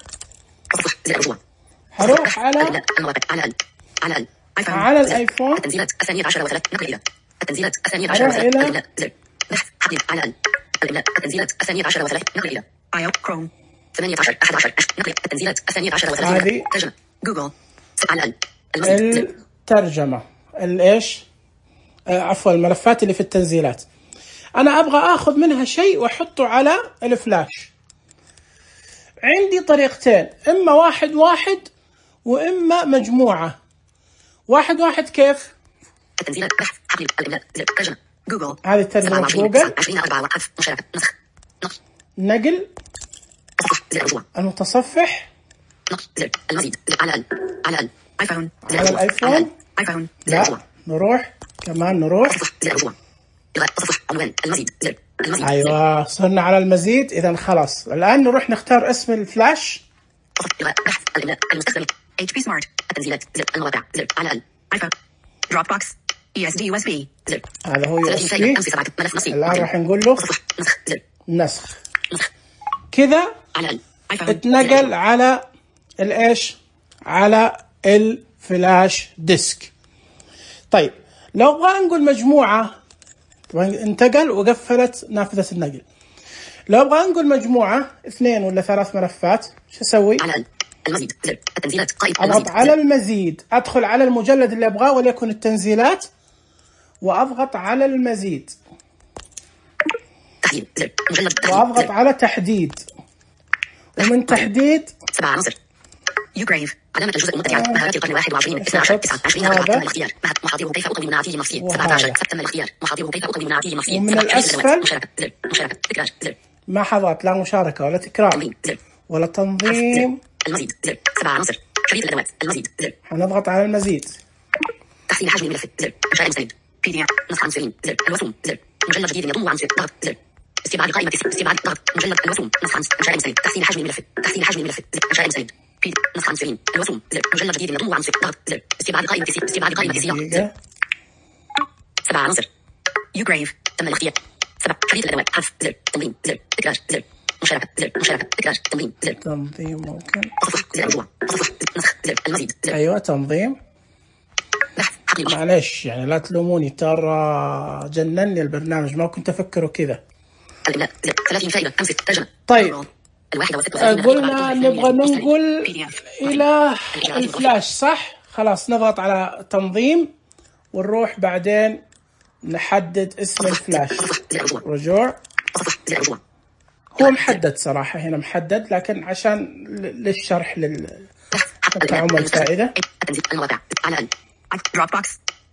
هروح على الآيفون، التنزيلات الثانية عشر وثلاث نقل إلى التنزيلات الثانية عشر وثلاث نقل إلى آيو كروم 18 11 نقل التنزيلات الثانية عشر وثلاث. هذه ترجمة جوجل على الترجمة الإيش عفوا الملفات اللي في التنزيلات. أنا أبغى أخذ منها شيء وأحطه على الفلاش. عندي طريقتين، إما واحد وإما مجموعة. واحد كيف؟ التنزيلات ترجمة جوجل. هذه ترجمة جوجل. نقل المتصفح المزيد على الآيفون. لا نروح كمان أيوة صرنا على المزيد. إذا خلاص الآن نروح نختار اسم الفلاش. المستخدم HP Smart. التنزيلات المواقع على الآيفون. Dropbox ESD USB. هذا هو USB. الآن راح نقول له نسخ. كذا اتنقل على الإيش؟ على الفلاش ديسك. طيب لو أبغى أنقل مجموعة، انتقل وقفلت نافذة النقل. لو أبغى أنقل مجموعة 2 ولا 3 ملفات شو أسوي؟ على المزيد التنزيلات أضغط على المزيد، أدخل على المجلد اللي أبغاه وليكن التنزيلات وأضغط على المزيد وأضغط على تحديد، ومن تحديد 7 عناصر يوغريف علامة الجزء المتبعة مهارات القرن 21 12 29 تم الاختيار محاضره كيف أقوي مناعتي النفسية 17 تم الاختيار محاضره كيف أقوي مناعتي النفسية. ومن الأسفل مشاركة تكرار ما حضرت لا مشاركة ولا تكرار ولا تنظيم. المزيد 7 عناصر شريط الأدوات المزيد حنضغط على المزيد. تحسين حجم الملف إنشاء مستند PDF نسخة 50 الوسوم مجلد جديد يضم عنصر ضغط استبعاد قائمة استبعاد ضغط مجلد الوسوم نسخة إنشاء مستند تحسين حجم الملف إنشاء مستند نسخة 50 الوسوم مجلد جديد يضم عنصر ضغط استبعاد قائمة سياق 7 عناصر يوغريف تم الاختيار 7 شريط الأدوات حذف تنظيم تكرار مشاركة تكرار تنظيم ممكن رجوع نسخ المزيد أيوة تنظيم. معلش يعني لا تلوموني، ترى جنني البرنامج ما كنت أفكره كذا. 30 فائدة 5 ترجمة. طيب قلنا نبغى ننقل إلى الفلاش صح؟ خلاص نضغط على تنظيم ونروح بعدين نحدد اسم الفلاش. رجوع هو محدد صراحة هنا محدد، لكن عشان للشرح للتعامل الفائدة. المواقع على Dropbox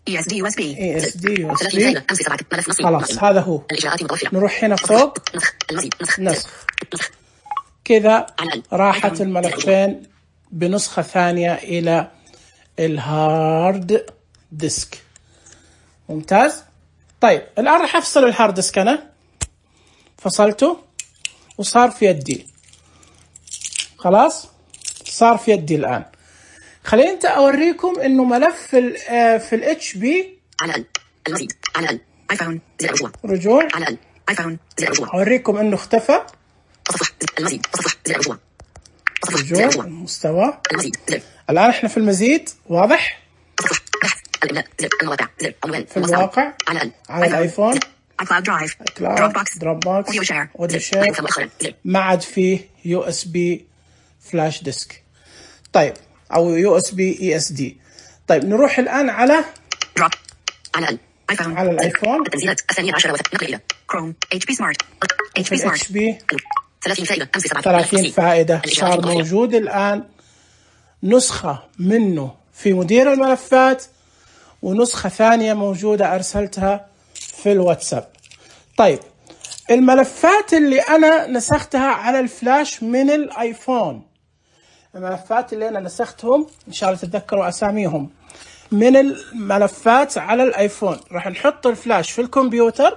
ESD USB ESD 30 USB. فائدة 5 7 ملف نصي خلاص هذا هو. الإجراءات متوفرة. نروح هنا فوق نسخ المزيد نسخ. كذا راحت الملفين بنسخة ثانية إلى الهارد ديسك. ممتاز. طيب الآن راح أفصل الهارد ديسك. أنا فصلته وصار في يدي. خلاص صار في يدي الآن. خليني أنت أوريكم إنه ملف في ال HP على المزيد على ايفون زر رجوع رجوع على ايفون زر رجوع أوريكم إنه اختفى. تصفح المزيد تصفح زر رجوع رجوع مستوى. المزيد زر الآن إحنا في المزيد. واضح. تصفح بحث الإملاء زر المواقع زر عنوان في الواقع على الآيفون iCloud Drive دروب بوكس أوديو شير ما عاد فيه USB فلاش ديسك. طيب أو USB ESD. طيب نروح الآن على دروب على الايفون على الآيفون. التنزيلات الثانية عشر نقل إلى كروم HP Smart HP Smart HP 30 فائدة 5 7 30 فائدة صار موجود الآن. نسخة منه في مدير الملفات ونسخة ثانية موجودة أرسلتها في الواتساب. طيب الملفات اللي أنا نسختها على الفلاش من الآيفون، الملفات اللي أنا نسختهم إن شاء الله تتذكروا أساميهم من الملفات على الآيفون. راح نحط الفلاش في الكمبيوتر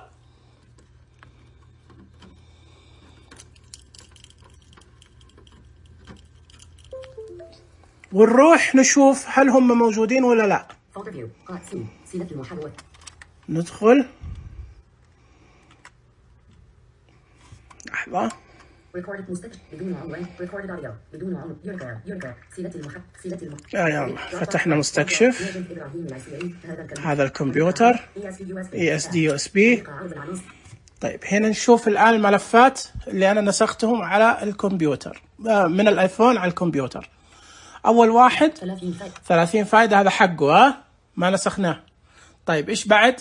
ونروح نشوف هل هم موجودين ولا لا. ندخل لحظة. يلا فتحنا مستكشف. هذا الكمبيوتر ESD USB. طيب هنا نشوف الآن الملفات اللي أنا نسختهم على الكمبيوتر من الآيفون على الكمبيوتر. أول واحد 30 فائدة هذا حقه ما نسخناه. طيب إيش بعد؟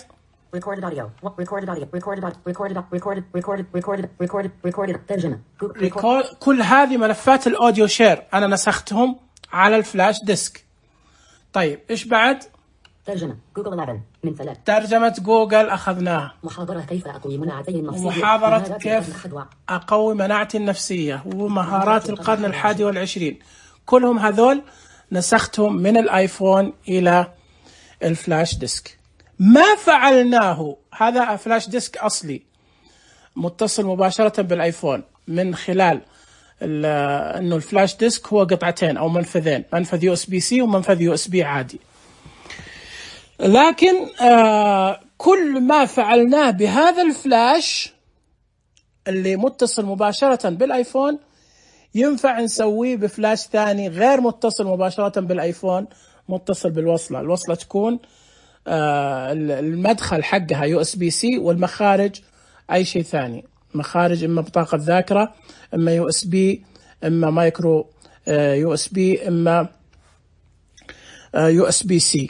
كل هذه ملفات الأوديو شير أنا نسختهم على الفلاش ديسك. طيب إيش بعد؟ ترجمة جوجل 11 من 3. ترجمة جوجل أخذناها. محاضرة كيف أقوي مناعتي النفسية. محاضرة كيف أقوي مناعتي النفسية ومهارات القرن 21. كلهم هذول نسختهم من الآيفون إلى الفلاش ديسك. ما فعلناه، هذا فلاش ديسك أصلي متصل مباشرة بالآيفون من خلال أنه الفلاش ديسك هو قطعتين أو منفذين، منفذ USB-C ومنفذ USB عادي. لكن كل ما فعلناه بهذا الفلاش اللي متصل مباشرة بالآيفون ينفع نسويه بفلاش ثاني غير متصل مباشرة بالآيفون، متصل بالوصلة. الوصلة تكون المدخل حقها USB-C والمخارج أي شيء ثاني، مخارج إما بطاقة ذاكرة، إما USB، إما مايكرو USB، إما USB-C.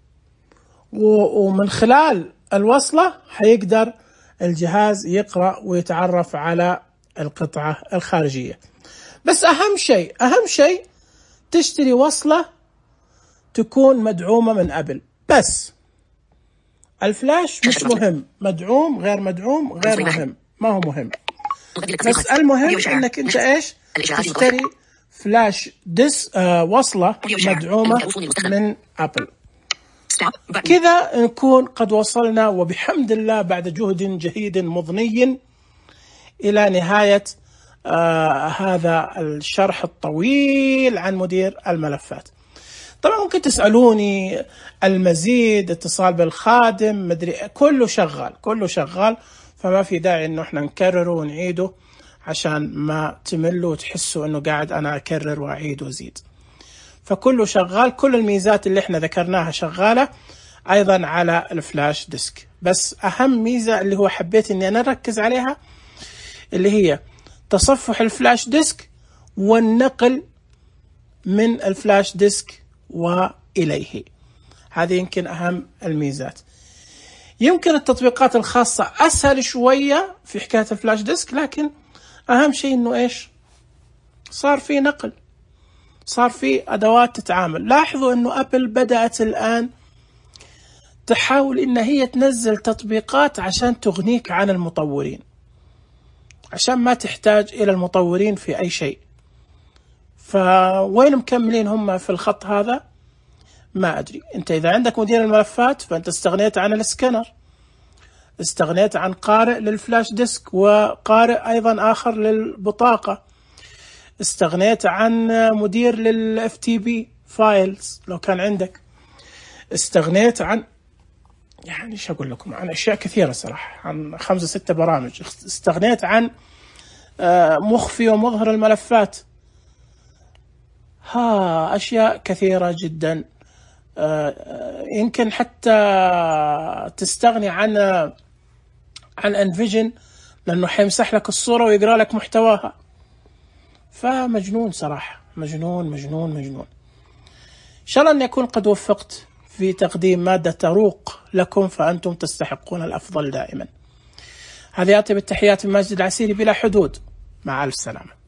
ومن خلال الوصلة حيقدر الجهاز يقرأ ويتعرف على القطعة الخارجية. بس أهم شيء تشتري وصلة تكون مدعومة من أبل. بس الفلاش مش مهم، مدعوم غير مدعوم غير مهم، ما هو مهم. بس المهم انك انت ايش تشتري فلاش وصلة مدعومة من أبل. كذا نكون قد وصلنا وبحمد الله بعد جهد جهيد مضني إلى نهاية هذا الشرح الطويل عن مدير الملفات. طبعا ممكن تسألوني المزيد، اتصال بالخادم، مدري، كله شغال، فما في داعي انه احنا نكرره ونعيده عشان ما تملوا وتحسوا انه قاعد انا اكرر واعيد وازيد. فكله شغال، كل الميزات اللي احنا ذكرناها شغالة ايضا على الفلاش ديسك. بس اهم ميزة اللي هو حبيت اني انا اركز عليها اللي هي تصفح الفلاش ديسك والنقل من الفلاش ديسك وإليه. هذه يمكن أهم الميزات. يمكن التطبيقات الخاصة أسهل شوية في حكاية الفلاش ديسك، لكن أهم شيء إنه إيش؟ صار في نقل، صار في أدوات تتعامل. لاحظوا إنه أبل بدأت الآن تحاول إن هي تنزل تطبيقات عشان تغنيك عن المطورين، عشان ما تحتاج إلى المطورين في أي شيء. فوين مكملين هم في الخط هذا؟ ما أدري. أنت إذا عندك مدير الملفات فأنت استغنيت عن السكانر، استغنيت عن قارئ للفلاش ديسك وقارئ أيضا آخر للبطاقة، استغنيت عن مدير للإف تي بي فايلز لو كان عندك، استغنيت عن يعني ايش اقول لكم، عن اشياء كثيره صراحه، عن 5-6 برامج. استغنيت عن مخفي ومظهر الملفات، اشياء كثيره جدا. يمكن حتى تستغني عن انفيجن لانه حيمسح لك الصوره ويقرا لك محتواها. فمجنون صراحه، مجنون مجنون مجنون. ان شاء الله اني اكون قد وفقت في تقديم مادة تروق لكم، فأنتم تستحقون الأفضل دائما. هذه أطيب التحيات من ماجد العسيري بلا حدود، مع ألف سلامة.